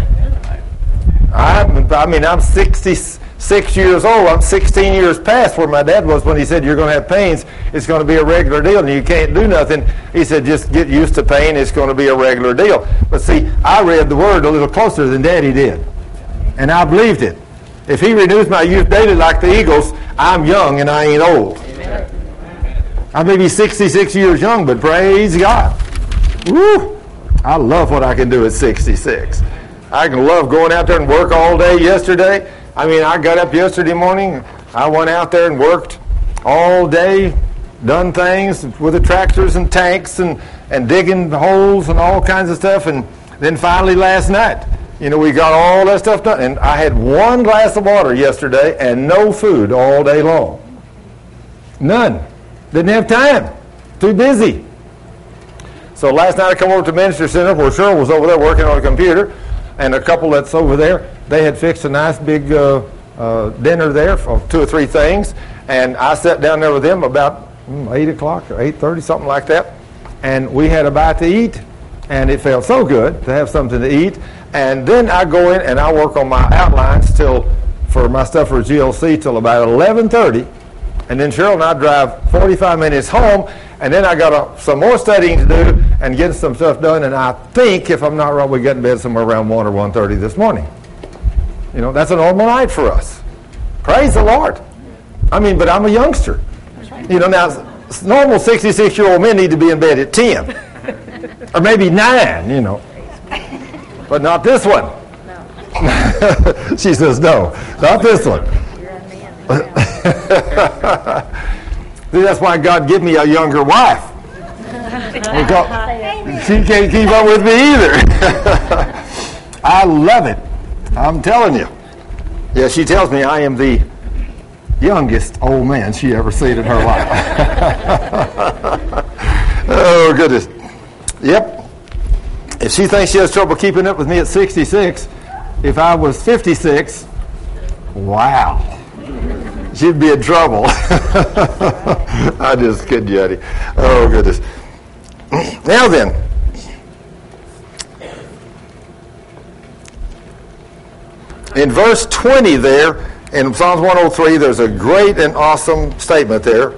I'm 66 years old. I'm 16 years past where my dad was when he said, you're going to have pains. It's going to be a regular deal, and you can't do nothing. He said, just get used to pain. It's going to be a regular deal. But see, I read the Word a little closer than Daddy did, and I believed it. If he renews my youth daily like the eagles, I'm young and I ain't old. I may be 66 years young, but praise God. Woo! I love what I can do at 66. I can love going out there and work all day yesterday. I mean, I got up yesterday morning. I went out there and worked all day, done things with the tractors and tanks and digging holes and all kinds of stuff. And then finally last night, we got all that stuff done. And I had one glass of water yesterday and no food all day long. None. Didn't have time. Too busy. So last night I come over to Ministry Center where Cheryl was over there working on a computer, and a couple that's over there, they had fixed a nice big dinner there for 2 or 3 things, and I sat down there with them about 8 o'clock or 8:30, something like that, and we had a bite to eat, and it felt so good to have something to eat. And then I go in and I work on my outlines for my stuff for GLC till about 11:30. And then Cheryl and I drive 45 minutes home, and then I got some more studying to do and getting some stuff done. And I think, if I'm not wrong, we got in bed somewhere around 1 or 1:30 this morning. That's a normal night for us. Praise the Lord. I mean, but I'm a youngster. Now, normal 66-year-old men need to be in bed at 10 or maybe 9, But not this one. No. She says, no, not this one. That's why God gave me a younger wife. Because she can't keep up with me either. I love it. I'm telling you. Yeah, she tells me I am the youngest old man she ever seen in her life. Oh, goodness. Yep. If she thinks she has trouble keeping up with me at 66, if I was 56, wow. She'd be in trouble. I just kid you, Eddie. Oh, goodness. Now then, in verse 20 there, in Psalms 103, there's a great and awesome statement there.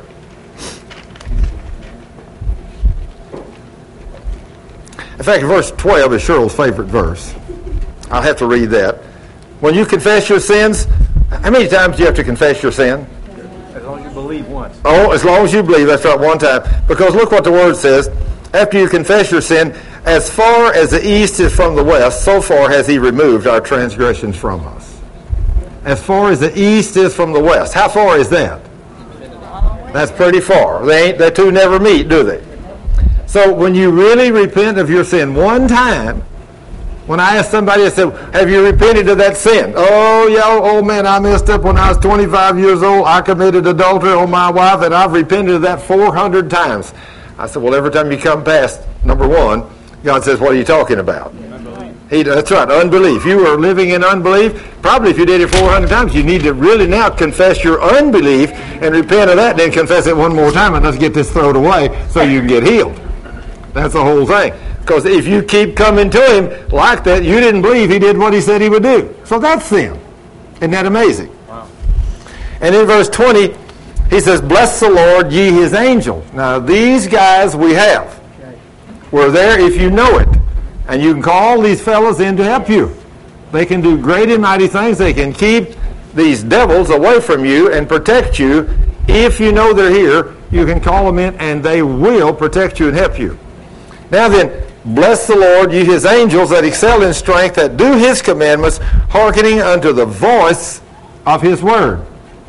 In fact, verse 12 is Cheryl's favorite verse. I'll have to read that. When you confess your sins, how many times do you have to confess your sin? As long as you believe once. Oh, as long as you believe, that's right, one time. Because look what the Word says. After you confess your sin, as far as the east is from the west, so far has He removed our transgressions from us. As far as the east is from the west. How far is that? That's pretty far. The two never meet, do they? So when you really repent of your sin one time, when I asked somebody, I said, have you repented of that sin? Oh, yeah, oh man, I messed up when I was 25 years old. I committed adultery on my wife, and I've repented of that 400 times. I said, well, every time you come past number 1, God says, what are you talking about? That's right, unbelief. You are living in unbelief. Probably if you did it 400 times, you need to really now confess your unbelief and repent of that, then confess it one more time, and let's get this thrown away so you can get healed. That's the whole thing. Because if you keep coming to Him like that, you didn't believe He did what He said He would do. So that's sin. Isn't that amazing? Wow. And in verse 20, He says, bless the Lord, ye His angels. Now, these guys we have. We're there if you know it. And you can call these fellows in to help you. They can do great and mighty things. They can keep these devils away from you and protect you. If you know they're here, you can call them in and they will protect you and help you. Now then, bless the Lord, ye His angels that excel in strength, that do His commandments, hearkening unto the voice of His word.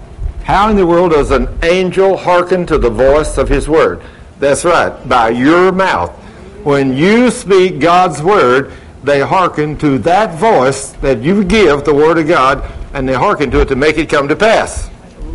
How in the world does an angel hearken to the voice of His word? That's right, by your mouth. When you speak God's word, they hearken to that voice that you give, the word of God, and they hearken to it to make it come to pass.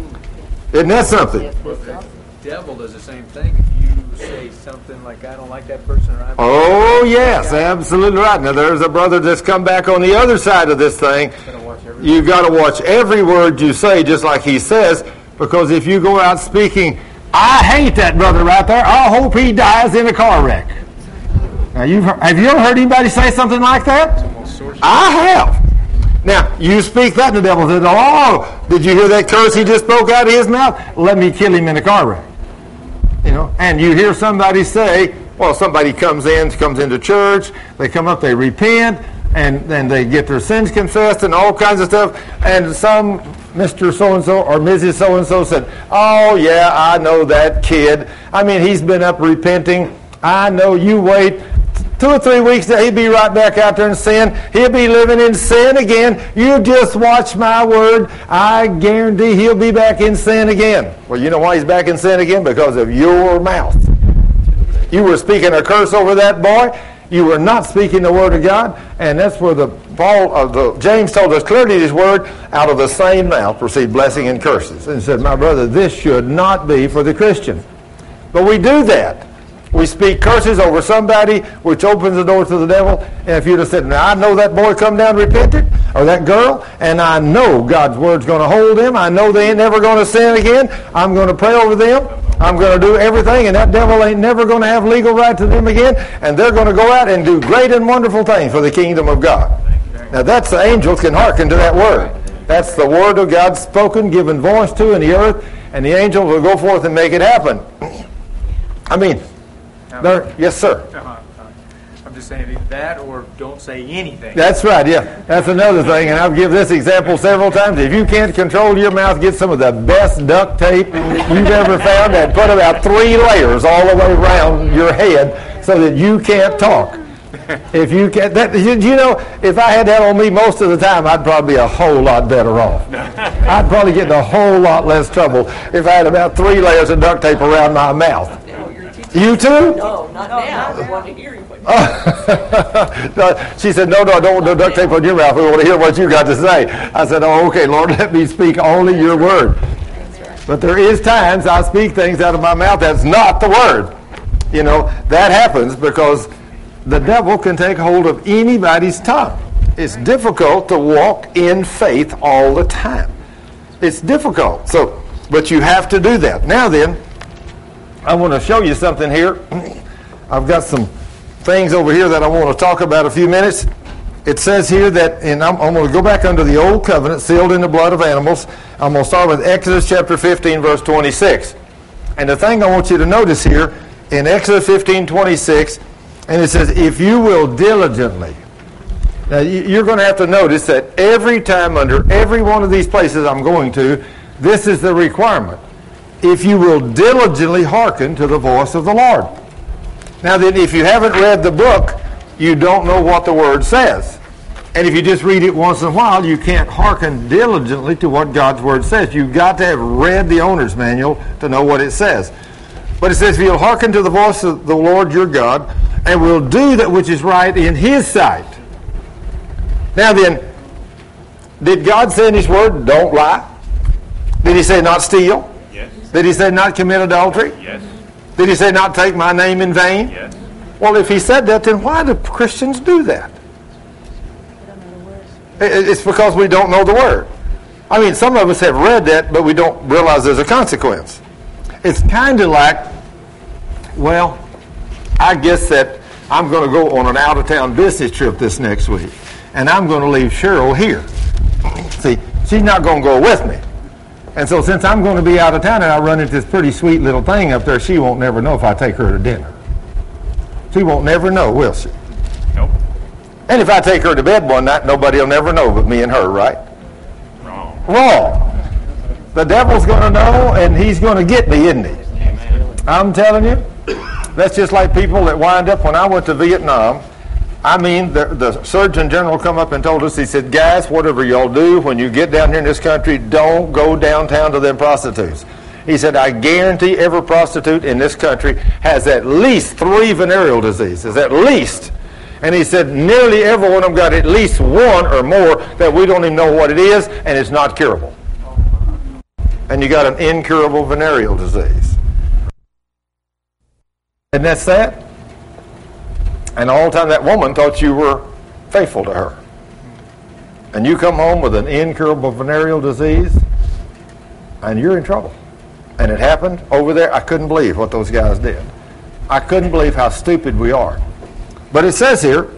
Isn't that something? The devil does the same thing. If you say something like, I don't like that person, or oh, yes, absolutely right. Now, there's a brother that's come back on the other side of this thing. You've got to watch every word you say, just like he says, because if you go out speaking, I hate that brother right there, I hope he dies in a car wreck. Now, have you ever heard anybody say something like that? I have. Now, you speak that, and the devil says, oh, did you hear that curse he just spoke out of his mouth? Let me kill him in a car wreck. And you hear somebody say, well, somebody comes into church, they come up, they repent, and they get their sins confessed and all kinds of stuff. And some Mr. So-and-so or Mrs. So-and-so said, oh, yeah, I know that kid. I mean, he's been up repenting. I know, you wait 2 or 3 weeks, he'll be right back out there in sin. He'll be living in sin again. You just watch my word. I guarantee he'll be back in sin again. Well, you know why he's back in sin again? Because of your mouth. You were speaking a curse over that boy. You were not speaking the word of God. And that's where James told us clearly in his word, out of the same mouth proceed blessing and curses. And he said, my brother, this should not be for the Christian. But we do that. We speak curses over somebody, which opens the door to the devil. And if you'd have said, now I know that boy come down repented, or that girl, and I know God's word's going to hold them. I know they ain't never going to sin again. I'm going to pray over them. I'm going to do everything, and that devil ain't never going to have legal right to them again. And they're going to go out and do great and wonderful things for the kingdom of God. Now that's the angels can hearken to that word. That's the word of God spoken, given voice to in the earth, and the angels will go forth and make it happen. I mean, yes, sir. I'm just saying either that or don't say anything. That's right, yeah. That's another thing, and I've given this example several times. If you can't control your mouth, get some of the best duct tape you've ever found and put about 3 layers all the way around your head so that you can't talk. If you can't, you know, if I had that on me most of the time, I'd probably be a whole lot better off. I'd probably get in a whole lot less trouble if I had about 3 layers of duct tape around my mouth. You too? No, not now. I want to hear you. She said, no, I don't want no duct tape on your mouth. We want to hear what you got to say. I said, oh, okay, Lord, let me speak only your word. But there is times I speak things out of my mouth that's not the word. You know, that happens because the devil can take hold of anybody's tongue. It's difficult to walk in faith all the time. It's difficult. So, but you have to do that. Now then, I want to show you something here. I've got some things over here that I want to talk about a few minutes. It says here that, and I'm going to go back under the old covenant, sealed in the blood of animals. I'm going to start with Exodus chapter 15, verse 26. And the thing I want you to notice here, in Exodus 15, 26, and it says, if you will diligently. Now, you're going to have to notice that every time under every one of these places I'm going to, this is the requirement. If you will diligently hearken to the voice of the Lord. Now then, if you haven't read the book, you don't know what the word says. And if you just read it once in a while, you can't hearken diligently to what God's word says. You've got to have read the owner's manual to know what it says. But it says, if you'll hearken to the voice of the Lord your God, and will do that which is right in his sight. Now then, did God say in his word, don't lie? Did he say not steal? Yes. Did he say not commit adultery? Yes. Did he say not take my name in vain? Yes. Well, if he said that, then why do Christians do that? It's because we don't know the word. I mean, some of us have read that, but we don't realize there's a consequence. It's kind of like, well, I guess that I'm going to go on an out-of-town business trip this next week, and I'm going to leave Cheryl here. See, she's not going to go with me. And so since I'm going to be out of town and I run into this pretty sweet little thing up there, she won't never know if I take her to dinner. She won't never know, will she? Nope. And if I take her to bed one night, nobody will never know but me and her, right? Wrong. Wrong. The devil's going to know, and he's going to get me, isn't he? Amen. I'm telling you, that's just like people that wind up, when I went to Vietnam, I mean, the Surgeon General come up and told us, he said, guys, whatever y'all do, when you get down here in this country, don't go downtown to them prostitutes. He said, I guarantee every prostitute in this country has at least 3 venereal diseases, at least. And he said, nearly every one of them got at least 1 or more that we don't even know what it is, and it's not curable. And you got an incurable venereal disease. Isn't that sad? And all the time that woman thought you were faithful to her. And you come home with an incurable venereal disease, and you're in trouble. And it happened over there. I couldn't believe what those guys did. I couldn't believe how stupid we are. But it says here,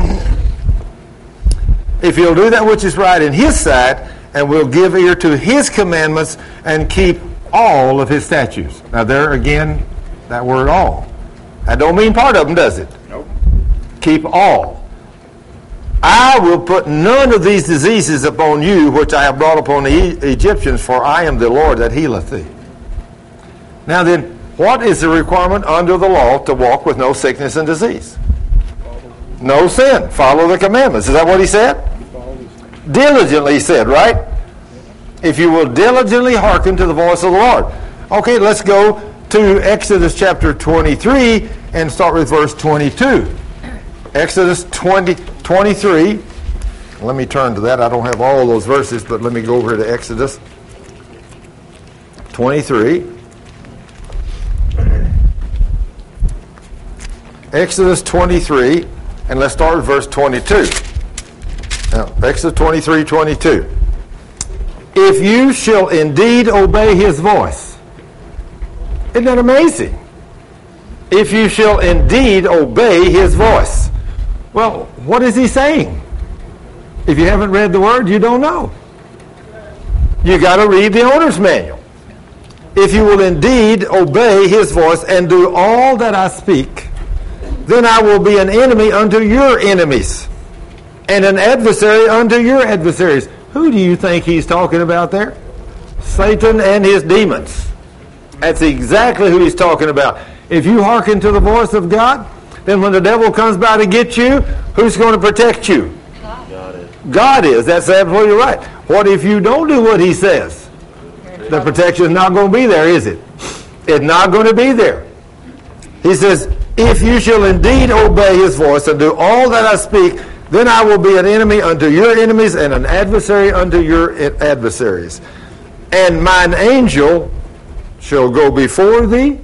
if you'll do that which is right in his sight, and will give ear to his commandments, and keep all of his statutes. Now there again, that word all. That don't mean part of them, does it? Nope. Keep all. I will put none of these diseases upon you, which I have brought upon the Egyptians, for I am the Lord that healeth thee. Now then, what is the requirement under the law to walk with no sickness and disease? No sin. Follow the commandments. Is that what he said? Diligently, he said, right? If you will diligently hearken to the voice of the Lord. Okay, let's go to Exodus chapter 23 and start with verse 22. Exodus 23. Let me turn to that. I don't have all those verses, but let me go over to Exodus 23. Exodus 23, and let's start with verse 22. Now, Exodus 23, 22. If you shall indeed obey his voice. Isn't that amazing? If you shall indeed obey his voice. Well, what is he saying? If you haven't read the word, you don't know. You got to read the owner's manual. If you will indeed obey his voice and do all that I speak, then I will be an enemy unto your enemies and an adversary unto your adversaries. Who do you think he's talking about there? Satan and his demons. That's exactly who he's talking about. If you hearken to the voice of God, then when the devil comes by to get you, who's going to protect you? God is. That's absolutely right. What if you don't do what he says? The protection is not going to be there, is it? It's not going to be there. He says, if you shall indeed obey his voice and do all that I speak, then I will be an enemy unto your enemies and an adversary unto your adversaries. And mine angel shall go before thee.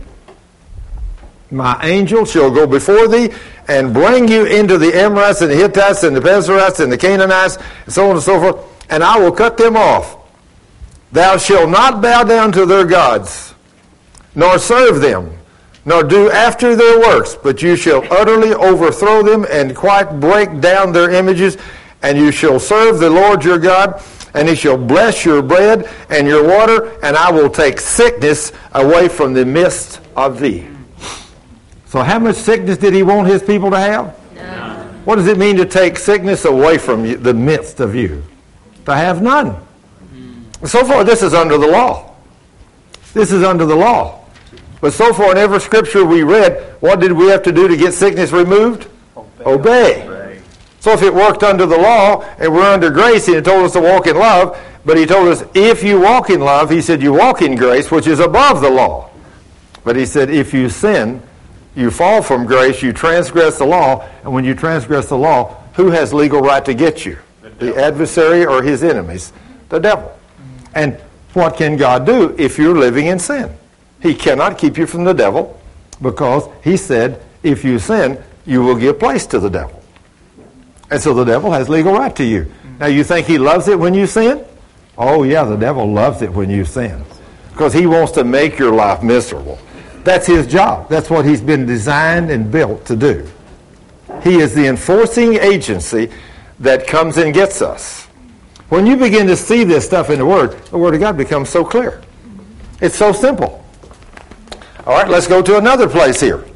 My angel shall go before thee and bring you into the Amorites and the Hittites and the Perizzites and the Canaanites and so on and so forth, and I will cut them off. Thou shalt not bow down to their gods, nor serve them, nor do after their works, but you shall utterly overthrow them and quite break down their images, and you shall serve the Lord your God, and he shall bless your bread and your water, and I will take sickness away from the midst of thee. So how much sickness did he want his people to have? None. What does it mean to take sickness away from you, the midst of you? To have none. So far, this is under the law. This is under the law. But so far in every scripture we read, what did we have to do to get sickness removed? Obey. So if it worked under the law and we're under grace, and he told us to walk in love, but he told us if you walk in love, he said you walk in grace, which is above the law. But he said if you sin, you fall from grace, you transgress the law, and when you transgress the law, who has legal right to get you? The adversary or his enemies? The devil. And what can God do if you're living in sin? He cannot keep you from the devil because he said if you sin, you will give place to the devil. And so the devil has legal right to you. Now you think he loves it when you sin? Oh yeah, the devil loves it when you sin because he wants to make your life miserable. That's his job. That's what he's been designed and built to do. He is the enforcing agency that comes and gets us. When you begin to see this stuff in the Word of God becomes so clear. It's so simple. All right, let's go to another place here.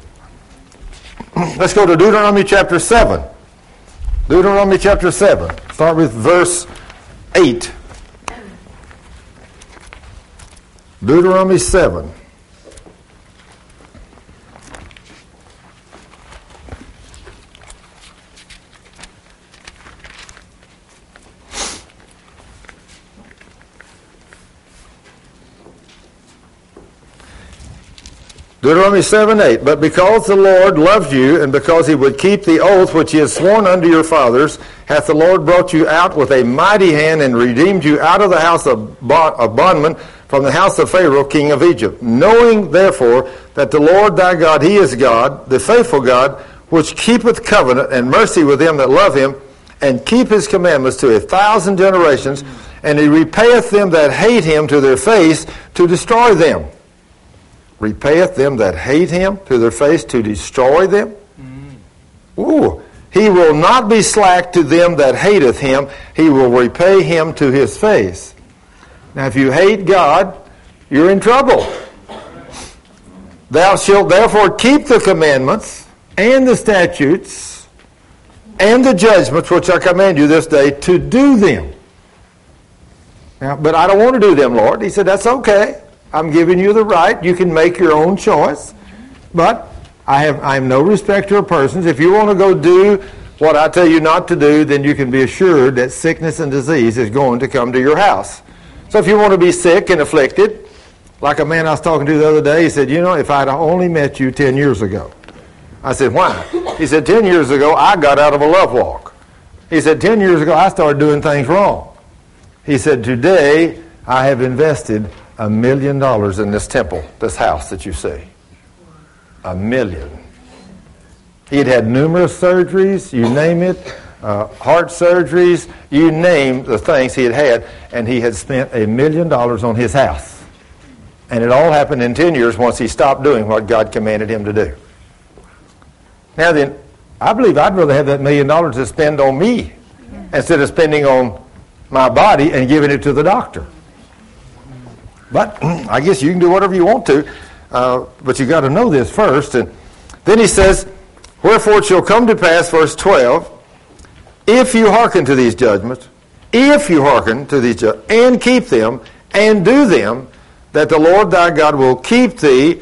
Let's go to Deuteronomy chapter 7. Deuteronomy chapter 7. Start with verse 8. Deuteronomy 7. Deuteronomy 7:8. But because the Lord loved you, and because he would keep the oath which he has sworn unto your fathers, hath the Lord brought you out with a mighty hand, and redeemed you out of the house of bondmen, from the house of Pharaoh, king of Egypt. Knowing therefore that the Lord thy God, he is God, the faithful God, which keepeth covenant and mercy with them that love him, and keep his commandments to 1,000 generations, and he repayeth them that hate him to their face, to destroy them. Repayeth them that hate him to their face, to destroy them. Ooh, he will not be slack to them that hateth him. He will repay him to his face. Now, if you hate God, you're in trouble. Thou shalt therefore keep the commandments and the statutes and the judgments which I command you this day to do them. Now, but I don't want to do them, Lord. He said, that's okay. I'm giving you the right. You can make your own choice. But I'm no respecter of persons. If you want to go do what I tell you not to do, then you can be assured that sickness and disease is going to come to your house. So if you want to be sick and afflicted, like a man I was talking to the other day, he said, you know, if I'd only met you 10 years ago. I said, why? He said, 10 years ago, I got out of a love walk. He said, 10 years ago, I started doing things wrong. He said, today, I have invested $1 million in this temple, this house that you see. $1 million. He had had numerous surgeries, you name it, heart surgeries, you name the things he had had, and he had spent $1 million on his house. And it all happened in 10 years once he stopped doing what God commanded him to do. Now then, I believe I'd rather have that $1 million to spend on me instead of spending on my body and giving it to the doctor. But I guess you can do whatever you want to, but you got to know this first. And then he says, wherefore it shall come to pass, verse 12, if you hearken to these judgments, and keep them, and do them, that the Lord thy God will keep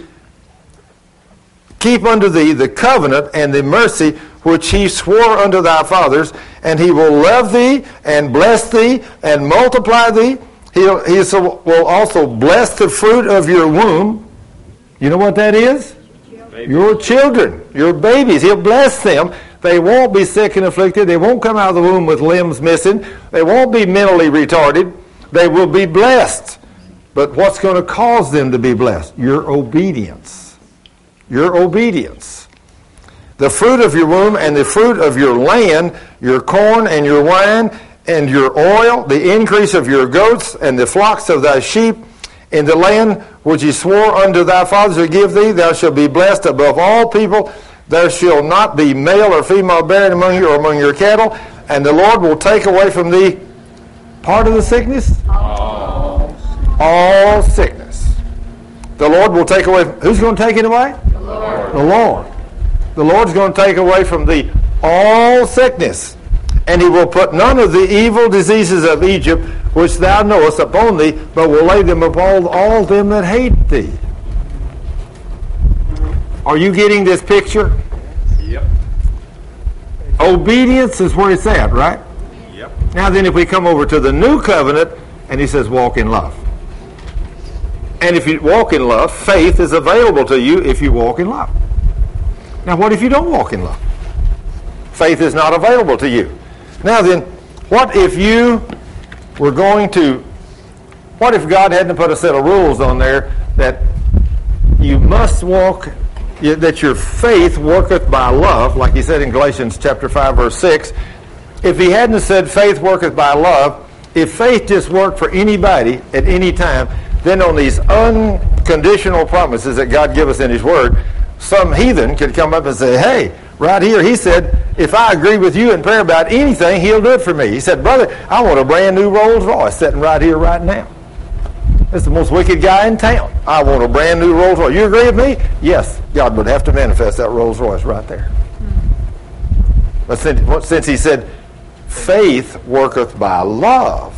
unto thee the covenant and the mercy which he swore unto thy fathers, and he will love thee, and bless thee, and multiply thee. He will also bless the fruit of your womb. You know what that is? Your children, your babies. He'll bless them. They won't be sick and afflicted. They won't come out of the womb with limbs missing. They won't be mentally retarded. They will be blessed. But what's going to cause them to be blessed? Your obedience. Your obedience. The fruit of your womb and the fruit of your land, your corn and your wine and your oil, the increase of your goats and the flocks of thy sheep, in the land which he swore unto thy fathers to give thee, thou shalt be blessed above all people. There shall not be male or female barren among you or among your cattle, and the Lord will take away from thee part of the sickness? All sickness. The Lord will take away. Who's going to take it away? The Lord. The Lord. The Lord's going to take away from thee all sickness. And he will put none of the evil diseases of Egypt, which thou knowest, upon thee, but will lay them upon all them that hate thee. Are you getting this picture? Yep. Obedience is where it's at, right? Yep. Now then, if we come over to the new covenant, and he says, walk in love. And if you walk in love, faith is available to you if you walk in love. Now, what if you don't walk in love? Faith is not available to you. Now then, what if you were going to, what if God hadn't put a set of rules on there that you must walk, that your faith worketh by love, like he said in Galatians chapter 5, verse 6. If he hadn't said faith worketh by love, if faith just worked for anybody at any time, then on these unconditional promises that God gives us in his word, some heathen could come up and say, hey, right here, he said, if I agree with you in prayer about anything, he'll do it for me. He said, brother, I want a brand new Rolls Royce sitting right here, right now. That's the most wicked guy in town. I want a brand new Rolls Royce. You agree with me? Yes, God would have to manifest that Rolls Royce right there. But since he said, faith worketh by love,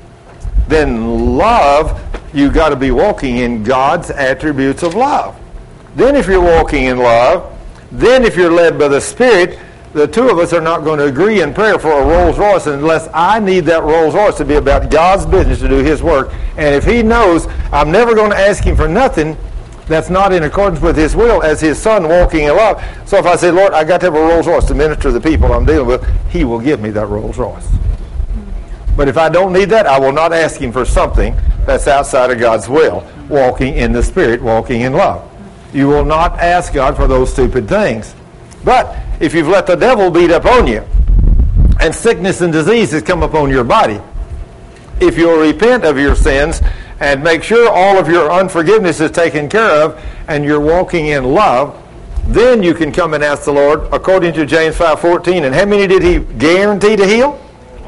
then love, you got to be walking in God's attributes of love. Then if you're walking in love, then if you're led by the Spirit, the two of us are not going to agree in prayer for a Rolls Royce unless I need that Rolls Royce to be about God's business, to do his work. And if he knows I'm never going to ask him for nothing that's not in accordance with his will as his son walking in love. So if I say, Lord, I got to have a Rolls Royce to minister to the people I'm dealing with, he will give me that Rolls Royce. But if I don't need that, I will not ask him for something that's outside of God's will, walking in the Spirit, walking in love. You will not ask God for those stupid things. But if you've let the devil beat up on you, and sickness and disease has come upon your body, if you'll repent of your sins and make sure all of your unforgiveness is taken care of and you're walking in love, then you can come and ask the Lord according to James 5:14. And how many did he guarantee to heal?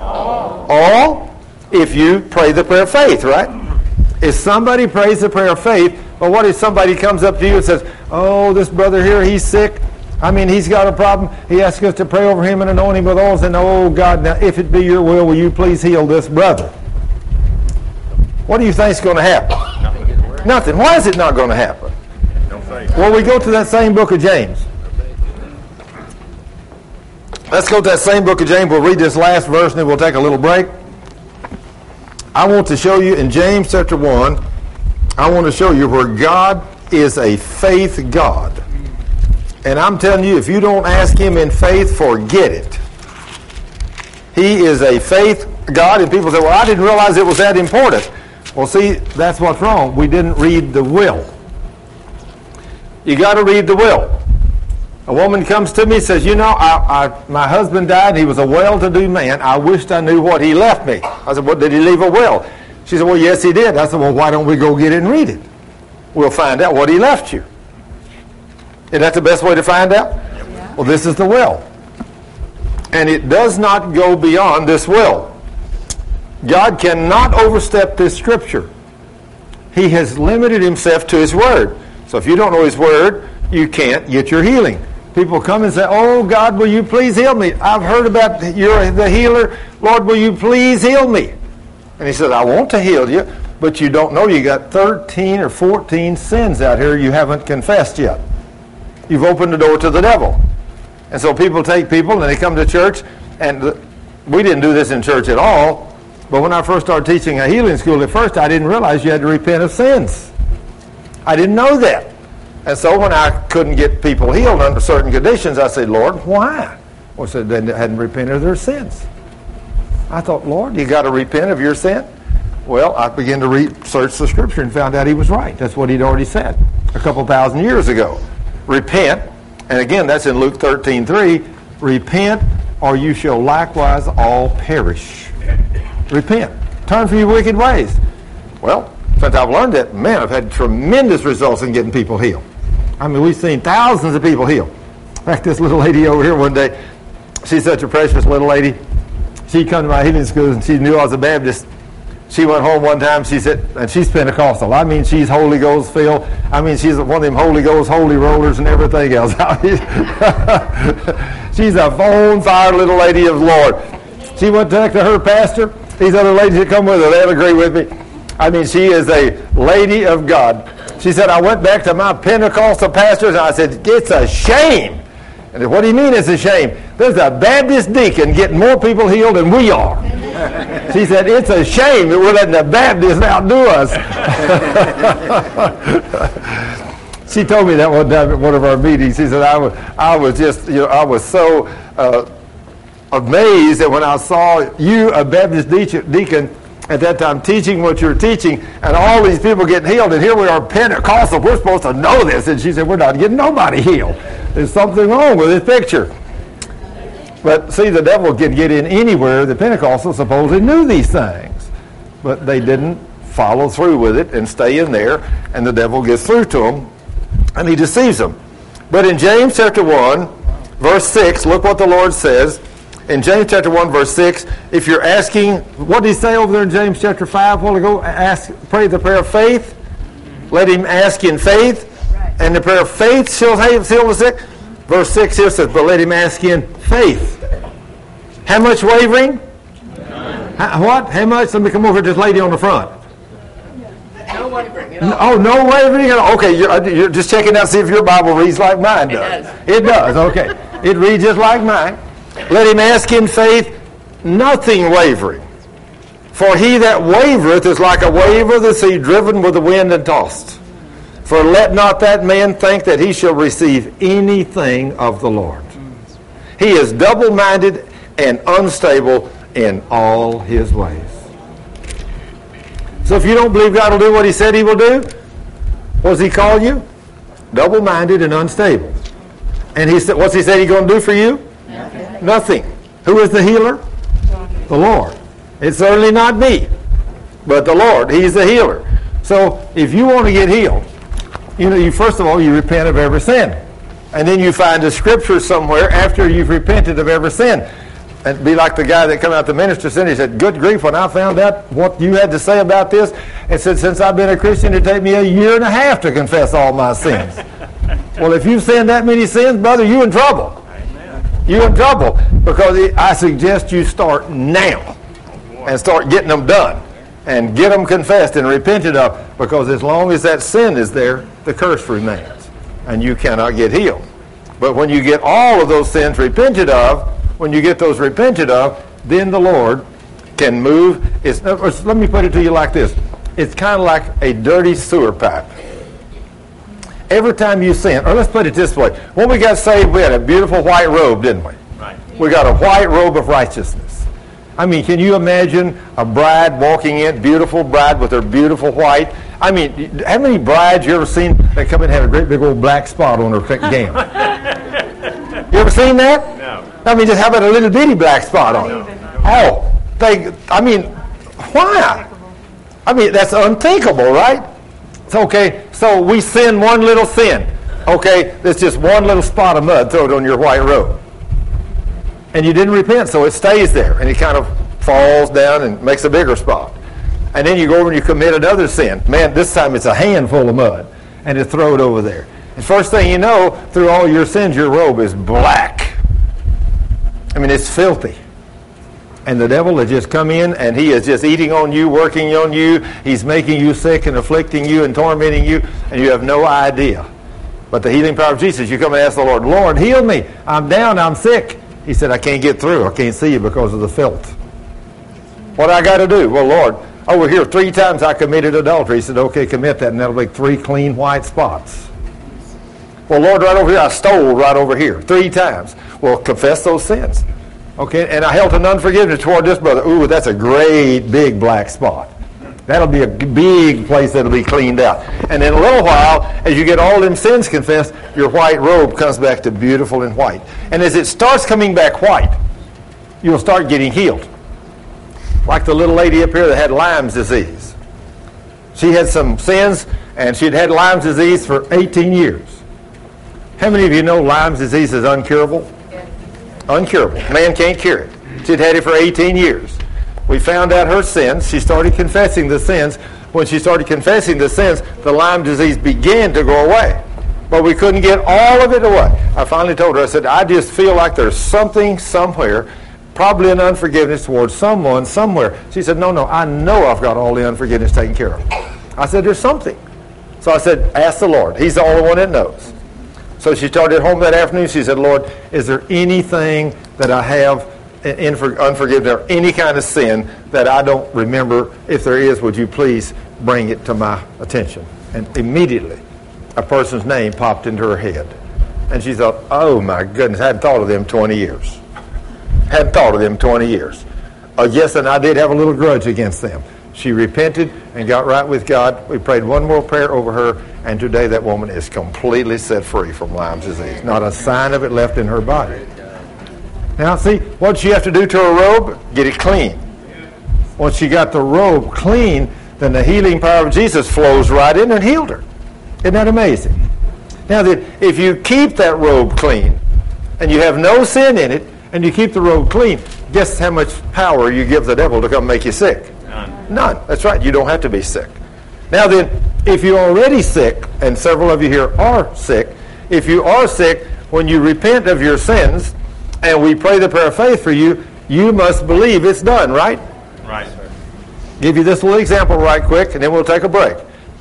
All. If you pray the prayer of faith, right? If somebody prays the prayer of faith, but what if somebody comes up to you and says, oh, this brother here, he's sick. I mean, he's got a problem. He asks us to pray over him and anoint him with oils. And, oh, God, now, if it be your will you please heal this brother? What do you think is going to happen? Nothing. Why is it not going to happen? No faith. Well, we go to that same book of James. Let's go to that same book of James. We'll read this last verse and then we'll take a little break. I want to show you in James chapter 1, I want to show you where God is a faith God. And I'm telling you, if you don't ask him in faith, forget it. He is a faith God, and people say, well, I didn't realize it was that important. Well, see, that's what's wrong. We didn't read the will. You got to read the will. A woman comes to me and says, you know, my husband died. He was a well-to-do man. I wished I knew what he left me. I said, well, did he leave a will? She said, well, yes, he did. I said, well, why don't we go get it and read it? We'll find out what he left you. Isn't that the best way to find out? Yeah. Well, this is the will. And it does not go beyond this will. God cannot overstep this scripture. He has limited himself to his word. So if you don't know his word, you can't get your healing. People come and say, oh, God, will you please heal me? I've heard about you're the healer. Lord, will you please heal me? And he said, I want to heal you, but you don't know you got 13 or 14 sins out here you haven't confessed yet. You've opened the door to the devil. And so people take people and they come to church, and we didn't do this in church at all, but when I first started teaching a healing school, at first I didn't realize you had to repent of sins. I didn't know that. And so when I couldn't get people healed under certain conditions, I said, Lord, why? Well, said they hadn't repented of their sins. I thought, Lord, you got to repent of your sin? Well, I began to research the scripture and found out he was right. That's what he'd already said a couple thousand years ago. Repent, and again, that's in Luke 13:3. Repent, or you shall likewise all perish. Repent. Turn from your wicked ways. Well, since I've learned that, man, I've had tremendous results in getting people healed. I mean, we've seen thousands of people healed. In fact, this little lady over here one day, she's such a precious little lady. She come to my healing school and she knew I was a Baptist. She went home one time, she said, and she's Pentecostal. I mean, she's Holy Ghost filled. I mean, she's one of them Holy Ghost, holy rollers and everything else. She's a on-fire little lady of the Lord. She went back to her pastor. These other ladies that come with her, they'll agree with me. I mean, she is a lady of God. She said, I went back to my Pentecostal pastors and I said, it's a shame. And said, what do you mean it's a shame? There's a Baptist deacon getting more people healed than we are. She said, it's a shame that we're letting the Baptists outdo us. She told me that one time at one of our meetings. She said, I was just, I was so amazed that when I saw you, a Baptist deacon, at that time teaching what you're teaching, and all these people getting healed, and here we are Pentecostal, we're supposed to know this. And she said, we're not getting nobody healed. There's something wrong with this picture. But see, the devil can get in anywhere. The Pentecostals supposedly knew these things, but they didn't follow through with it and stay in there, and the devil gets through to them, and he deceives them. But in James chapter 1, verse 6, look what the Lord says. In James chapter 1, verse 6, if you're asking, what did he say over there in James chapter 5 a while ago? Pray the prayer of faith. Let him ask in faith. Right. And the prayer of faith shall heal the sick. Verse 6 here says, but let him ask in faith. How much wavering? What? How much? Let me come over to this lady on the front. No wavering. Oh, no wavering at all. Okay, you're just checking out to see if your Bible reads like mine does. It does, okay. It reads just like mine. Let him ask in faith, nothing wavering. For he that wavereth is like a wave of the sea, driven with the wind and tossed. For let not that man think that he shall receive anything of the Lord. He is double-minded and unstable in all his ways. So if you don't believe God will do what he said he will do, what does he call you? Double-minded and unstable. And he said, what's he said he's going to do for you? Nothing. Who is the healer? The Lord. It's certainly not me, but the Lord. He's the healer. So if you want to get healed, you first of all, you repent of every sin. And then you find a scripture somewhere after you've repented of every sin. And be like the guy that come out to minister sin. He said, good grief, when I found out what you had to say about this, and said, since I've been a Christian, it take me 1.5 years to confess all my sins. Well, if you've sinned that many sins, brother, you're in trouble. You're in trouble because I suggest you start now and start getting them done and get them confessed and repented of, because as long as that sin is there, the curse remains and you cannot get healed. But when you get all of those sins repented of, when you get those repented of, then the Lord can move. Let me put it to you like this. It's kind of like a dirty sewer pipe. Every time you sin, or let's put it this way. When we got saved, we had a beautiful white robe, didn't we? Right. We got a white robe of righteousness. I mean, can you imagine a bride walking in, beautiful bride with her beautiful white? I mean, how many brides you ever seen that come in and have a great big old black spot on her gown? You ever seen that? No. I mean, just have a little bitty black spot on it. Oh, why? I mean, that's unthinkable, right? It's okay. So we sin one little sin. Okay, there's just one little spot of mud. Throw it on your white robe. And you didn't repent, so it stays there. And it kind of falls down and makes a bigger spot. And then you go over and you commit another sin. Man, this time it's a handful of mud. And you throw it over there. And first thing you know, through all your sins, your robe is black. I mean, it's filthy. And the devil has just come in and he is just eating on you, working on you. He's making you sick and afflicting you and tormenting you, and you have no idea. But the healing power of Jesus, you come and ask the Lord, Lord, heal me. I'm down, I'm sick. He said, I can't get through. I can't see you because of the filth. What I got to do? Well, Lord, over here 3 times I committed adultery. He said, okay, commit that, and that'll make 3 clean white spots. Well, Lord, right over here, I stole right over here 3 times. Well, confess those sins. Okay, and I held an unforgiveness toward this brother. Ooh, that's a great big black spot. That'll be a big place that'll be cleaned out. And in a little while, as you get all them sins confessed, your white robe comes back to beautiful and white. And as it starts coming back white, you'll start getting healed. Like the little lady up here that had Lyme's disease. She had some sins, and she'd had Lyme's disease for 18 years. How many of you know Lyme's disease is uncurable? Uncurable. Man can't cure it. She'd had it for 18 years. We found out her sins. She started confessing the sins. When she started confessing the sins, the Lyme disease began to go away. But we couldn't get all of it away. I finally told her, I said, I just feel like there's something somewhere, probably an unforgiveness towards someone somewhere. She said, no, I know I've got all the unforgiveness taken care of. I said, there's something. So I said, ask the Lord. He's the only one that knows. So she started home that afternoon. She said, Lord, is there anything that I have in unforgiveness or any kind of sin that I don't remember? If there is, would you please bring it to my attention? And immediately, a person's name popped into her head. And she thought, oh my goodness, I hadn't thought of them 20 years. Hadn't thought of them 20 years. Yes, and I did have a little grudge against them. She repented and got right with God. We prayed one more prayer over her, and today that woman is completely set free from Lyme's disease. Not a sign of it left in her body. Now, see, what did she have to do to her robe? Get it clean. Once she got the robe clean, then the healing power of Jesus flows right in and healed her. Isn't that amazing? Now, if you keep that robe clean, and you have no sin in it, and you keep the robe clean, guess how much power you give the devil to come make you sick? None. That's right. You don't have to be sick. Now then, if you're already sick, and several of you here are sick, if you are sick, when you repent of your sins, and we pray the prayer of faith for you, you must believe it's done, right? Right, sir. Give you this little example right quick, and then we'll take a break.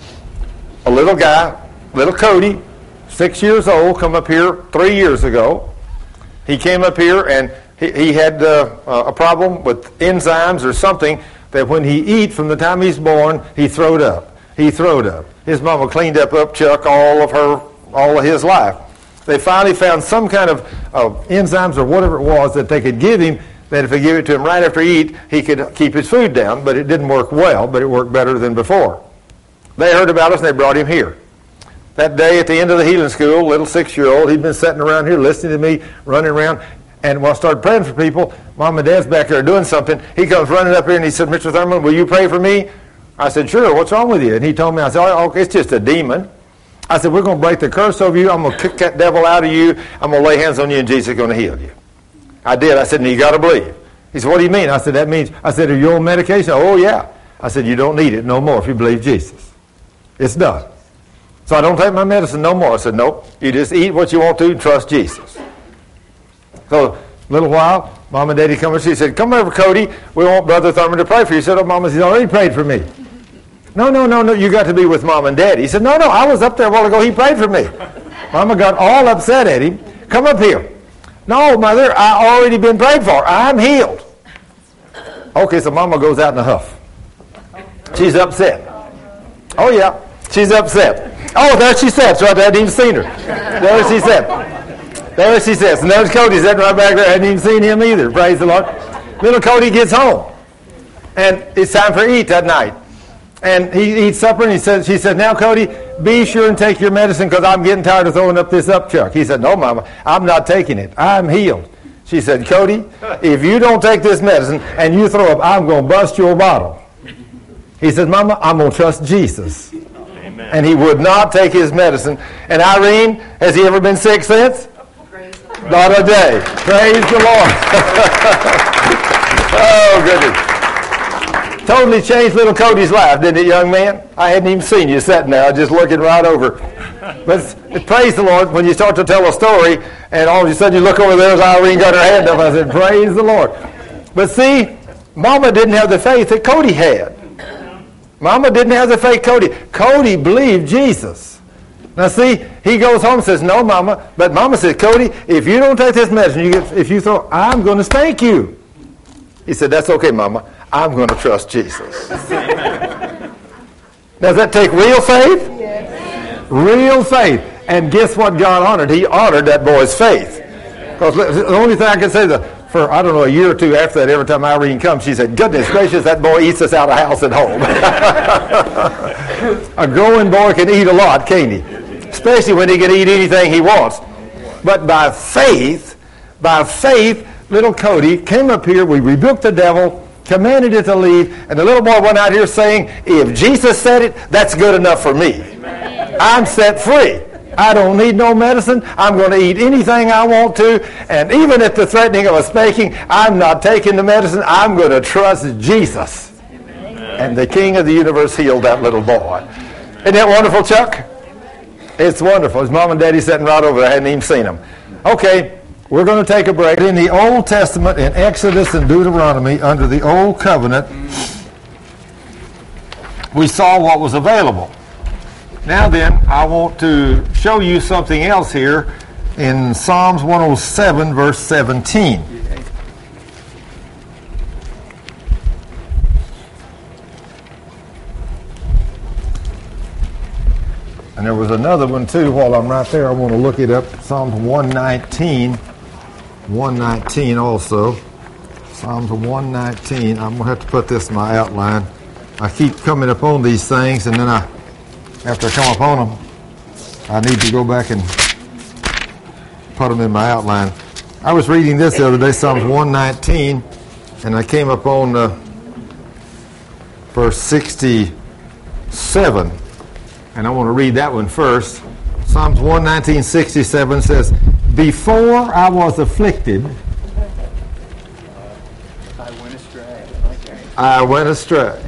A little guy, little Cody, 6 years old, come up here 3 years ago. He came up here, and he had a problem with enzymes or something, that when he eat, from the time he's born, he throwed up. He throwed up. His mama cleaned up Chuck all of his life. They finally found some kind of enzymes or whatever it was that they could give him, that if they give it to him right after he eat, he could keep his food down, but it didn't work well, but it worked better than before. They heard about us and they brought him here. That day at the end of the healing school, little 6-year-old, he'd been sitting around here listening to me, running around. And when I started praying for people, Mom and Dad's back there doing something. He comes running up here and he said, Mr. Thurman, will you pray for me? I said, sure, what's wrong with you? And he told me, I said, oh, it's just a demon. I said, we're going to break the curse over you. I'm going to kick that devil out of you. I'm going to lay hands on you and Jesus is going to heal you. I did. I said, and you got to believe. He said, what do you mean? I said, are you on medication? Oh, yeah. I said, you don't need it no more if you believe Jesus. It's done. So I don't take my medicine no more. I said, nope. You just eat what you want to and trust Jesus. So a little while, Mom and Daddy come and she said, come over, Cody. We want Brother Thurman to pray for you. He said, oh, Mama, he's already prayed for me. No, you got to be with Mom and Daddy. He said, no, I was up there a while ago. He prayed for me. Mama got all upset at him. Come up here. No, Mother, I already been prayed for. I'm healed. Okay, so Mama goes out in a huff. She's upset. Oh, yeah, she's upset. Oh, there she sits right there. I hadn't even seen her. There she sits. There she sits. And there's Cody sitting right back there. I hadn't even seen him either. Praise the Lord. Little Cody gets home. And it's time for eat that night. And he eats supper, and she said, now, Cody, be sure and take your medicine because I'm getting tired of throwing up this upchuck. He said, no, Mama, I'm not taking it. I'm healed. She said, Cody, if you don't take this medicine and you throw up, I'm going to bust your bottle. He said, Mama, I'm going to trust Jesus. Amen. And he would not take his medicine. And Irene, has he ever been sick since? Not a day. Praise the Lord. Oh, goodness. Totally changed little Cody's life, didn't it, young man? I hadn't even seen you sitting there. I was just looking right over. But praise the Lord, when you start to tell a story, and all of a sudden you look over there as Irene got her hand up, I said, praise the Lord. But see, Mama didn't have the faith that Cody had. Mama didn't have the faith Cody believed Jesus. Now see, he goes home and says, no, Mama. But Mama said, Cody, if you don't take this medicine, if you throw, I'm going to spank you. He said, that's okay, Mama. I'm going to trust Jesus. Does that take real faith? Yes. Real faith. And guess what God honored? He honored that boy's faith. Because the only thing I can say for, I don't know, a year or two after that, every time Irene comes, she said, goodness gracious, that boy eats us out of house and home. A growing boy can eat a lot, can't he? Especially when he can eat anything he wants. But by faith, little Cody came up here, we rebuked the devil, commanded it to leave, and the little boy went out here saying, if Jesus said it, that's good enough for me. Amen. I'm set free. I don't need no medicine. I'm going to eat anything I want to, and even at the threatening of a spanking, I'm not taking the medicine. I'm going to trust Jesus. Amen. And the King of the universe healed that little boy. Isn't that wonderful, Chuck? It's wonderful. His mom and daddy sitting right over there. I hadn't even seen them. Okay. We're going to take a break. In the Old Testament, in Exodus and Deuteronomy, under the Old Covenant, we saw what was available. Now then, I want to show you something else here in Psalms 107, verse 17. And there was another one too. While I'm right there, I want to look it up. Psalms 119 also. Psalms 119. I'm going to have to put this in my outline. I keep coming upon these things, and then after I come upon them, I need to go back and put them in my outline. I was reading this the other day, Psalms 119, and I came upon verse 67. And I want to read that one first. Psalms 119:67 says, before I was afflicted, I went astray.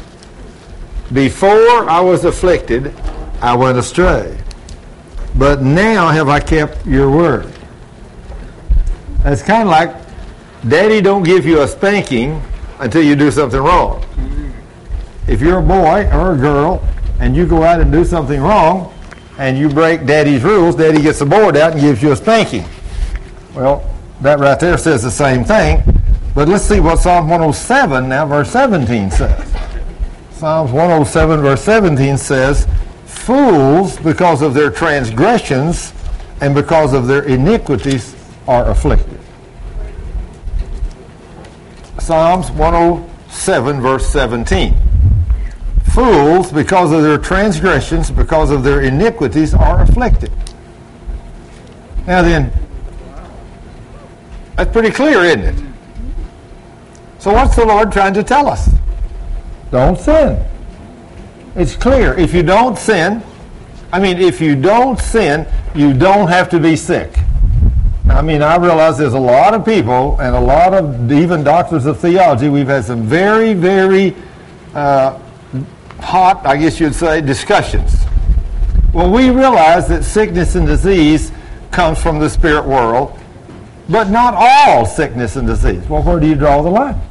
Before I was afflicted, I went astray. But now have I kept your word. It's kind of like Daddy don't give you a spanking until you do something wrong. If you're a boy or a girl and you go out and do something wrong and you break Daddy's rules, Daddy gets the board out and gives you a spanking. Well, that right there says the same thing. But let's see what Psalm 107 now, verse 17 says. Psalms 107, verse 17 says, fools, because of their transgressions and because of their iniquities, are afflicted. Psalms 107, verse 17. Fools, because of their transgressions, because of their iniquities, are afflicted. Now then, that's pretty clear, isn't it? So what's the Lord trying to tell us? Don't sin. It's clear. If you don't sin, you don't have to be sick. I realize there's a lot of people and a lot of even doctors of theology. We've had some very, very hot, I guess you'd say, discussions Well, we realize that sickness and disease comes from the spirit world, but not all sickness and disease. Well, where do you draw the line?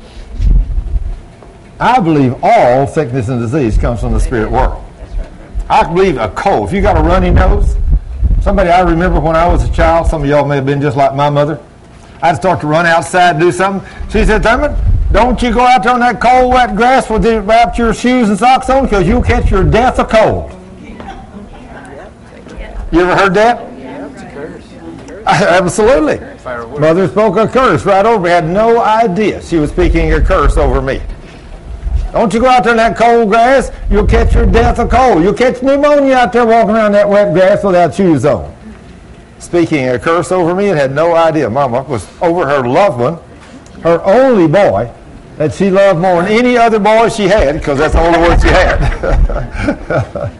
I believe all sickness and disease comes from the spirit world. I believe a cold. If you got a runny nose, somebody I remember when I was a child, some of y'all may have been just like my mother, I'd start to run outside and do something. She said, Thurman, don't you go out there on that cold, wet grass without your shoes and socks on, because you'll catch your death of cold. You ever heard that? Absolutely. Mother spoke a curse right over me. I had no idea she was speaking a curse over me. Don't you go out there in that cold grass, you'll catch your death of cold. You'll catch pneumonia out there walking around that wet grass without shoes on. Speaking a curse over me and had no idea. Mama was over her loved one, her only boy, that she loved more than any other boy she had, because that's the only one she had.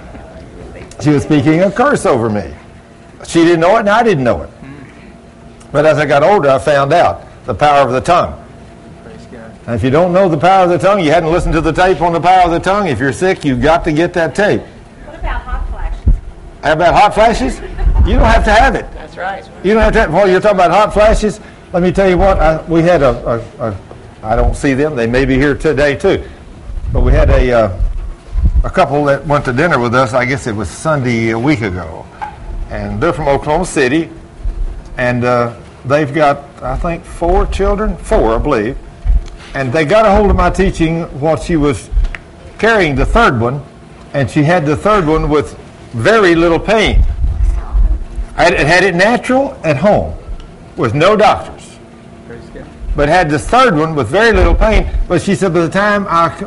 She was speaking a curse over me. She didn't know it and I didn't know it. But as I got older, I found out the power of the tongue. And if you don't know the power of the tongue, you hadn't listened to the tape on the power of the tongue, if you're sick, you've got to get that tape. What about hot flashes? How about hot flashes? You don't have to have it. That's right. You don't have to have it. Well, you're talking about hot flashes. Let me tell you what, we had I don't see them. They may be here today too. But we had a couple that went to dinner with us. I guess it was Sunday a week ago. And they're from Oklahoma City. And they've got, I think, 4 children. 4, I believe. And they got a hold of my teaching while she was carrying the third one. And she had the third one with very little pain. It had it natural at home with no doctors. But had this third one with very little pain. But she said by the time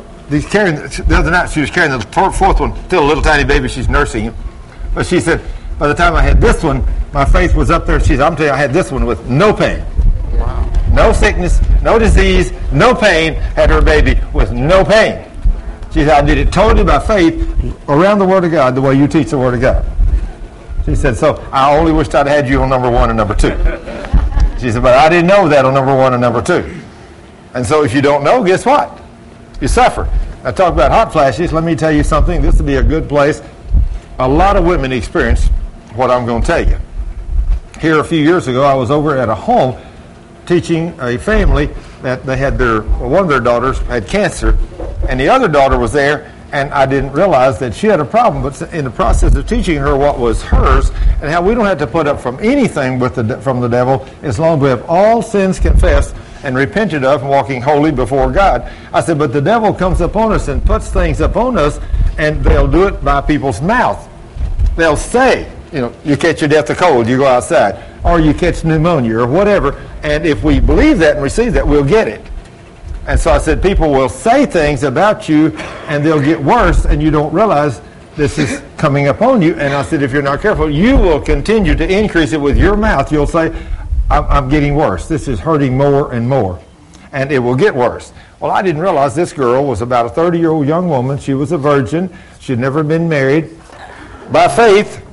the other night she was carrying the fourth one, still a little tiny baby, she's nursing him. But she said, by the time I had this one, my faith was up there. She said, I'm telling you, I had this one with no pain. Wow. No sickness, no disease, no pain. Had her baby with no pain. She said, I did it totally by faith around the Word of God, the way you teach the Word of God. She said, so I only wished I'd had you on number 1 and number 2. She said, but I didn't know that on number 1 and number 2. And so if you don't know, guess what? You suffer. I talk about hot flashes. Let me tell you something. This would be a good place. A lot of women experience what I'm going to tell you. Here a few years ago, I was over at a home teaching a family that they had one of their daughters had cancer, and the other daughter was there, and I didn't realize that she had a problem. But in the process of teaching her what was hers and how we don't have to put up from anything from the devil as long as we have all sins confessed and repented of and walking holy before God. I said, but the devil comes upon us and puts things upon us, and they'll do it by people's mouth. They'll say, you catch your death of cold, you go outside, or you catch pneumonia or whatever, and if we believe that and receive that, we'll get it. And so I said, people will say things about you, and they'll get worse, and you don't realize this is coming upon you. And I said, if you're not careful, you will continue to increase it with your mouth. You'll say, I'm getting worse. This is hurting more and more. And it will get worse. Well, I didn't realize this girl was about a 30-year-old young woman. She was a virgin. She'd never been married. By faith,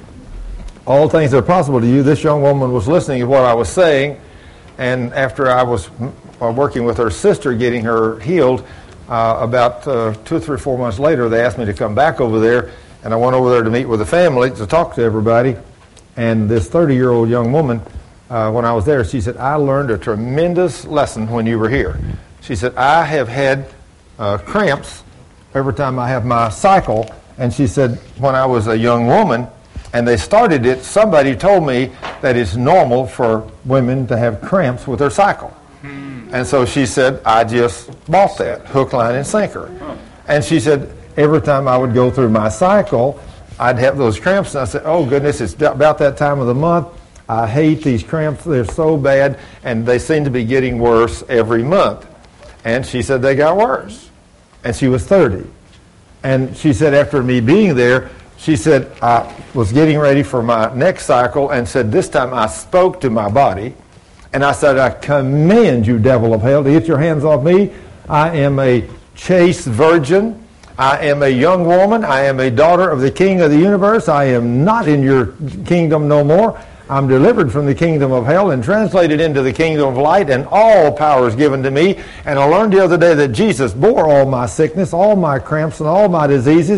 all things are possible to you. This young woman was listening to what I was saying. And after I was working with her sister, getting her healed, about 2 or 3 or 4 months later, they asked me to come back over there. And I went over there to meet with the family, to talk to everybody. And this 30-year-old young woman, when I was there, she said, I learned a tremendous lesson when you were here. She said, I have had cramps every time I have my cycle. And she said, when I was a young woman, and they started it, somebody told me that it's normal for women to have cramps with their cycle. And so she said, I just bought that, hook, line, and sinker. And she said, every time I would go through my cycle, I'd have those cramps. And I said, oh, goodness, it's about that time of the month. I hate these cramps. They're so bad, and they seem to be getting worse every month. And she said they got worse. And she was 30. And she said after me being there, she said, I was getting ready for my next cycle and said, this time I spoke to my body. And I said, I command you, devil of hell, to get your hands off me. I am a chaste virgin. I am a young woman. I am a daughter of the King of the universe. I am not in your kingdom no more. I'm delivered from the kingdom of hell and translated into the kingdom of light, and all power is given to me. And I learned the other day that Jesus bore all my sickness, all my cramps, and all my diseases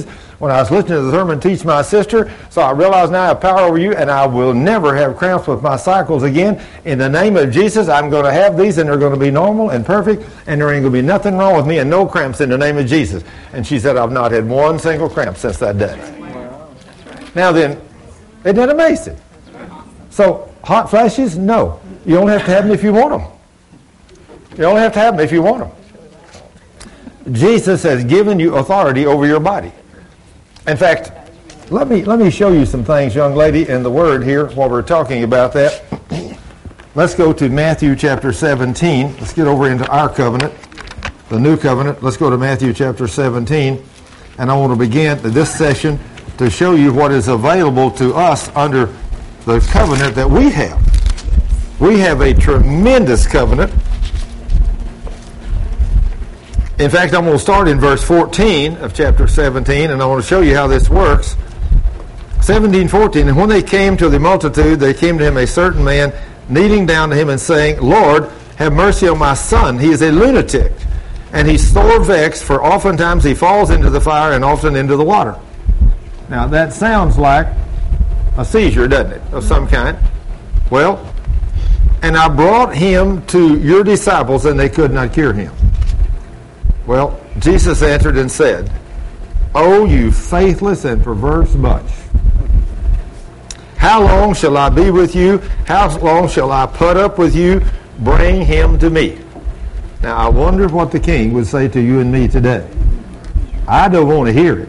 when I was listening to the sermon teach my sister. So I realize now I have power over you, and I will never have cramps with my cycles again. In the name of Jesus, I'm going to have these, and they're going to be normal and perfect, and there ain't going to be nothing wrong with me, and no cramps in the name of Jesus. And she said, I've not had one single cramp since that day. Now then, isn't that amazing? So, hot flashes? No. You only have to have them if you want them. You only have to have them if you want them. Jesus has given you authority over your body. In fact, let me show you some things, young lady, in the Word here while we're talking about that. Let's go to Matthew chapter 17. Let's get over into our covenant, the new covenant. Let's go to Matthew chapter 17. And I want to begin this session to show you what is available to us under the covenant that we have. We have a tremendous covenant. In fact, I'm going to start in verse 14 of chapter 17, and I want to show you how this works. 17:14, and when they came to the multitude, they came to him a certain man, kneeling down to him and saying, Lord, have mercy on my son. He is a lunatic, and he's sore vexed, for oftentimes he falls into the fire and often into the water. Now, that sounds like a seizure, doesn't it, of some kind? Well, and I brought him to your disciples, and they could not cure him. Well, Jesus answered and said, O you faithless and perverse bunch, how long shall I be with you? How long shall I put up with you? Bring him to me. Now, I wonder what the king would say to you and me today. I don't want to hear it.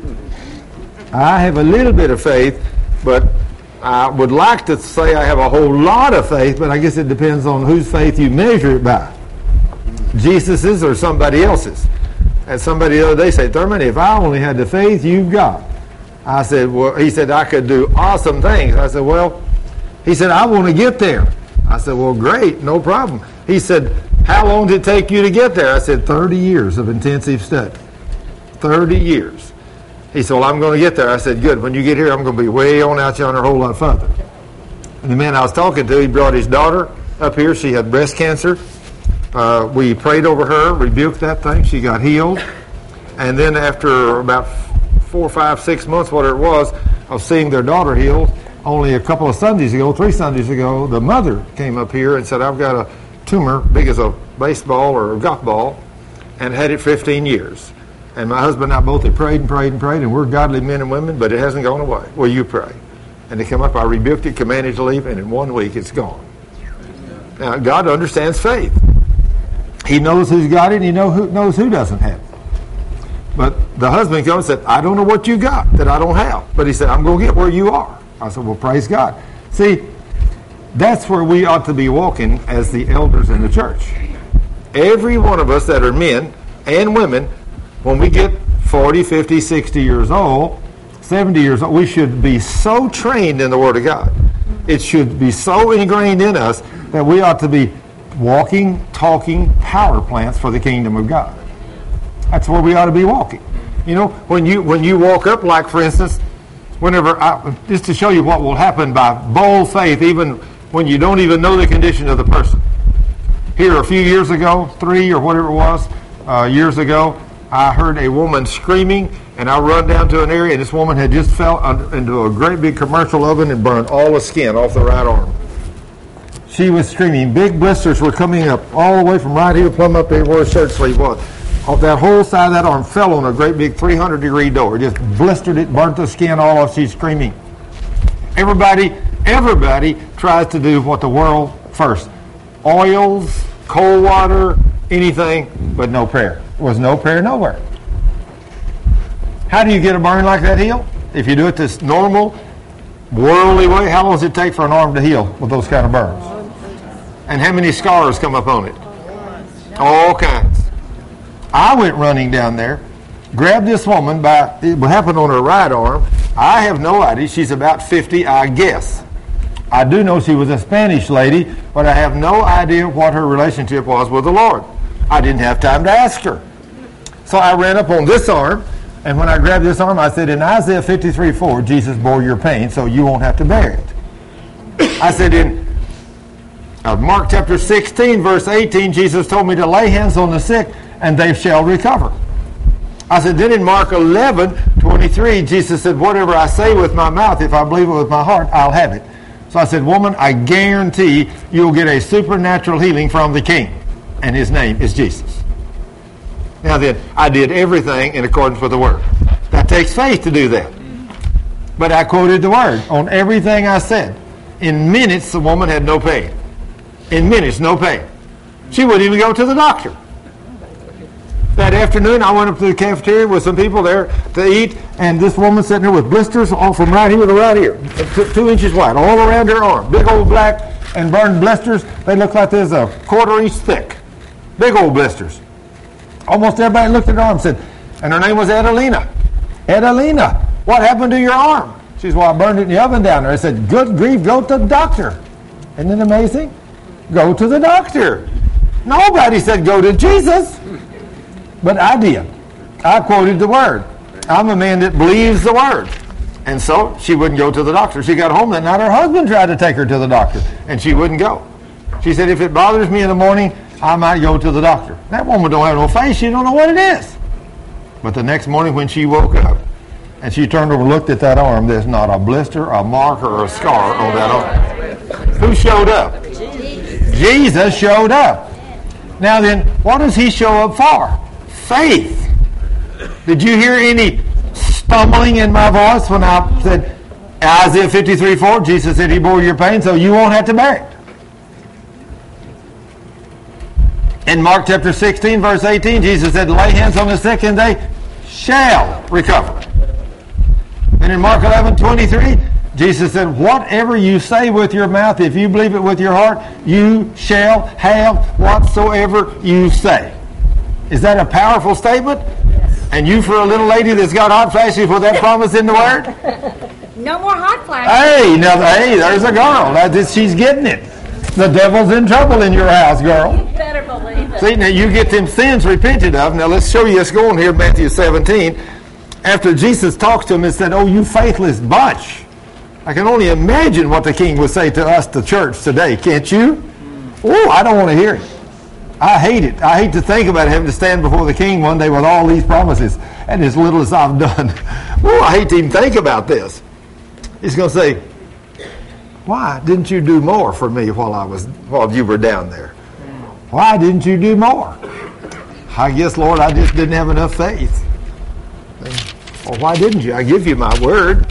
I have a little bit of faith, but I would like to say I have a whole lot of faith, but I guess it depends on whose faith you measure it by. Jesus's or somebody else's. And somebody the other day said, Thurman, if I only had the faith you've got. I said, well, he said, I could do awesome things. I said, well, he said, I want to get there. I said, well, great, no problem. He said, how long did it take you to get there? I said, 30 years of intensive study. 30 years. He said, well, I'm going to get there. I said, good. When you get here, I'm going to be way on out yonder a whole lot further. And the man I was talking to, he brought his daughter up here. She had breast cancer. We prayed over her, rebuked that thing. She got healed. And then after about 4, 5, 6 months, whatever it was, of seeing their daughter healed, only a couple of Sundays ago, 3 Sundays ago, the mother came up here and said, I've got a tumor big as a baseball or a golf ball, and had it 15 years. And my husband and I both have prayed and prayed and prayed, and we're godly men and women, but it hasn't gone away. Well, you pray. And they come up, I rebuked it, commanded to leave, and in 1 week it's gone. Now, God understands faith. He knows who's got it, and he knows who doesn't have it. But the husband comes and said, I don't know what you got that I don't have. But he said, I'm going to get where you are. I said, well, praise God. See, that's where we ought to be walking as the elders in the church. Every one of us that are men and women, when we get 40, 50, 60 years old, 70 years old, we should be so trained in the Word of God. It should be so ingrained in us that we ought to be walking, talking power plants for the kingdom of God. That's where we ought to be walking. You know, when you walk up, like for instance, just to show you what will happen by bold faith, even when you don't even know the condition of the person. Here a few years ago, 3 or whatever it was, years ago, I heard a woman screaming, and I run down to an area, and this woman had just fell into a great big commercial oven and burned all the skin off the right arm. She was screaming. Big blisters were coming up all the way from right here, plumb up there where her shirt sleeve was. Off that whole side of that arm fell on a great big 300-degree door. Just blistered it, burnt the skin all off. She's screaming. Everybody tries to do what the world first. Oils, cold water, anything, but no prayer. There was no prayer nowhere. How do you get a burn like that healed? If you do it this normal, worldly way, how long does it take for an arm to heal with those kind of burns? And how many scars come up on it? All kinds. I went running down there, grabbed this woman by, it happened on her right arm. I have no idea. She's about 50, I guess. I do know she was a Spanish lady, but I have no idea what her relationship was with the Lord. I didn't have time to ask her. So I ran up on this arm, and when I grabbed this arm, I said, in Isaiah 53:4, Jesus bore your pain, so you won't have to bear it. I said, in Mark chapter 16, verse 18, Jesus told me to lay hands on the sick, and they shall recover. I said, then in Mark 11:23, Jesus said, whatever I say with my mouth, if I believe it with my heart, I'll have it. So I said, woman, I guarantee you'll get a supernatural healing from the King. And his name is Jesus. Now then, I did everything in accordance with the Word. That takes faith to do that. But I quoted the Word on everything I said. In minutes, the woman had no pain. In minutes, no pain. She wouldn't even go to the doctor. That afternoon, I went up to the cafeteria with some people there to eat, and this woman sitting there with blisters all from right here to right here, 2 inches wide, all around her arm. Big old black and burned blisters. They look like there's a 1/4 inch thick. Big old blisters. Almost everybody looked at her arm and said, and her name was Adelina. Adelina, what happened to your arm? She said, well, I burned it in the oven down there. I said, good grief, go to the doctor. Isn't it amazing? Go to the doctor. Nobody said go to Jesus. But I did. I quoted the Word. I'm a man that believes the Word. And so she wouldn't go to the doctor. She got home that night. Her husband tried to take her to the doctor, and she wouldn't go. She said, if it bothers me in the morning, I might go to the doctor. That woman don't have no faith. She don't know what it is. But the next morning when she woke up, and she turned over and looked at that arm, there's not a blister, a mark, or a scar on that arm. Who showed up? Jesus showed up. Now then, what does he show up for? Faith. Did you hear any stumbling in my voice when I said Isaiah 53:4? Jesus said he bore your pain so you won't have to bear it. In Mark chapter 16 verse 18, Jesus said, lay hands on the sick and they shall recover. And in Mark 11:23, Jesus said, whatever you say with your mouth, if you believe it with your heart, you shall have whatsoever you say. Is that a powerful statement? Yes. And you, for a little lady that's got hot flashes with that promise in the Word? No more hot flashes. Hey, there's a girl. She's getting it. The devil's in trouble in your house, girl. You better believe it. See, now you get them sins repented of. Now let's show you us going here in Matthew 17. After Jesus talks to him and said, oh, you faithless bunch. I can only imagine what the King would say to us, the church, today. Can't you? Oh, I don't want to hear it. I hate it. I hate to think about having to stand before the King one day with all these promises and as little as I've done. Oh, I hate to even think about this. He's going to say, why didn't you do more for me while you were down there? Why didn't you do more? I guess, Lord, I just didn't have enough faith. Well, why didn't you? I give you my word.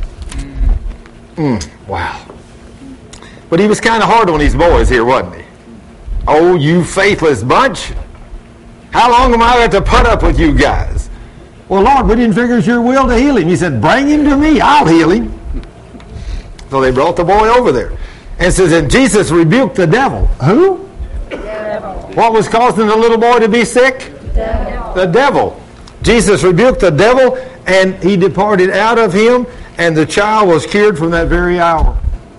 Wow. But he was kind of hard on these boys here, wasn't he? Oh, you faithless bunch. How long am I going to put up with you guys? Well, Lord, we didn't figure it's your will to heal him. He said, bring him to me. I'll heal him. So they brought the boy over there. And it says, and Jesus rebuked the devil. Who? The devil. What was causing the little boy to be sick? The devil. Jesus rebuked the devil, and he departed out of him, and the child was cured from that very hour.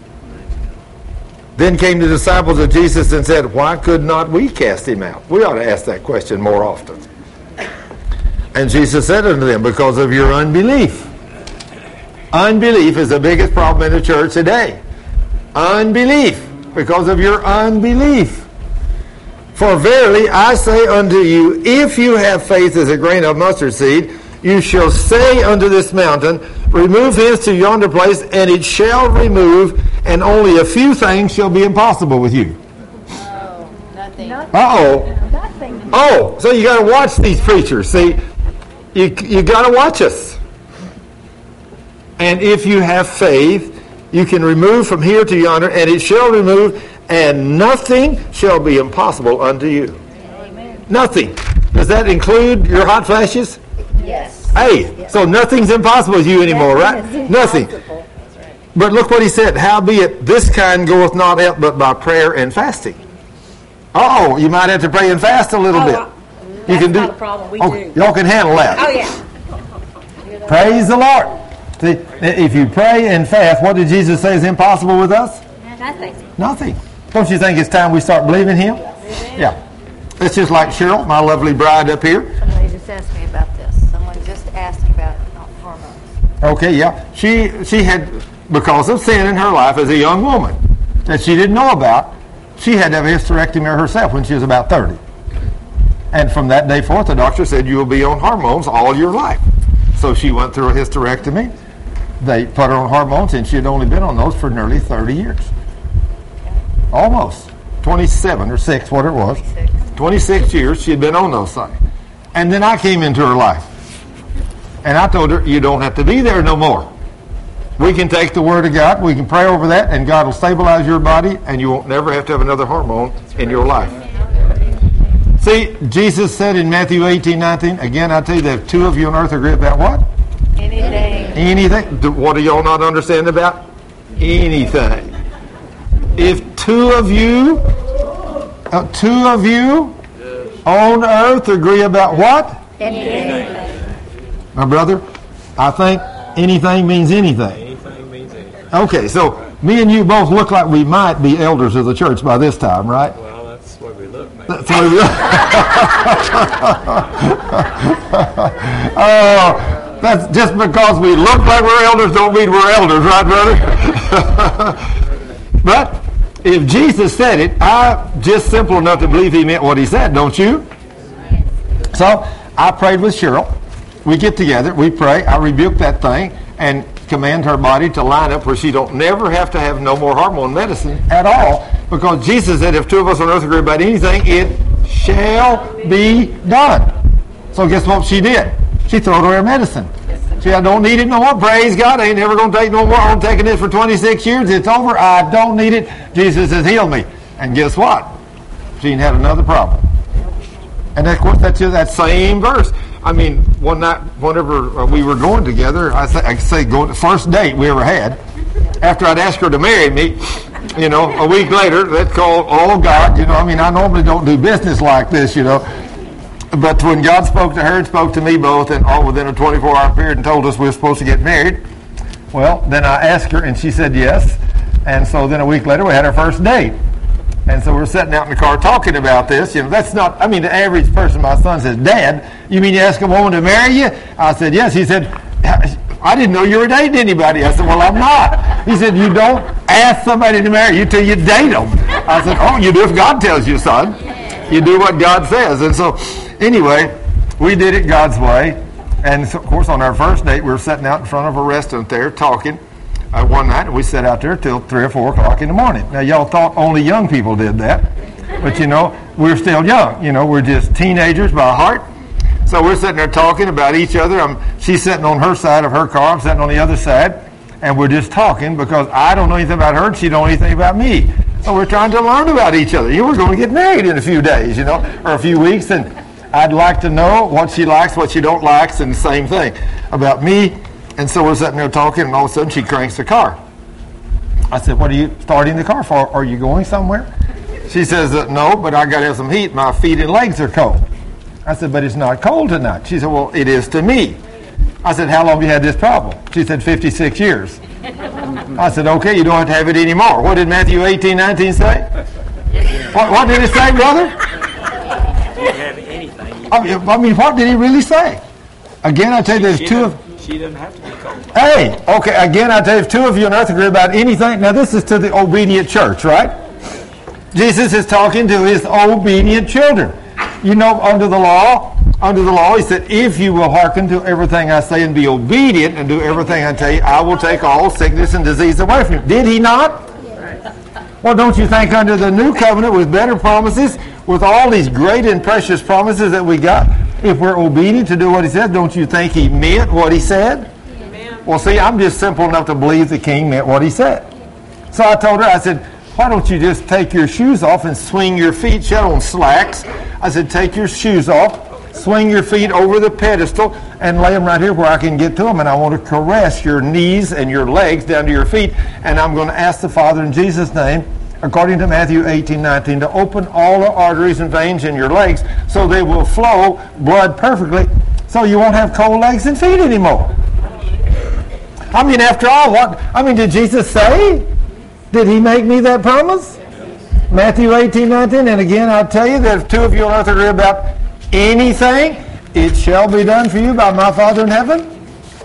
Then came the disciples of Jesus and said, why could not we cast him out? We ought to ask that question more often. And Jesus said unto them, because of your unbelief. Unbelief is the biggest problem in the church today. Unbelief, because of your unbelief. For verily I say unto you, if you have faith as a grain of mustard seed, you shall say unto this mountain, remove hence to yonder place, and it shall remove, and only a few things shall be impossible with you. Oh, nothing. Uh-oh. Nothing. Oh, so you got to watch these preachers. See, you got to watch us. And if you have faith, you can remove from here to yonder, and it shall remove, and nothing shall be impossible unto you. Amen. Nothing. Does that include your hot flashes? Yes. Hey, Yes. so nothing's impossible with you anymore, right? Nothing. That's right. But look what he said. Howbeit, this kind goeth not out but by prayer and fasting. Uh-oh, you might have to pray and fast a little bit. That's can do. not a problem. We Okay, do. y'all can handle that. Oh, yeah. Praise the Lord. See, if you pray and fast, what did Jesus say is impossible with us? Nothing. Nothing. Don't you think it's time we start believing him? Yeah. It's just like Cheryl, my lovely bride up here. Somebody just asked me about this. Someone just asked about hormones. Okay, yeah. She had, because of sin in her life as a young woman that she didn't know about, she had to have a hysterectomy herself when she was about 30. And from that day forth, the doctor said, you will be on hormones all your life. So she went through a hysterectomy. They put her on hormones, and she had only been on those for nearly 30 years. Almost. 27 or 6, what it was. 26 years she had been on those things. And then I came into her life. And I told her, you don't have to be there no more. We can take the Word of God, we can pray over that, and God will stabilize your body, and you won't never have to have another hormone in your life. See, Jesus said in Matthew 18:19, again, I tell you that if two of you on earth agree about what? Anything. Anything. What do y'all not understand about? Anything. If two of you on earth agree about what? Anything. My brother, I think anything means anything. Anything means anything. Okay, so me and you both look like we might be elders of the church by this time, right? Well, that's the way we look, man. That's the way we look. That's just because we look like we're elders don't mean we're elders, right, brother? But if Jesus said it, I'm just simple enough to believe he meant what he said, don't you? So I prayed with Cheryl. We get together, we pray, I rebuke that thing and command her body to line up where she don't never have to have no more hormone medicine at all, because Jesus said if two of us on earth agree about anything, it shall be done. So guess what she did? She threw away her medicine. See, I don't need it no more. Praise God. I ain't never going to take no more. I'm taking this for 26 years. It's over. I don't need it. Jesus has healed me. And guess what? She ain't had another problem. And of course, that's just that same verse. I mean, one night, whenever we were going together, I say going the first date we ever had, after I'd asked her to marry me, you know, a week later, that's called, oh God, you know, I mean, I normally don't do business like this, you know. But when God spoke to her and spoke to me both, and all within a 24-hour period, and told us we were supposed to get married, well, then I asked her, and she said yes. And so then a week later, we had our first date. And so we're sitting out in the car talking about this. You know, that's not, I mean, the average person, my son says, Dad, you mean you ask a woman to marry you? I said, yes. He said, I didn't know you were dating anybody. I said, well, I'm not. He said, you don't ask somebody to marry you till you date them. I said, oh, you do if God tells you, son. You do what God says. And so, anyway, we did it God's way. And, so, of course, on our first date, we were sitting out in front of a restaurant there talking. One night, we sat out there till 3 or 4 o'clock in the morning. Now, y'all thought only young people did that. But, you know, we're still young. You know, we're just teenagers by heart. So we're sitting there talking about each other. She's sitting on her side of her car. I'm sitting on the other side. And we're just talking because I don't know anything about her and she don't know anything about me. So we're trying to learn about each other. You were going to get married in a few days, you know, or a few weeks. And I'd like to know what she likes, what she don't like, and the same thing about me. And so we're sitting there talking, and all of a sudden she cranks the car. I said, what are you starting the car for? Are you going somewhere? She says, no, but I got to have some heat. My feet and legs are cold. I said, but it's not cold tonight. She said, well, it is to me. I said, how long have you had this problem? She said, 56 years. I said, okay, you don't have to have it anymore. What did Matthew 18:19 say? What did it say, brother? You don't have anything. I mean, what did he really say? Again, I tell you, there's two of... She doesn't have to be cold. Hey, okay, again, I tell you, if two of you on earth agree about anything, now this is to the obedient church, right? Jesus is talking to his obedient children. You know, under the law, he said, if you will hearken to everything I say and be obedient and do everything I tell you, I will take all sickness and disease away from you. Did he not? Well, don't you think under the new covenant with better promises, with all these great and precious promises that we got, if we're obedient to do what he said, don't you think he meant what he said? Amen. Well, see, I'm just simple enough to believe the king meant what he said. So I told her, I said, why don't you just take your shoes off and swing your feet? She had on slacks. I said, take your shoes off, swing your feet over the pedestal, and lay them right here where I can get to them. And I want to caress your knees and your legs down to your feet. And I'm going to ask the Father in Jesus' name, according to Matthew 18:19, to open all the arteries and veins in your legs so they will flow blood perfectly so you won't have cold legs and feet anymore. I mean, after all, did Jesus say? Did he make me that promise? Matthew 18:19, and again, I'll tell you that if two of you on earth agree about anything, it shall be done for you by my Father in heaven.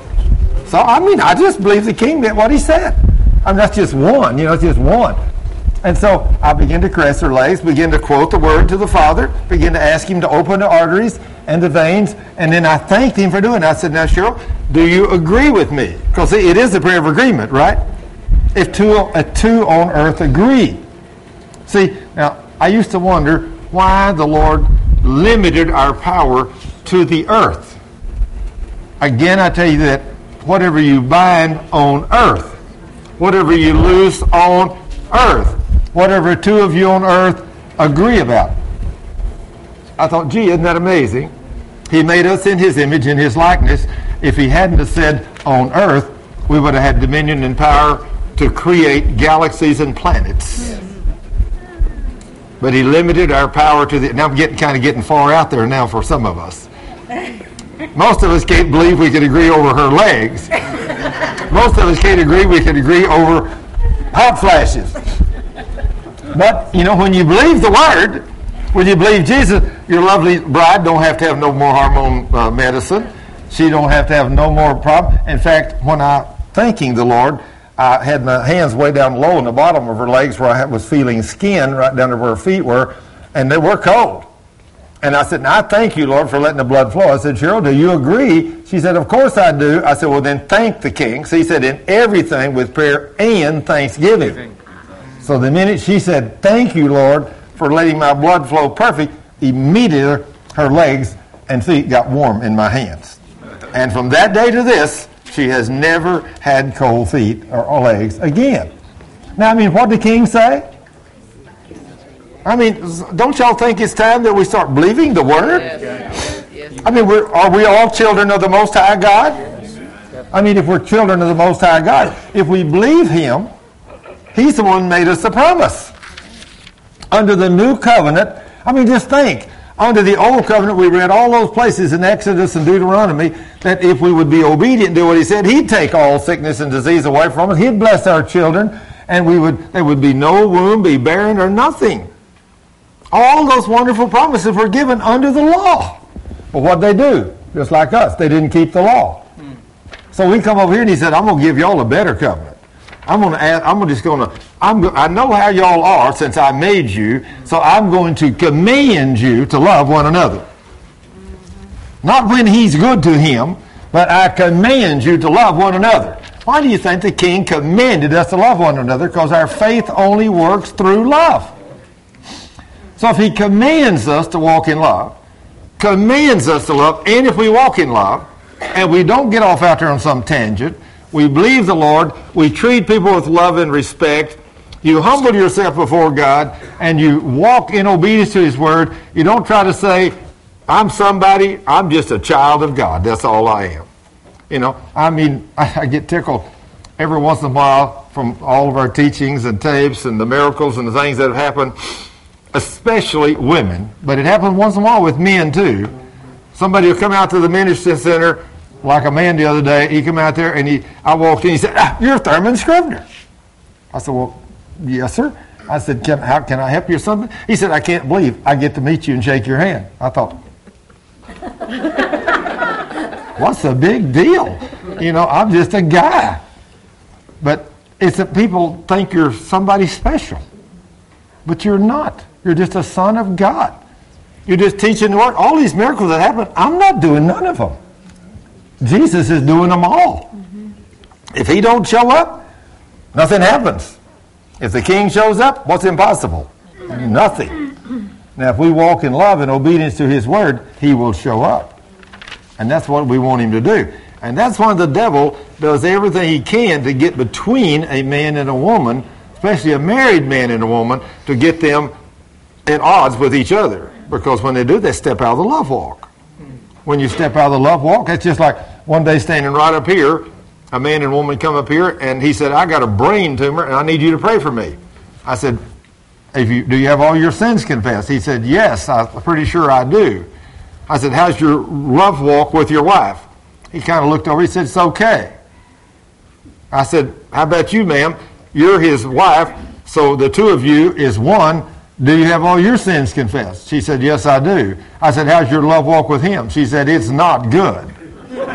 So, I mean, I just believe the king meant what he said. I mean, that's just one, it's just one. And so I began to caress her legs, begin to quote the word to the Father, begin to ask him to open the arteries and the veins, and then I thanked him for doing it. I said, now, Cheryl, do you agree with me? Because it is a prayer of agreement, right? If two on earth agree. See, now, I used to wonder why the Lord limited our power to the earth. Again, I tell you that whatever you bind on earth, whatever you loose on earth, whatever two of you on earth agree about. I thought, gee, isn't that amazing? He made us in his image, in his likeness. If he hadn't have said on earth, we would have had dominion and power to create galaxies and planets. But he limited our power to the... Now I'm getting far out there now for some of us. Most of us can't believe we could agree over her legs. Most of us can't agree we could agree over hot flashes. But, you know, when you believe the Word, when you believe Jesus, your lovely bride don't have to have no more hormone medicine. She don't have to have no more problem. In fact, when I thanking the Lord, I had my hands way down low in the bottom of her legs where I was feeling skin right down to where her feet were, and they were cold. And I said, now, I thank you, Lord, for letting the blood flow. I said, Cheryl, do you agree? She said, of course I do. I said, well, then thank the King. So he said, in everything with prayer and thanksgiving. So the minute she said, thank you, Lord, for letting my blood flow perfect, immediately her legs and feet got warm in my hands. And from that day to this, she has never had cold feet or legs again. Now, I mean, what did the King say? I mean, don't y'all think it's time that we start believing the Word? Yes. I mean, are we all children of the Most High God? I mean, if we're children of the Most High God, if we believe Him, He's the one who made us the promise. Under the new covenant, I mean, just think. Under the old covenant, we read all those places in Exodus and Deuteronomy that if we would be obedient and do what He said, He'd take all sickness and disease away from us. He'd bless our children, and there would be no womb, be barren, or nothing. All those wonderful promises were given under the law. But what'd they do? Just like us, they didn't keep the law. So we come over here and He said, I'm going to give y'all a better covenant. I know how y'all are since I made you, so I'm going to command you to love one another. Not when He's good to him, but I command you to love one another. Why do you think the King commanded us to love one another? Because our faith only works through love. So if He commands us to walk in love, commands us to love, and if we walk in love, and we don't get off out there on some tangent, we believe the Lord, we treat people with love and respect, you humble yourself before God, and you walk in obedience to His Word, you don't try to say, I'm somebody, I'm just a child of God, that's all I am. You know, I mean, I get tickled every once in a while from all of our teachings and tapes and the miracles and the things that have happened, especially women, but it happens once in a while with men too. Somebody will come out to the ministry center, like a man the other day, he came out there and I walked in, he said, you're Thurman Scribner. I said, well, yes, sir. I said, how can I help you or something? He said, I can't believe I get to meet you and shake your hand. I thought, what's the big deal? You know, I'm just a guy. But it's that people think you're somebody special. But you're not. You're just a son of God. You're just teaching the Word. All these miracles that happen, I'm not doing none of them. Jesus is doing them all. If He don't show up, nothing happens. If the King shows up, what's impossible? Nothing. Now, if we walk in love and obedience to His Word, He will show up. And that's what we want Him to do. And that's why the devil does everything he can to get between a man and a woman, especially a married man and a woman, to get them at odds with each other. Because when they do, they step out of the love walk. When you step out of the love walk, it's just like one day standing right up here, a man and woman come up here, and he said, I got a brain tumor, and I need you to pray for me. I said, do you have all your sins confessed? He said, yes, I'm pretty sure I do. I said, how's your love walk with your wife? He kind of looked over, he said, it's okay. I said, how about you, ma'am? You're his wife, so the two of you is one. Do you have all your sins confessed? She said, yes, I do. I said, how's your love walk with him? She said, it's not good.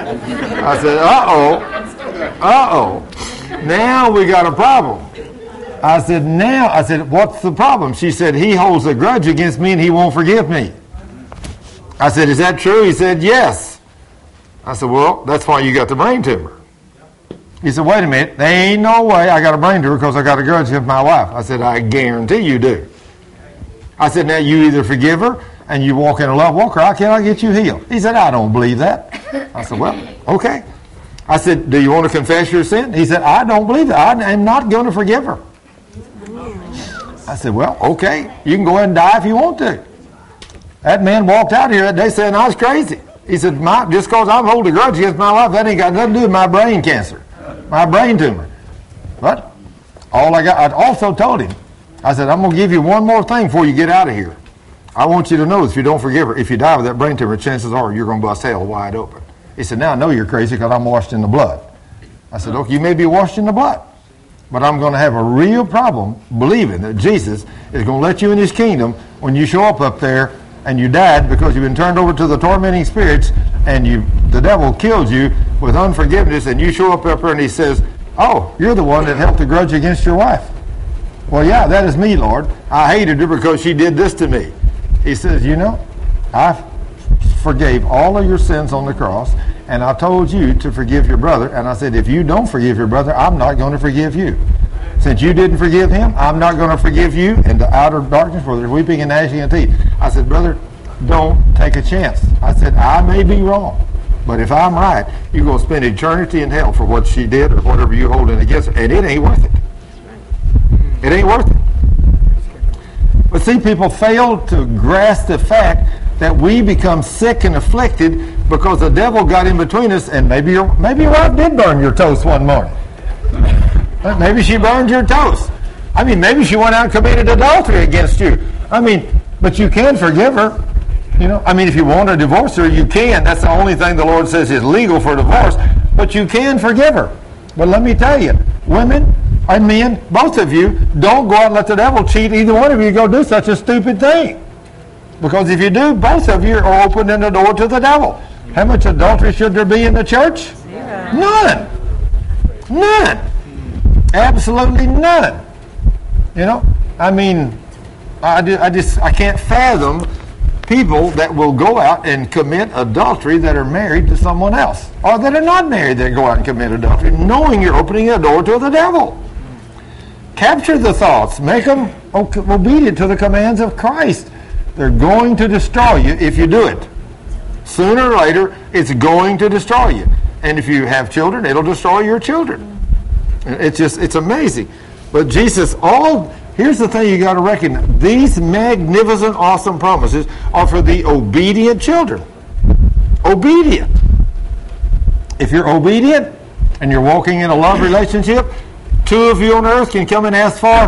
I said, uh-oh. Now we got a problem. I said, what's the problem? She said, he holds a grudge against me and he won't forgive me. I said, is that true? He said, yes. I said, well, that's why you got the brain tumor. He said, wait a minute, there ain't no way I got a brain tumor because I got a grudge against my wife. I said, I guarantee you do. I said, now you either forgive her and you walk in a love walk, or I cannot get you healed. He said, I don't believe that. I said, well, okay. I said, do you want to confess your sin? He said, I don't believe it. I am not going to forgive her. I said, well, okay. You can go ahead and die if you want to. That man walked out here that day saying I was crazy. He said, just because I'm holding a grudge against my wife, that ain't got nothing to do with my brain cancer, my brain tumor. But I also told him, I said, I'm going to give you one more thing before you get out of here. I want you to know if you don't forgive her, if you die with that brain tumor, chances are you're going to bust hell wide open. He said, now I know you're crazy because I'm washed in the blood. I said, okay, you may be washed in the blood, but I'm going to have a real problem believing that Jesus is going to let you in his kingdom when you show up there and you died because you've been turned over to the tormenting spirits and the devil killed you with unforgiveness, and you show up there and he says, oh, you're the one that held the grudge against your wife. Well, yeah, that is me, Lord. I hated her because she did this to me. He says, I forgave all of your sins on the cross, and I told you to forgive your brother. And I said, if you don't forgive your brother, I'm not going to forgive you. Since you didn't forgive him, I'm not going to forgive you into outer darkness where there's weeping and gnashing of teeth. I said, brother, don't take a chance. I said, I may be wrong, but if I'm right, you're going to spend eternity in hell for what she did or whatever you're holding against her, and it ain't worth it. It ain't worth it. But see, people fail to grasp the fact that we become sick and afflicted because the devil got in between us, and maybe your wife did burn your toast one morning. Maybe she burned your toast. I mean, maybe she went out and committed adultery against you. I mean, but you can forgive her. If you want to divorce her, you can. That's the only thing the Lord says is legal for divorce. But you can forgive her. But let me tell you, women and men, both of you, don't go out and let the devil cheat either one of you go do such a stupid thing. Because if you do, both of you are opening the door to the devil. How much adultery should there be in the church? Yeah. None. Absolutely none. I can't fathom people that will go out and commit adultery that are married to someone else, or that are not married that go out and commit adultery, knowing you're opening a door to the devil. Capture the thoughts. Make them obedient to the commands of Christ. They're going to destroy you if you do it. Sooner or later, it's going to destroy you. And if you have children, it'll destroy your children. It's amazing. But Jesus, here's the thing you got to recognize. These magnificent, awesome promises are for the obedient children. Obedient. If you're obedient and you're walking in a love relationship, two of you on earth can come and ask for.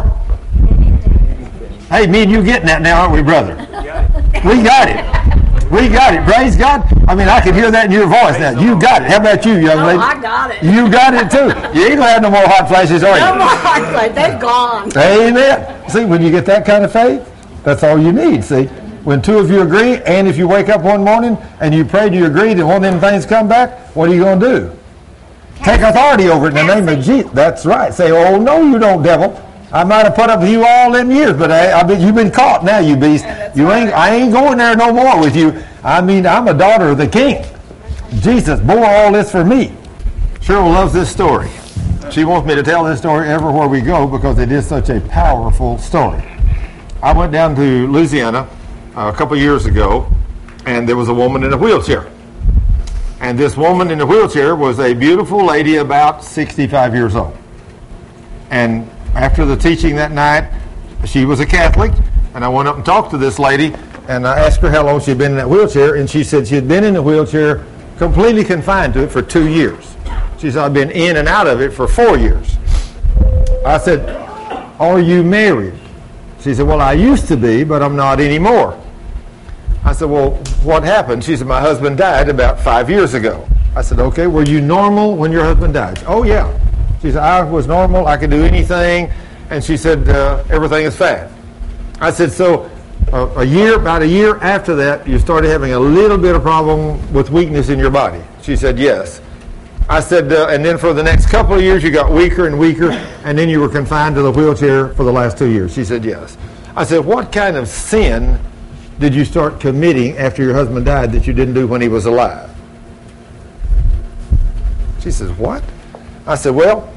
Hey, me and you getting that now, aren't we, brother? We got it. We got it. Praise God. I can hear that in your voice now. You got it. How about you, young lady? I got it. You got it too. You ain't going to have no more hot flashes, are you? No more hot flashes. They're gone. Amen. See, when you get that kind of faith, that's all you need. See, when two of you agree, and if you wake up one morning and you pray to you agree, and one of them things come back, what are you going to do? Take authority over it in the name of Jesus. That's right. Say, oh, no, you don't, devil. I might have put up with you all them years, but you've been caught now, you beast. I ain't going there no more with you. I'm a daughter of the King. Jesus bore all this for me. Cheryl loves this story. She wants me to tell this story everywhere we go because it is such a powerful story. I went down to Louisiana a couple years ago, and there was a woman in a wheelchair. And this woman in the wheelchair was a beautiful lady about 65 years old. And after the teaching that night, she was a Catholic, and I went up and talked to this lady, and I asked her how long she'd been in that wheelchair, and she said she had been in the wheelchair completely confined to it for 2 years. She said, I've been in and out of it for 4 years. I said, are you married? She said, well, I used to be, but I'm not anymore. I said, well, what happened? She said, my husband died about 5 years ago. I said, okay, were you normal when your husband died? Oh, yeah. She said, I was normal. I could do anything. And she said, everything is fine. I said, so about a year after that, you started having a little bit of problem with weakness in your body. She said, yes. I said, and then for the next couple of years you got weaker and weaker, and then you were confined to the wheelchair for the last 2 years. She said, yes. I said, what kind of sin did you start committing after your husband died that you didn't do when he was alive? She says, what? I said, well,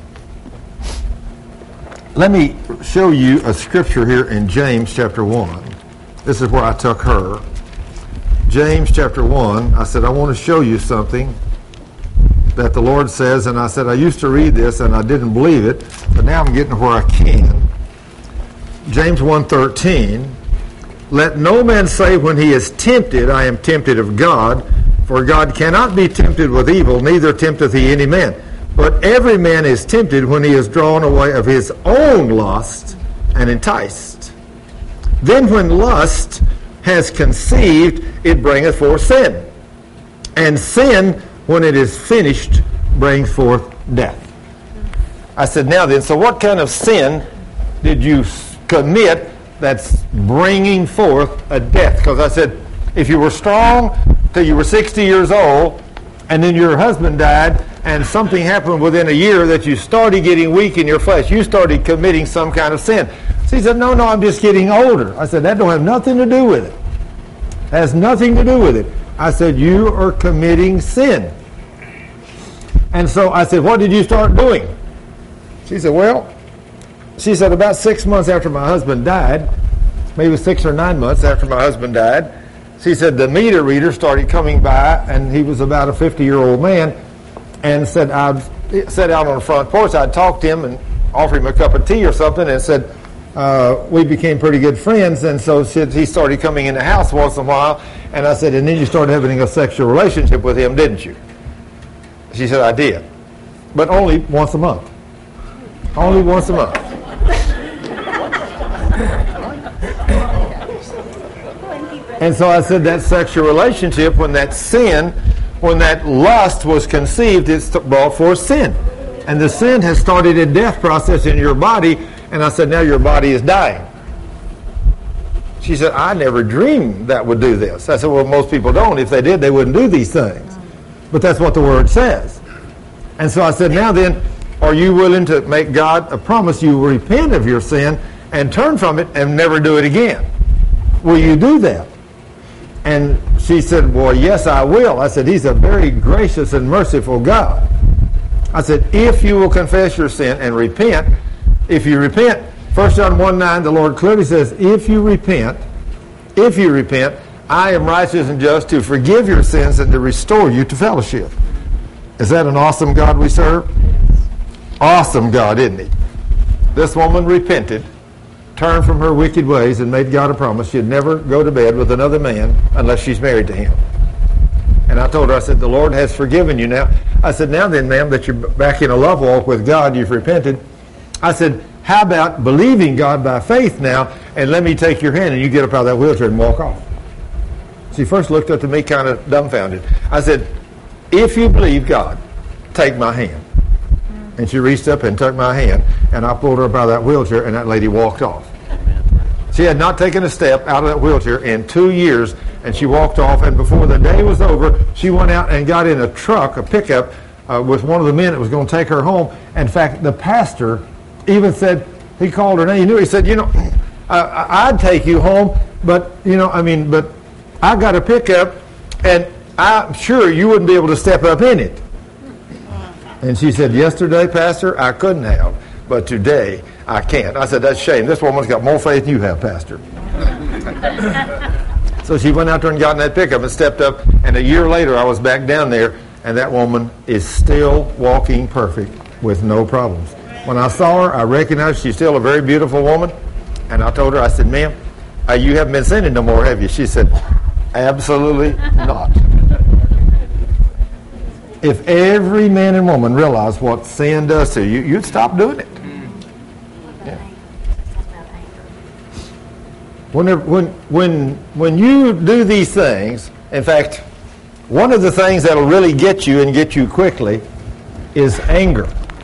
let me show you a scripture here in James chapter 1. This is where I took her. James chapter 1, I said, I want to show you something that the Lord says, and I said, I used to read this and I didn't believe it, but now I'm getting where I can. James 1:13, let no man say when he is tempted, I am tempted of God, for God cannot be tempted with evil, neither tempteth he any man. But every man is tempted when he is drawn away of his own lust and enticed. Then when lust has conceived, it bringeth forth sin. And sin, when it is finished, brings forth death. I said, now then, so what kind of sin did you commit that's bringing forth a death? Because I said, if you were strong till you were 60 years old, and then your husband died, and something happened within a year that you started getting weak in your flesh, you started committing some kind of sin. So he said, no, I'm just getting older. I said, that don't have nothing to do with it. Has nothing to do with it. I said, you are committing sin. And so I said, what did you start doing? She said, well, she said, about 6 months after my husband died, maybe 6 or 9 months after my husband died, she said the meter reader started coming by, and he was about a 50-year-old man, and said I'd sit out on the front porch, I'd talk to him and offer him a cup of tea or something, and said we became pretty good friends, and so he started coming in the house once in a while, and I said, and then you started having a sexual relationship with him, didn't you? She said, I did. But only once a month. Only once a month. And so I said that sexual relationship, when that sin, when that lust was conceived, it's brought forth sin. And the sin has started a death process in your body, and I said, now your body is dying. She said, I never dreamed that would do this. I said, well, most people don't. If they did, they wouldn't do these things. But that's what the Word says. And so I said, now then, are you willing to make God a promise you will repent of your sin and turn from it and never do it again? Will you do that? And she said, well, yes, I will. I said, he's a very gracious and merciful God. I said, if you will confess your sin and repent, if you repent, 1 John 1:9, the Lord clearly says, if you repent, I am righteous and just to forgive your sins and to restore you to fellowship. Is that an awesome God we serve? Awesome God, isn't he? This woman repented, turned from her wicked ways, and made God a promise she'd never go to bed with another man unless she's married to him. And I told her, I said, the Lord has forgiven you now. I said, now then, ma'am, that you're back in a love walk with God, you've repented. I said, how about believing God by faith now, and let me take your hand and you get up out of that wheelchair and walk off. She first looked up to me kind of dumbfounded. I said, if you believe God, take my hand. And she reached up and took my hand, and I pulled her up out of that wheelchair, and that lady walked off. She had not taken a step out of that wheelchair in 2 years, and she walked off, and before the day was over, she went out and got in a truck, a pickup, with one of the men that was going to take her home. In fact, the pastor even said, he called her name, he knew, he said, I'd take you home, but, but I got a pickup, and I'm sure you wouldn't be able to step up in it. And she said, yesterday, Pastor, I couldn't have, but today I can't. I said, that's a shame. This woman's got more faith than you have, Pastor. So she went out there and got in that pickup and stepped up, and a year later I was back down there, and that woman is still walking perfect with no problems. When I saw her, I recognized she's still a very beautiful woman, and I told her, I said, ma'am, you haven't been sinning no more, have you? She said, absolutely not. If every man and woman realized what sin does to you, you'd stop doing it. Yeah. When you do these things, in fact, one of the things that'll really get you and get you quickly is anger.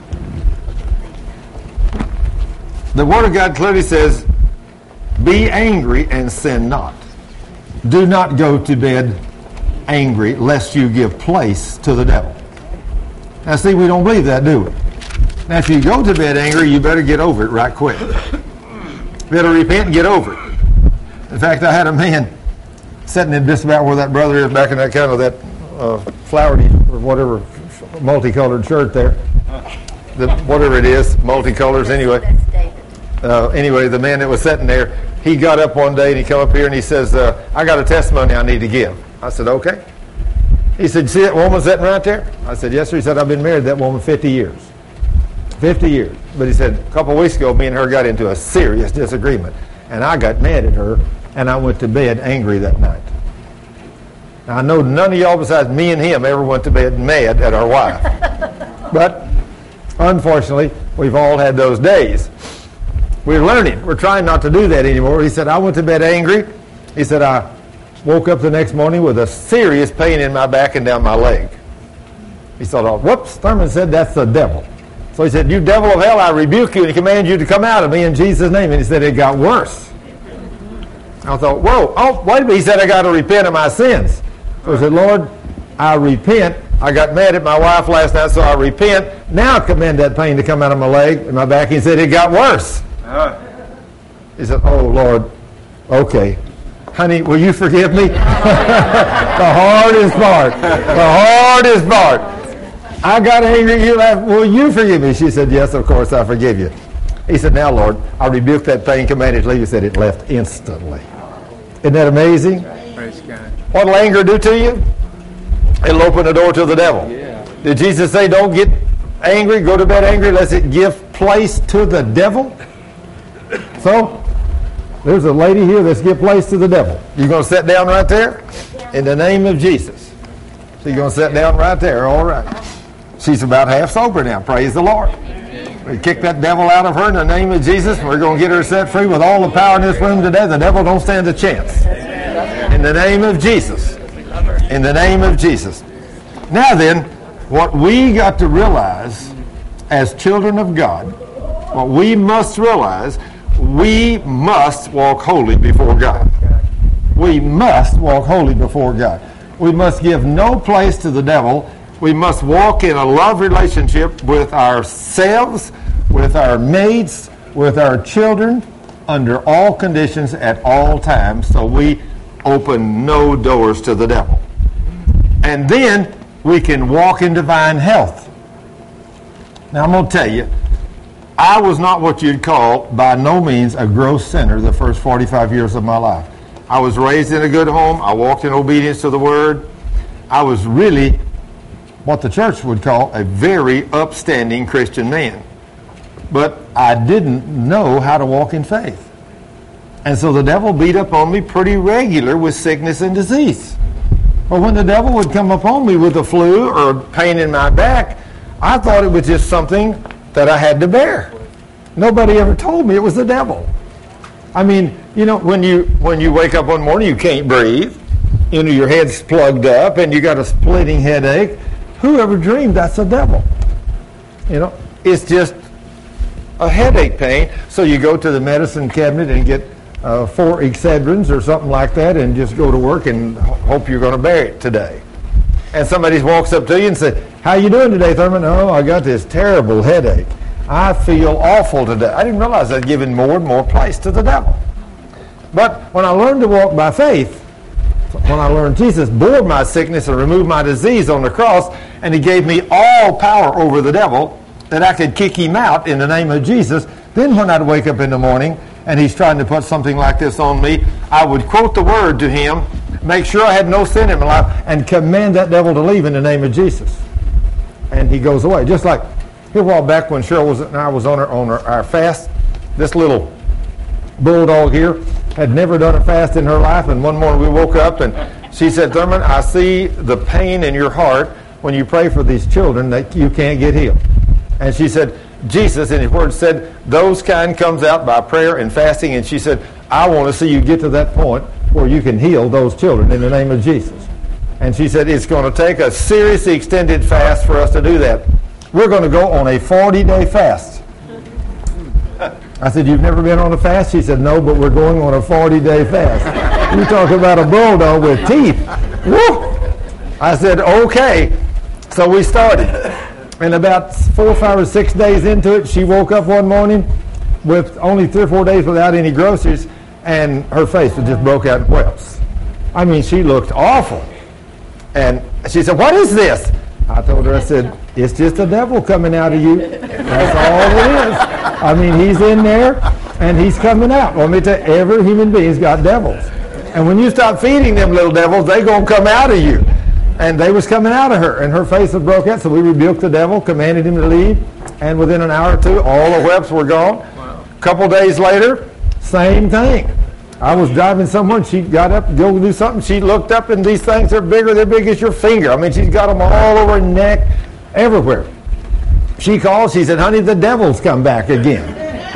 The Word of God clearly says, be angry and sin not. Do not go to bed angry lest you give place to the devil. Now, see, we don't believe that, do we? Now, if you go to bed angry, you better get over it right quick. Better repent and get over it. In fact, I had a man sitting in just about where that brother is, back in that kind of that flowery or whatever multicolored shirt there. Whatever it is, multicolors anyway. That's David. Anyway, the man that was sitting there, he got up one day and he come up here and he says, I got a testimony I need to give. I said, okay. He said, see that woman sitting right there? I said, yes, sir. He said, I've been married to that woman 50 years. 50 years. But he said, a couple of weeks ago, me and her got into a serious disagreement. And I got mad at her, and I went to bed angry that night. Now, I know none of y'all besides me and him ever went to bed mad at our wife. But, unfortunately, we've all had those days. We're learning. We're trying not to do that anymore. He said, I went to bed angry. He said, I woke up the next morning with a serious pain in my back and down my leg. He thought, oh, whoops, Thurman said that's the devil. So he said, you devil of hell, I rebuke you and command you to come out of me in Jesus' name. And he said, it got worse. I thought, whoa, oh, wait a minute. He said, I got to repent of my sins. So I said, Lord, I repent. I got mad at my wife last night, so I repent. Now I command that pain to come out of my leg and my back. He said, it got worse. He said, oh, Lord, okay. Honey, will you forgive me? The hardest part. The hardest part. I got angry. You laughed. Will you forgive me? She said, yes, of course, I forgive you. He said, now, Lord, I rebuke that pain, commanded to leave. He said, it left instantly. Isn't that amazing? Praise God. What will anger do to you? It'll open the door to the devil. Yeah. Did Jesus say, don't get angry, go to bed angry, lest it give place to the devil? So, there's a lady here that's give place to the devil. You going to sit down right there? In the name of Jesus. So you're going to sit down right there, all right. She's about half sober now, praise the Lord. We kick that devil out of her in the name of Jesus, and we're going to get her set free with all the power in this room today. The devil don't stand a chance. In the name of Jesus. In the name of Jesus. Now then, what we got to realize as children of God, what we must realize, we must walk holy before God. We must walk holy before God. We must give no place to the devil. We must walk in a love relationship with ourselves, with our mates, with our children, under all conditions at all times, so we open no doors to the devil. And then we can walk in divine health. Now I'm going to tell you, I was not what you'd call, by no means, a gross sinner the first 45 years of my life. I was raised in a good home. I walked in obedience to the Word. I was really what the church would call a very upstanding Christian man. But I didn't know how to walk in faith. And so the devil beat up on me pretty regular with sickness and disease. But when the devil would come upon me with the flu or pain in my back, I thought it was just something that I had to bear. Nobody ever told me it was the devil. I mean, you know, when you wake up one morning, you can't breathe. You know, your head's plugged up and you got a splitting headache. Who ever dreamed that's the devil? You know, it's just a headache pain. So you go to the medicine cabinet and get 4 Excedrins or something like that and just go to work and hope you're going to bear it today. And somebody walks up to you and says, how you doing today, Thurman? Oh, I got this terrible headache. I feel awful today. I didn't realize I'd given more and more place to the devil. But when I learned to walk by faith, when I learned Jesus bore my sickness and removed my disease on the cross, and he gave me all power over the devil, that I could kick him out in the name of Jesus, then when I'd wake up in the morning and he's trying to put something like this on me, I would quote the word to him, make sure I had no sin in my life, and command that devil to leave in the name of Jesus. And he goes away. Just like here a while back when Cheryl and I was on our fast, this little bulldog here had never done a fast in her life, and one morning we woke up and she said, Thurman, I see the pain in your heart when you pray for these children that you can't get healed. And she said, Jesus in his word said, those kind comes out by prayer and fasting. And she said, I want to see you get to that point where you can heal those children in the name of Jesus. And she said, it's going to take a seriously extended fast for us to do that. We're going to go on a 40-day fast. I said, you've never been on a fast? She said, no, but we're going on a 40-day fast. You talk about a bulldog with teeth. Woo! I said, okay. So we started. And about 4, 5, or 6 days into it, she woke up one morning with only 3 or 4 days without any groceries, and her face was just broke out in whelps. I mean, she looked awful. And she said, "What is this?" I told her, I said, "It's just a devil coming out of you. That's all it is. I mean, he's in there, and he's coming out." Well, let me tell you, every human being's got devils. And when you stop feeding them little devils, they going to come out of you. And they was coming out of her, and her face was broke out. So we rebuked the devil, commanded him to leave, and within an hour or two, all the whelps were gone. A couple days later, same thing. I was driving somewhere, and she got up to go do something. She looked up, and these things are bigger. They're big as your finger. I mean, she's got them all over her neck, everywhere. She called. She said, "Honey, the devil's come back again."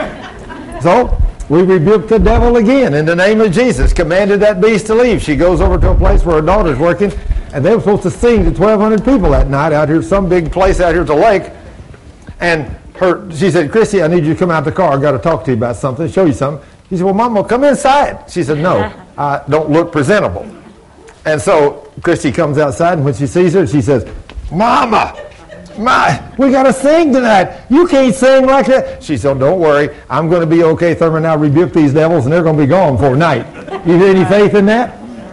So we rebuked the devil again in the name of Jesus, commanded that beast to leave. She goes over to a place where her daughter's working, and they were supposed to sing to 1,200 people that night out here, some big place out here at the lake. And she said, "Christy, I need you to come out the car. I've got to talk to you about something, show you something." She said, "Well, Mama, come inside." She said, "No, I don't look presentable." And so Christy comes outside, and when she sees her, she says, "Mama, we got to sing tonight. You can't sing like that." She said, "Don't worry. I'm going to be okay, Thurman. I'll rebuke these devils, and they're going to be gone for a night." You have any faith in that?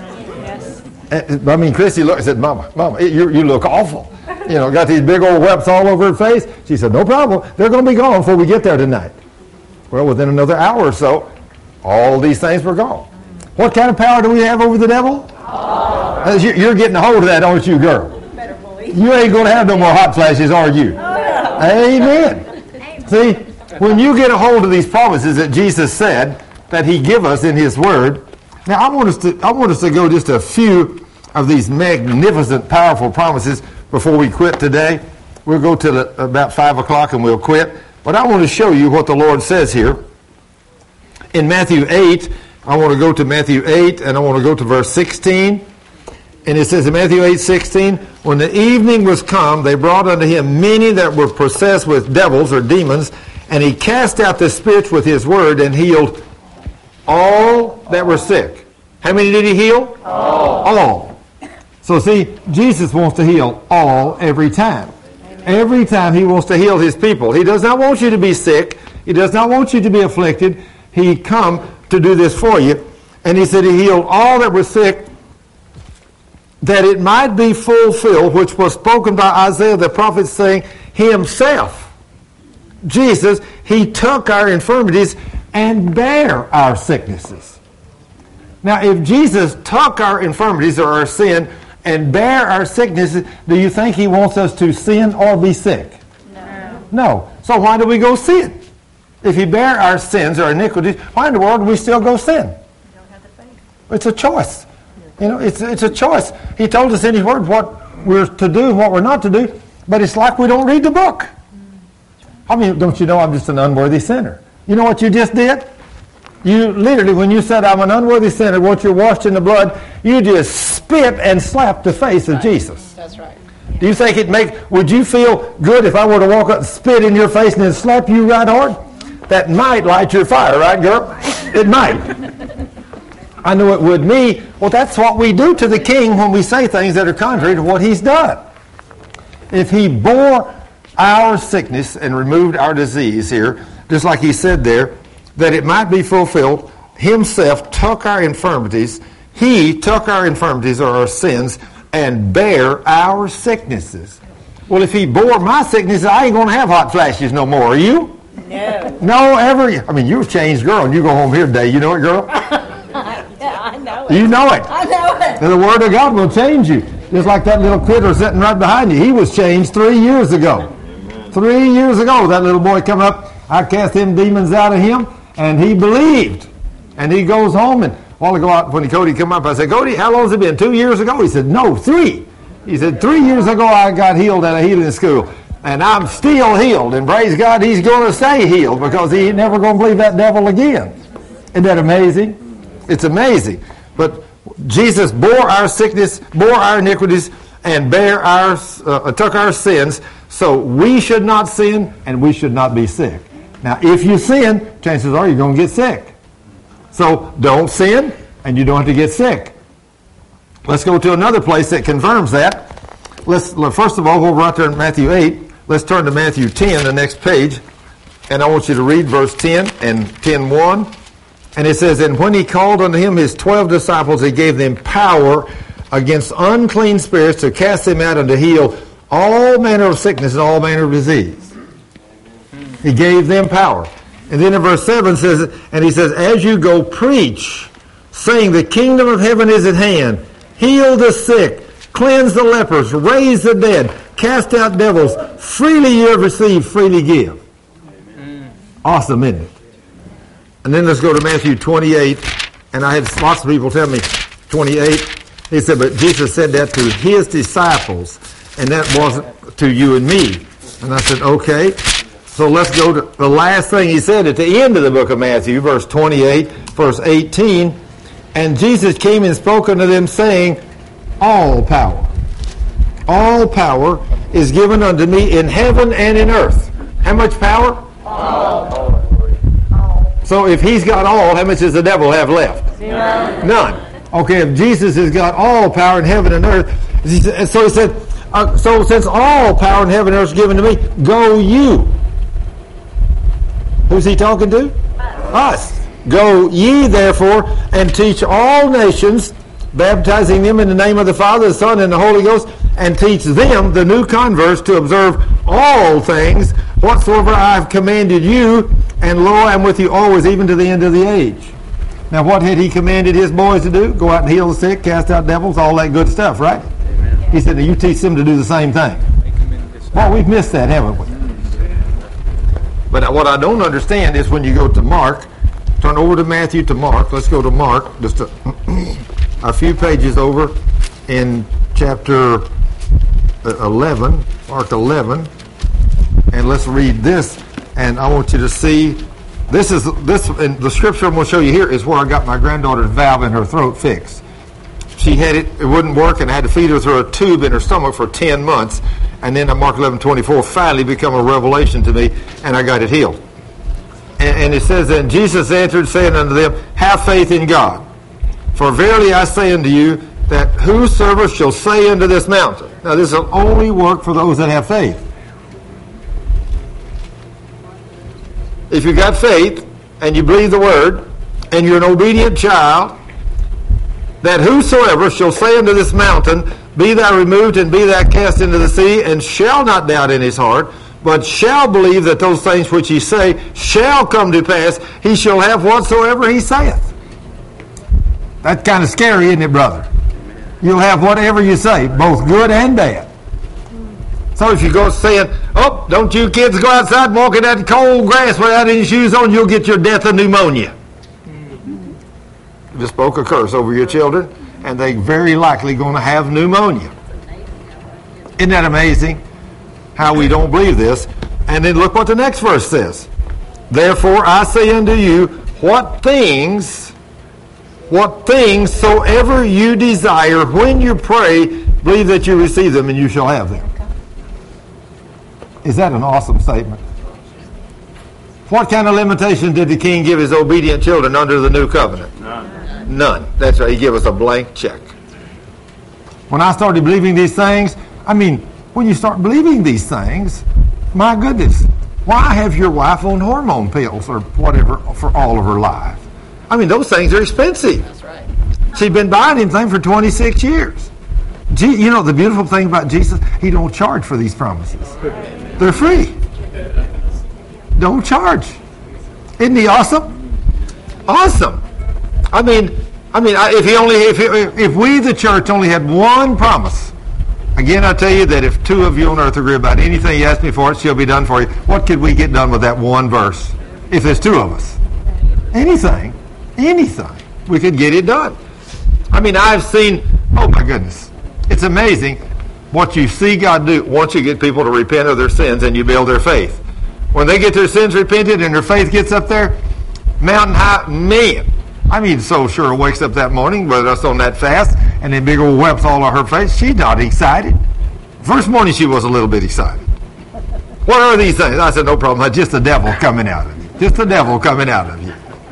Yes. I mean, Christy looked and said, Mama, you look awful. You know, got these big old whelps all over her face. She said, "No problem. They're going to be gone before we get there tonight." Well, within another hour or so, all these things were gone. What kind of power do we have over the devil? You're getting a hold of that, aren't you, girl? You ain't going to have no more hot flashes, are you? Amen. See, when you get a hold of these promises that Jesus said that he give us in his word. Now, I want us to go just a few of these magnificent, powerful promises before we quit today. We'll go till about 5 o'clock and we'll quit. But I want to show you what the Lord says here. In Matthew 8, I want to go to Matthew 8, and I want to go to verse 16. And it says in Matthew 8:16, "When the evening was come, they brought unto him many that were possessed with devils," or demons, "and he cast out the spirits with his word, and healed all that were sick." How many did he heal? All. So see, Jesus wants to heal all every time. Every time he wants to heal his people. He does not want you to be sick. He does not want you to be afflicted. He come to do this for you. And he said he healed all that were sick, that it might be fulfilled, which was spoken by Isaiah the prophet, saying, himself, Jesus, he took our infirmities and bare our sicknesses. Now, if Jesus took our infirmities or our sin and bare our sicknesses, do you think he wants us to sin or be sick? No. So why do we go sin? If he bare our sins or iniquities, why in the world do we still go sin? It's a choice. You know, it's a choice. He told us in his word what we're to do and what we're not to do, but it's like we don't read the book. I mean, don't you know I'm just an unworthy sinner? You know what you just did? You literally, when you said I'm an unworthy sinner, once you're washed in the blood, you just spit and slapped the face of Jesus. That's right. Do you think would you feel good if I were to walk up and spit in your face and then slap you right hard? That might light your fire, right, girl? It might. I know it would me. Well, that's what we do to the king when we say things that are contrary to what he's done. If he bore our sickness and removed our disease here, just like he said there, that it might be fulfilled, himself took our infirmities, he took our infirmities or our sins and bare our sicknesses. Well, if he bore my sickness, I ain't going to have hot flashes no more, are you? No. No, ever. I mean, you're a changed girl, and you go home here today. You know it, girl? Yeah, I know it. You know it. I know it. And the Word of God will change you. Just like that little critter sitting right behind you. He was changed 3 years ago. 3 years ago, that little boy come up. I cast them demons out of him, and he believed. And he goes home, and a while ago, when Cody come up, I said, Cody, how long has it been? 2 years ago? He said, no, 3. He said, 3 years ago, I got healed at a healing school. And I'm still healed. And praise God, he's going to stay healed because he ain't never going to believe that devil again. Isn't that amazing? It's amazing. But Jesus bore our sickness, bore our iniquities, and took our sins. So we should not sin, and we should not be sick. Now, if you sin, chances are you're going to get sick. So don't sin, and you don't have to get sick. Let's go to another place that confirms that. First of all, we'll right there in Matthew 8, Let's turn to Matthew 10, the next page, and I want you to read verse 10 and 10:1. And it says, "And when he called unto him his 12 disciples, he gave them power against unclean spirits to cast them out and to heal all manner of sickness and all manner of disease." He gave them power. And then in verse 7 says, and he says, "As you go preach, saying the kingdom of heaven is at hand, heal the sick, cleanse the lepers, raise the dead, cast out devils, freely you have received, freely give." Awesome, isn't it? And then let's go to Matthew 28. And I had lots of people tell me 28. He said, but Jesus said that to his disciples, and that wasn't to you and me. And I said, okay. So let's go to the last thing he said at the end of the book of Matthew, verse 28, verse 18. "And Jesus came and spoke unto them, saying, all power is given unto me in heaven and in earth." How much power? All. So if he's got all, how much does the devil have left? None. Okay, if Jesus has got all power in heaven and earth, so he said, so since all power in heaven and earth is given to me, go you. Who's he talking to? Us. "Go ye therefore and teach all nations, baptizing them in the name of the Father, the Son, and the Holy Ghost, and teach them," the new converts, "to observe all things whatsoever I have commanded you, and lo, I am with you always, even to the end of the age." Now, what had he commanded his boys to do? Go out and heal the sick, cast out devils, all that good stuff, right? Amen. He said, now you teach them to do the same thing. Well, we've missed that, haven't we? But what I don't understand is when you go to Mark, turn over to Matthew to Mark. Let's go to Mark, just a few pages over in chapter 11, Mark 11, and let's read this. And I want you to see, this and the scripture I'm going to show you here is where I got my granddaughter's valve in her throat fixed. She had it wouldn't work, and I had to feed her through a tube in her stomach for 10 months. And then Mark 11:24 finally became a revelation to me, and I got it healed. And it says, "And Jesus answered, saying unto them, have faith in God. For verily I say unto you, that whosoever shall say unto this mountain." Now this will only work for those that have faith. If you got faith, and you believe the word, and you're an obedient child, "that whosoever shall say unto this mountain, be thou removed and be thou cast into the sea, and shall not doubt in his heart, but shall believe that those things which he say shall come to pass, he shall have whatsoever he saith." That's kind of scary, isn't it, brother? You'll have whatever you say, both good and bad. So if you go saying, "Oh, don't you kids go outside and walk in that cold grass without any shoes on, you'll get your death of pneumonia." You just spoke a curse over your children, and they're very likely going to have pneumonia. Isn't that amazing how we don't believe this? And then look what the next verse says. "Therefore I say unto you, what things soever you desire, when you pray, believe that you receive them, and you shall have them." Is that an awesome statement? What kind of limitation did the king give his obedient children under the new covenant? None. That's right. He gave us a blank check. When I started believing these things, when you start believing these things, my goodness, why have your wife on hormone pills or whatever for all of her life? Those things are expensive. That's right. She's been buying them things for 26 years. You know, the beautiful thing about Jesus, he don't charge for these promises. They're free. Don't charge. Isn't he awesome? Awesome. If we, the church, only had one promise. Again, I tell you that if two of you on earth agree about anything you ask me for, it shall be done for you. What could we get done with that one verse? If there's two of us. Anything. We could get it done. I've seen, oh my goodness. It's amazing what you see God do once you get people to repent of their sins and you build their faith. When they get their sins repented and their faith gets up there, mountain high, man. So sure wakes up that morning, whether it's on that fast, and then big old whelps all on her face. She's not excited. First morning she was a little bit excited. What are these things? I said, no problem. Just the devil coming out of you. Just the devil coming out of you.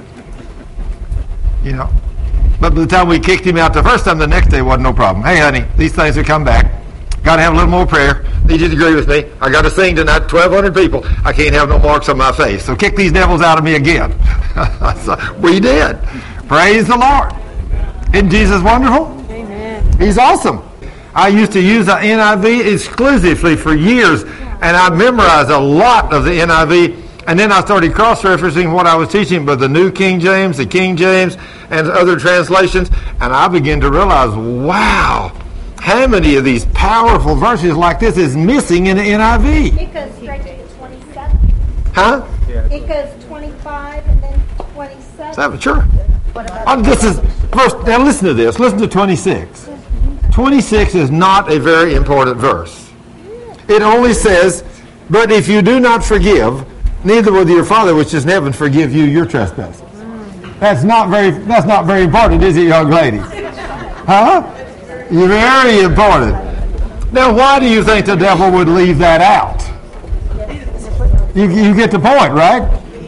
You know. But by the time we kicked him out the first time, the next day wasn't no problem. Hey, honey, these things will come back. Got to have a little more prayer. Need you to agree with me. I got to sing tonight, 1,200 people. I can't have no marks on my face. So kick these devils out of me again. So we did. Praise the Lord. Isn't Jesus wonderful? Amen. He's awesome. I used to use the NIV exclusively for years, and I memorized a lot of the NIV. And then I started cross-referencing what I was teaching by the New King James, the King James, and other translations. And I began to realize, wow, how many of these powerful verses like this is missing in the NIV? It goes straight to 27. Huh? It goes 25 and then 27. Sure. This is verse. Now listen to this. Listen to 26. 26 is not a very important verse. It only says, "But if you do not forgive, neither will your Father which is in heaven forgive you your trespasses." That's not very important, is it, young ladies? Huh? Very important. Now, why do you think the devil would leave that out? You get the point, right?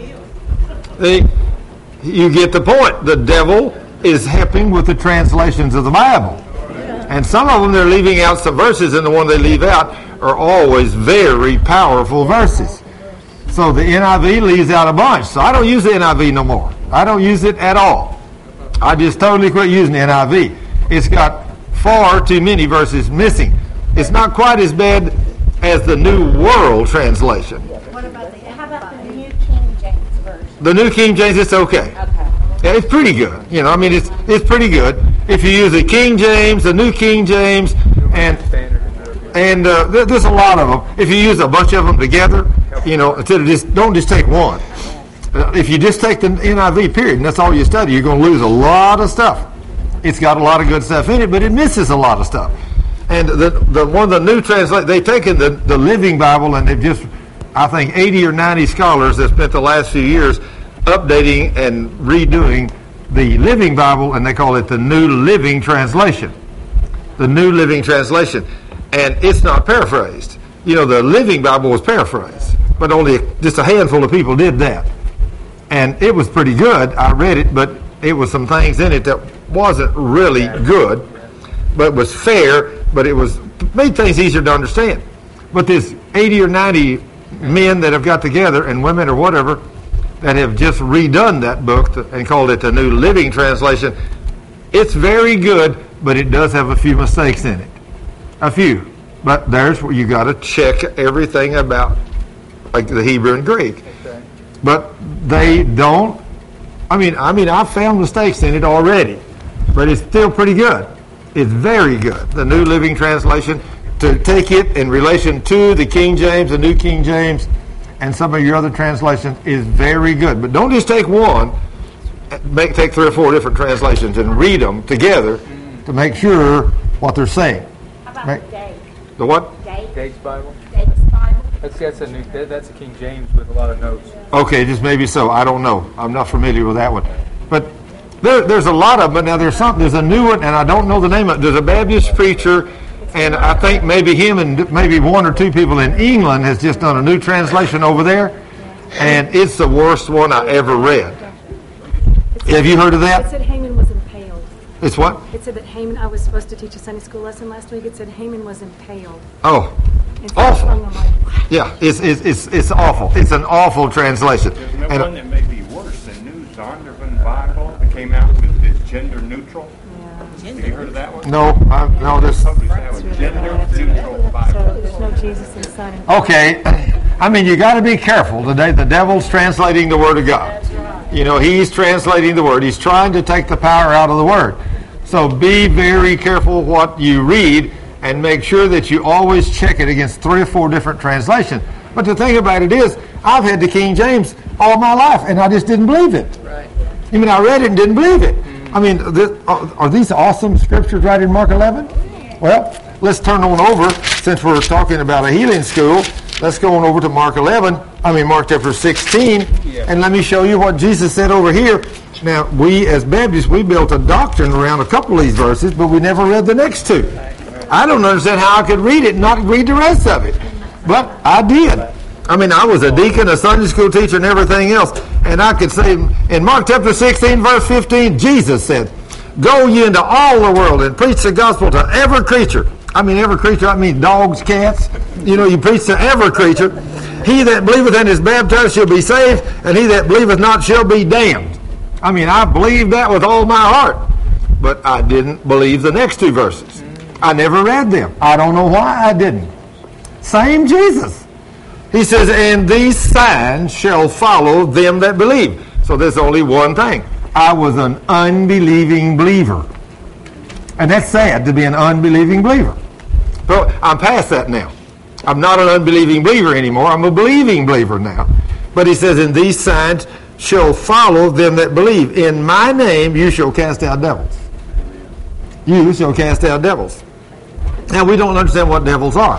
You get the point. The devil is helping with the translations of the Bible. And some of them, they're leaving out some verses, and the one they leave out are always very powerful verses. So the NIV leaves out a bunch. So I don't use the NIV no more. I don't use it at all. I just totally quit using the NIV. It's got far too many verses missing. It's not quite as bad as the New World Translation. How about the New King James Version? The New King James, it's okay. Yeah, it's pretty good. You know, I mean, it's pretty good. If you use the King James, the New King James, and there's a lot of them. If you use a bunch of them together, you know, instead of don't just take one. If you just take the NIV period, and that's all you study, you're going to lose a lot of stuff. It's got a lot of good stuff in it, but it misses a lot of stuff. And the one of the new translate, they've taken the Living Bible, and they've just, I think, 80 or 90 scholars that spent the last few years updating and redoing the Living Bible, and they call it the New Living Translation. The New Living Translation. And it's not paraphrased. You know, the Living Bible was paraphrased, but only just a handful of people did that. And it was pretty good. I read it, but it was some things in it that wasn't really good, but was fair, but it made things easier to understand. But there's 80 or 90 men that have got together, and women or whatever, that have just redone that book and called it the New Living Translation. It's very good, but it does have a few mistakes in it. A few. But there's where you got to check everything about, like the Hebrew and Greek. Okay. But they don't. I mean, I've found mistakes in it already, but it's still pretty good. It's very good. The New Living Translation, to take it in relation to the King James, the New King James, and some of your other translations, is very good. But don't just take one. Take 3 or 4 different translations and read them together to make sure what they're saying. How about the Dave? The what? Dave's Bible. Dave's Bible? That's a King James with a lot of notes. Okay, just maybe so. I don't know. I'm not familiar with that one. But there's a lot of them. Now there's a new one, and I don't know the name of it. There's a Baptist preacher, and I think maybe him and maybe 1 or 2 people in England has just done a new translation over there, and it's the worst one I ever read. Have you heard of It that? said Haman was impaled. It's what? It said that Haman, I was supposed to teach a Sunday school lesson last week. It said Haman was impaled. Oh, And so awful. I'm like, Yeah, it's awful. It's an awful translation. There's no And one that may be worse than New Zondervan Bible that came out with this gender neutral. Have you heard of that one? no, this. Published now a gender neutral so Bible. there's no Jesus inside. Okay, I mean, you got to be careful today. The devil's translating the Word of God. You know, he's translating the Word. He's trying to take the power out of the Word. So be very careful what you read, and make sure that you always check it against 3 or 4 different translations. But the thing about it is, I've had the King James all my life, and I just didn't believe it. Right. I mean, I read it and didn't believe it. I mean, are these awesome scriptures right in Mark 11? Well, let's turn on over, since we're talking about a healing school, let's go on over to Mark chapter 16, and let me show you what Jesus said over here. Now, we as Baptists, we built a doctrine around a couple of these verses, but we never read the next 2. I don't understand how I could read it and not read the rest of it. But I did. I mean, I was a deacon, a Sunday school teacher, and everything else. And I could say, in Mark chapter 16, verse 15, Jesus said, "Go ye into all the world and preach the gospel to every creature. I mean, every creature, I mean dogs, cats. You know, you preach to every creature. He that believeth and is baptized shall be saved, and he that believeth not shall be damned. I mean, I believe that with all my heart. But I didn't believe the next two verses. I never read them. I don't know why I didn't. Same Jesus. He says, and these signs shall follow them that believe. So there's only one thing. I was an unbelieving believer. And that's sad to be an unbelieving believer. But I'm past that now. I'm not an unbelieving believer anymore. I'm a believing believer now. But he says, and these signs shall follow them that believe. In my name you shall cast out devils. You shall cast out devils. Now, we don't understand what devils are.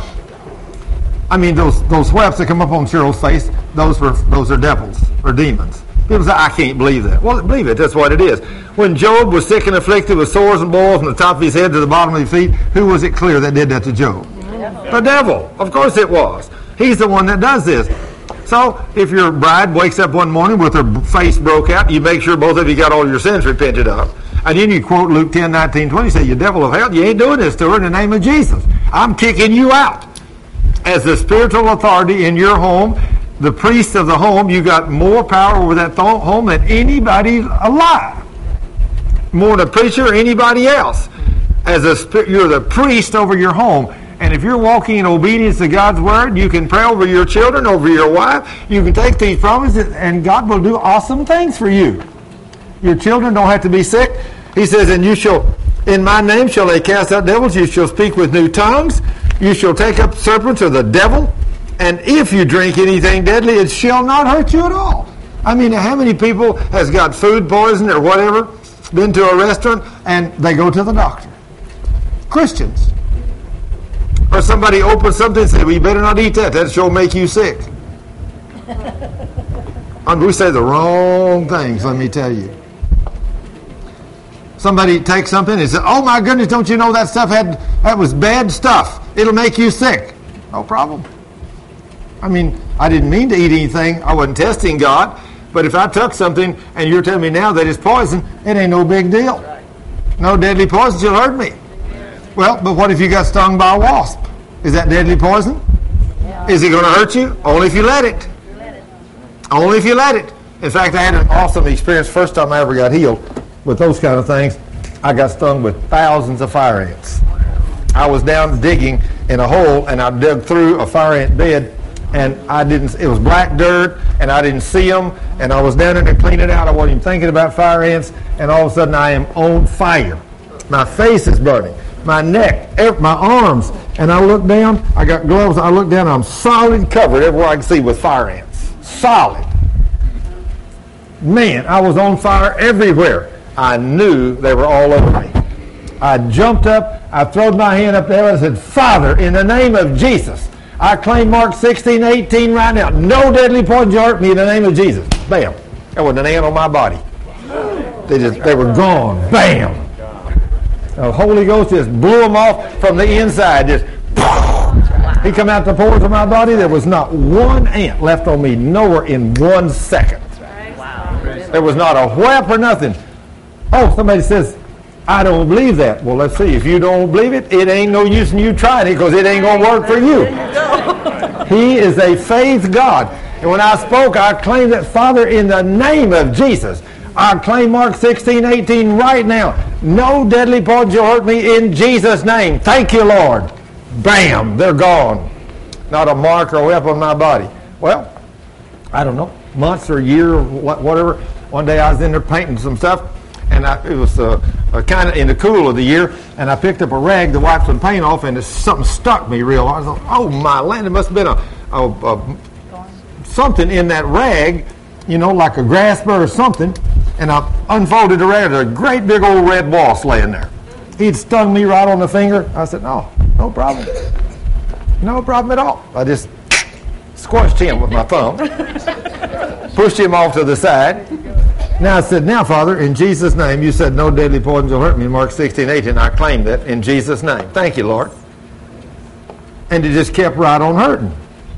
I mean, those whelps that come up on Cheryl's face, those are devils or demons. People say, I can't believe that. Well, believe it. That's what it is. When Job was sick and afflicted with sores and boils from the top of his head to the bottom of his feet, who was it clear that did that to Job? The devil. Of course it was. He's the one that does this. So, if your bride wakes up one morning with her face broke out, you make sure both of you got all your sins repented of. And then you quote Luke 10:19-20, you say, you devil of hell, you ain't doing this to her in the name of Jesus. I'm kicking you out. As the spiritual authority in your home, the priest of the home, you got more power over that home than anybody alive. More than a preacher or anybody else. You're the priest over your home. And if you're walking in obedience to God's word, you can pray over your children, over your wife. You can take these promises, and God will do awesome things for you. Your children don't have to be sick. He says, and you shall, in my name shall they cast out devils. You shall speak with new tongues. You shall take up serpents of the devil. And if you drink anything deadly, it shall not hurt you at all. I mean, how many people has got food poison or whatever, been to a restaurant, and they go to the doctor? Christians. Or somebody opens something and says, well, you better not eat that. That sure make you sick. We say the wrong things, let me tell you. Somebody takes something and says, oh my goodness, don't you know that stuff that was bad stuff. It'll make you sick. No problem. I mean, I didn't mean to eat anything. I wasn't testing God. But if I took something and you're telling me now that it's poison, it ain't no big deal. No deadly poison shall hurt me. Well, but what if you got stung by a wasp? Is that deadly poison? Is it going to hurt you? Only if you let it. Only if you let it. In fact, I had an awesome experience first time I ever got healed with those kind of things. I got stung with thousands of fire ants. I was down digging in a hole, and I dug through a fire ant bed, and it was black dirt, and I didn't see them, and I was down there to clean it out. I wasn't even thinking about fire ants, and all of a sudden I am on fire. My face is burning, my neck, my arms, and I look down, I got gloves, I look down, I'm solid covered everywhere I can see with fire ants. Solid. Man, I was on fire everywhere. I knew they were all over me. I jumped up, I throwed my hand up there and I said, Father, in the name of Jesus, I claim Mark 16:18 right now. No deadly poison shall hurt me in the name of Jesus. Bam. There wasn't an ant on my body. They were gone. Bam. The Holy Ghost just blew them off from the inside. Just He come out the pores of my body. There was not one ant left on me nowhere in 1 second. There was not a whap or nothing. Oh, somebody says, I don't believe that. Well, let's see. If you don't believe it, it ain't no use in you trying it because it ain't going to work for you. He is a faith God. And when I spoke, I claimed that, Father, in the name of Jesus, I claim Mark 16:18 right now. No deadly poison shall hurt me in Jesus' name. Thank you, Lord. Bam, they're gone. Not a mark or a whelp on my body. Well, I don't know, months or a year or whatever. One day I was in there painting some stuff, and it was kind of in the cool of the year, and I picked up a rag to wipe some paint off, and something stuck me real hard. I thought, oh my land, it must have been something in that rag, you know, like a grasper or something. And I unfolded the rag. There's a great big old red wasp laying there. He'd stung me right on the finger. I said, no problem. No problem at all. I just squashed him with my thumb, pushed him off to the side. Now I said, now, Father, in Jesus' name, you said no deadly poison will hurt me in Mark 16:18, and I claim that in Jesus' name. Thank you, Lord. And it just kept right on hurting.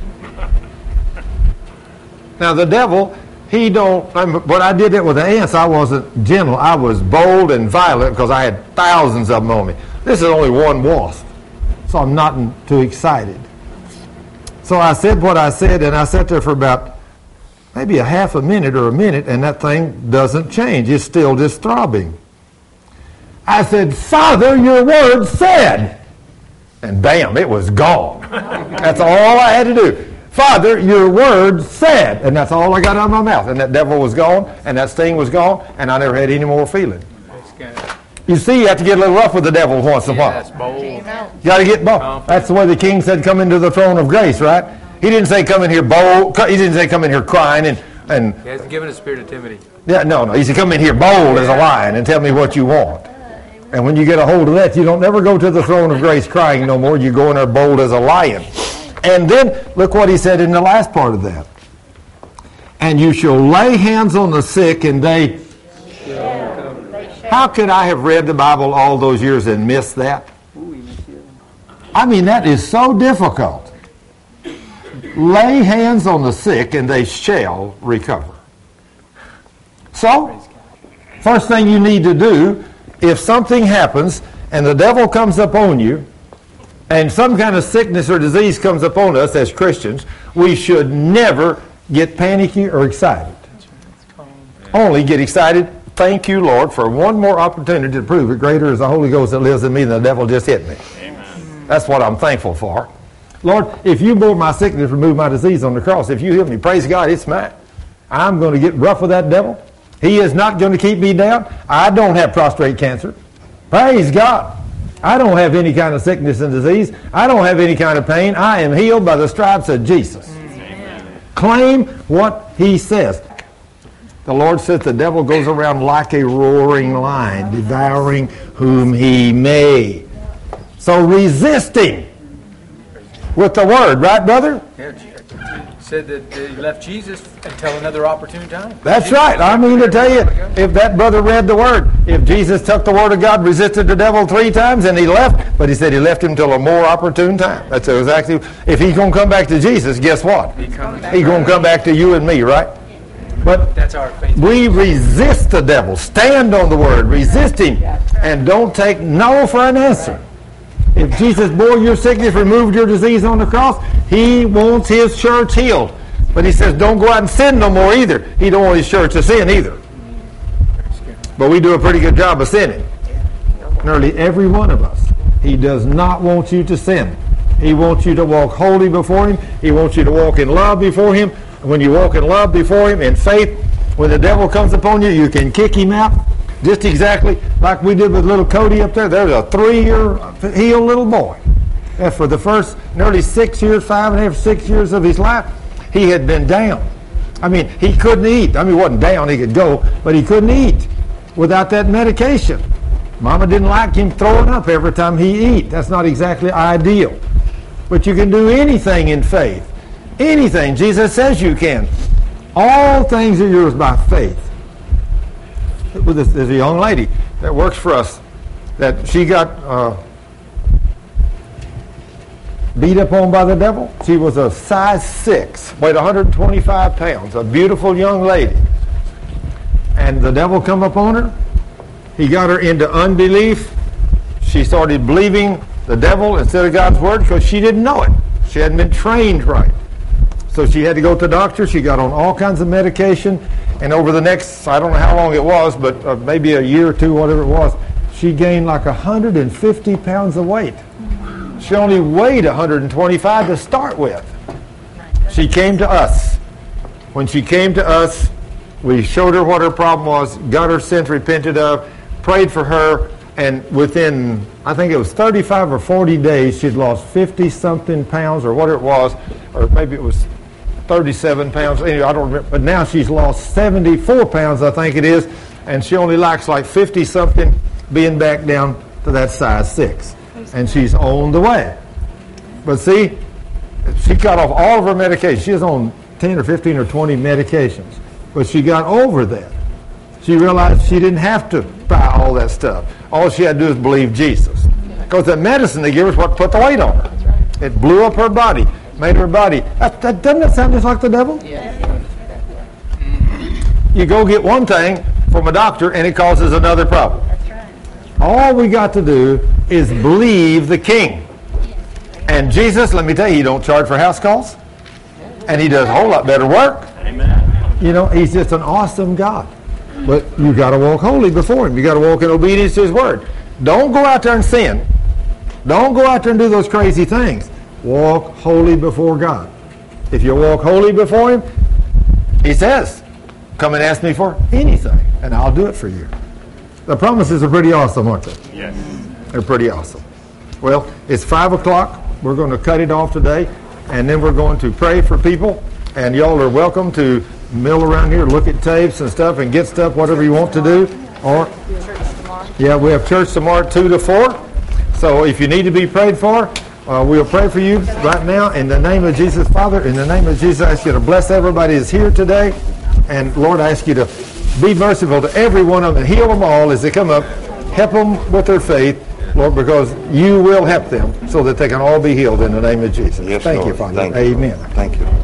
Now, the devil, but I did it with the ants. I wasn't gentle. I was bold and violent because I had thousands of them on me. This is only one wasp. so I'm not too excited. So I said what I said, and I sat there for about maybe a half a minute or a minute, and that thing doesn't change. It's still just throbbing. I said, Father, your word said. And bam, it was gone. That's all I had to do. Father, your word said. And that's all I got out of my mouth. And that devil was gone, and that sting was gone, and I never had any more feeling. You see, you have to get a little rough with the devil once in a while. That's bold. Came out. You got to get bold. That's the way the king said, come into the throne of grace, right? He didn't say come in here bold. He didn't say come in here crying and He hasn't given a spirit of timidity. yeah, no. He said come in here bold as a lion and tell me what you want. And when you get a hold of that, you don't never go to the throne of grace crying no more. You go in there bold as a lion. And then look what he said in the last part of that. And you shall lay hands on the sick, and they. How could I have read the Bible all those years and missed that? I mean, that is so difficult. Lay hands on the sick, and they shall recover. So, first thing you need to do, if something happens and the devil comes upon you, and some kind of sickness or disease comes upon us as Christians, we should never get panicky or excited. Only get excited, thank you, Lord, for one more opportunity to prove it. Greater is the Holy Ghost that lives in me than the devil just hit me. Amen. That's what I'm thankful for. Lord, if you bore my sickness, remove my disease on the cross, if you heal me, praise God, it's mine. I'm going to get rough with that devil. He is not going to keep me down. I don't have prostate cancer. Praise God. I don't have any kind of sickness and disease. I don't have any kind of pain. I am healed by the stripes of Jesus. Amen. Claim what he says. The Lord says the devil goes around like a roaring lion, devouring whom he may. So resisting with the word, right, brother? Yeah, said that he left Jesus until another opportune time. That's Jesus right. I mean to tell you, if that brother read the word, if Jesus took the word of God, resisted the devil 3 times, and he left, but he said he left him till a more opportune time. That's exactly, if he's going to come back to Jesus, guess what? He's going to come back to you and me, right? But that's our faith. We resist the devil. Stand on the word. Resist him. And don't take no for an answer. If Jesus bore your sickness, removed your disease on the cross, he wants his church healed. But he says, don't go out and sin no more either. He don't want his church to sin either. But we do a pretty good job of sinning. Nearly every one of us. He does not want you to sin. He wants you to walk holy before him. He wants you to walk in love before him. When you walk in love before him, in faith, when the devil comes upon you, you can kick him out. Just exactly like we did with little Cody up there. There's a 3-year healed little boy. And for the first nearly 6 years, 5.5, 6 years of his life, he had been down. I mean, he couldn't eat. I mean, he wasn't down, he could go, but he couldn't eat without that medication. Mama didn't like him throwing up every time he eat. That's not exactly ideal. But you can do anything in faith. Anything. Jesus says you can. All things are yours by faith. There's a young lady that works for us that she got beat up on by the devil. She was a size 6, weighed 125 pounds, a beautiful young lady. And the devil come upon her. He got her into unbelief. She started believing the devil instead of God's word because she didn't know it. She hadn't been trained right. So she had to go to the doctor. She got on all kinds of medication. And over the next, I don't know how long it was, but maybe a year or two, whatever it was, she gained like 150 pounds of weight. She only weighed 125 to start with. She came to us. When she came to us, we showed her what her problem was, got her sins repented of, prayed for her, and within, I think it was 35 or 40 days, she'd lost 50-something pounds or whatever it was, or maybe it was 37 pounds. Anyway, I don't remember. But now she's lost 74 pounds, I think it is, and she only lacks like 50-something, being back down to that size 6. And she's on the way. But see, she got off all of her medications. She was on 10 or 15 or 20 medications. But she got over that. She realized she didn't have to buy all that stuff. All she had to do is believe Jesus. Because the medicine they give her is what put the weight on her. It blew up her body, made her body. Doesn't that sound just like the devil? Yes. You go get one thing from a doctor and it causes another problem. All we got to do is believe the King. And Jesus, let me tell you, he don't charge for house calls. And he does a whole lot better work. Amen. You know, he's just an awesome God. But you got to walk holy before him. You got to walk in obedience to his word. Don't go out there and sin. Don't go out there and do those crazy things. Walk holy before God. If you walk holy before him, he says, come and ask me for anything, and I'll do it for you. The promises are pretty awesome, aren't they? Yes. They're pretty awesome. Well, it's 5 o'clock. We're going to cut it off today, and then we're going to pray for people. And y'all are welcome to mill around here, look at tapes and stuff, and get stuff, whatever you want to do. Or, yeah, we have church tomorrow 2 to 4. So if you need to be prayed for, we'll pray for you right now in the name of Jesus. Father, in the name of Jesus, I ask you to bless everybody that's here today. And Lord, I ask you to be merciful to every one of them and heal them all as they come up. Help them with their faith, Lord, because you will help them so that they can all be healed in the name of Jesus. Yes, Thank Lord. you, Father. Thank you. Amen. Thank you.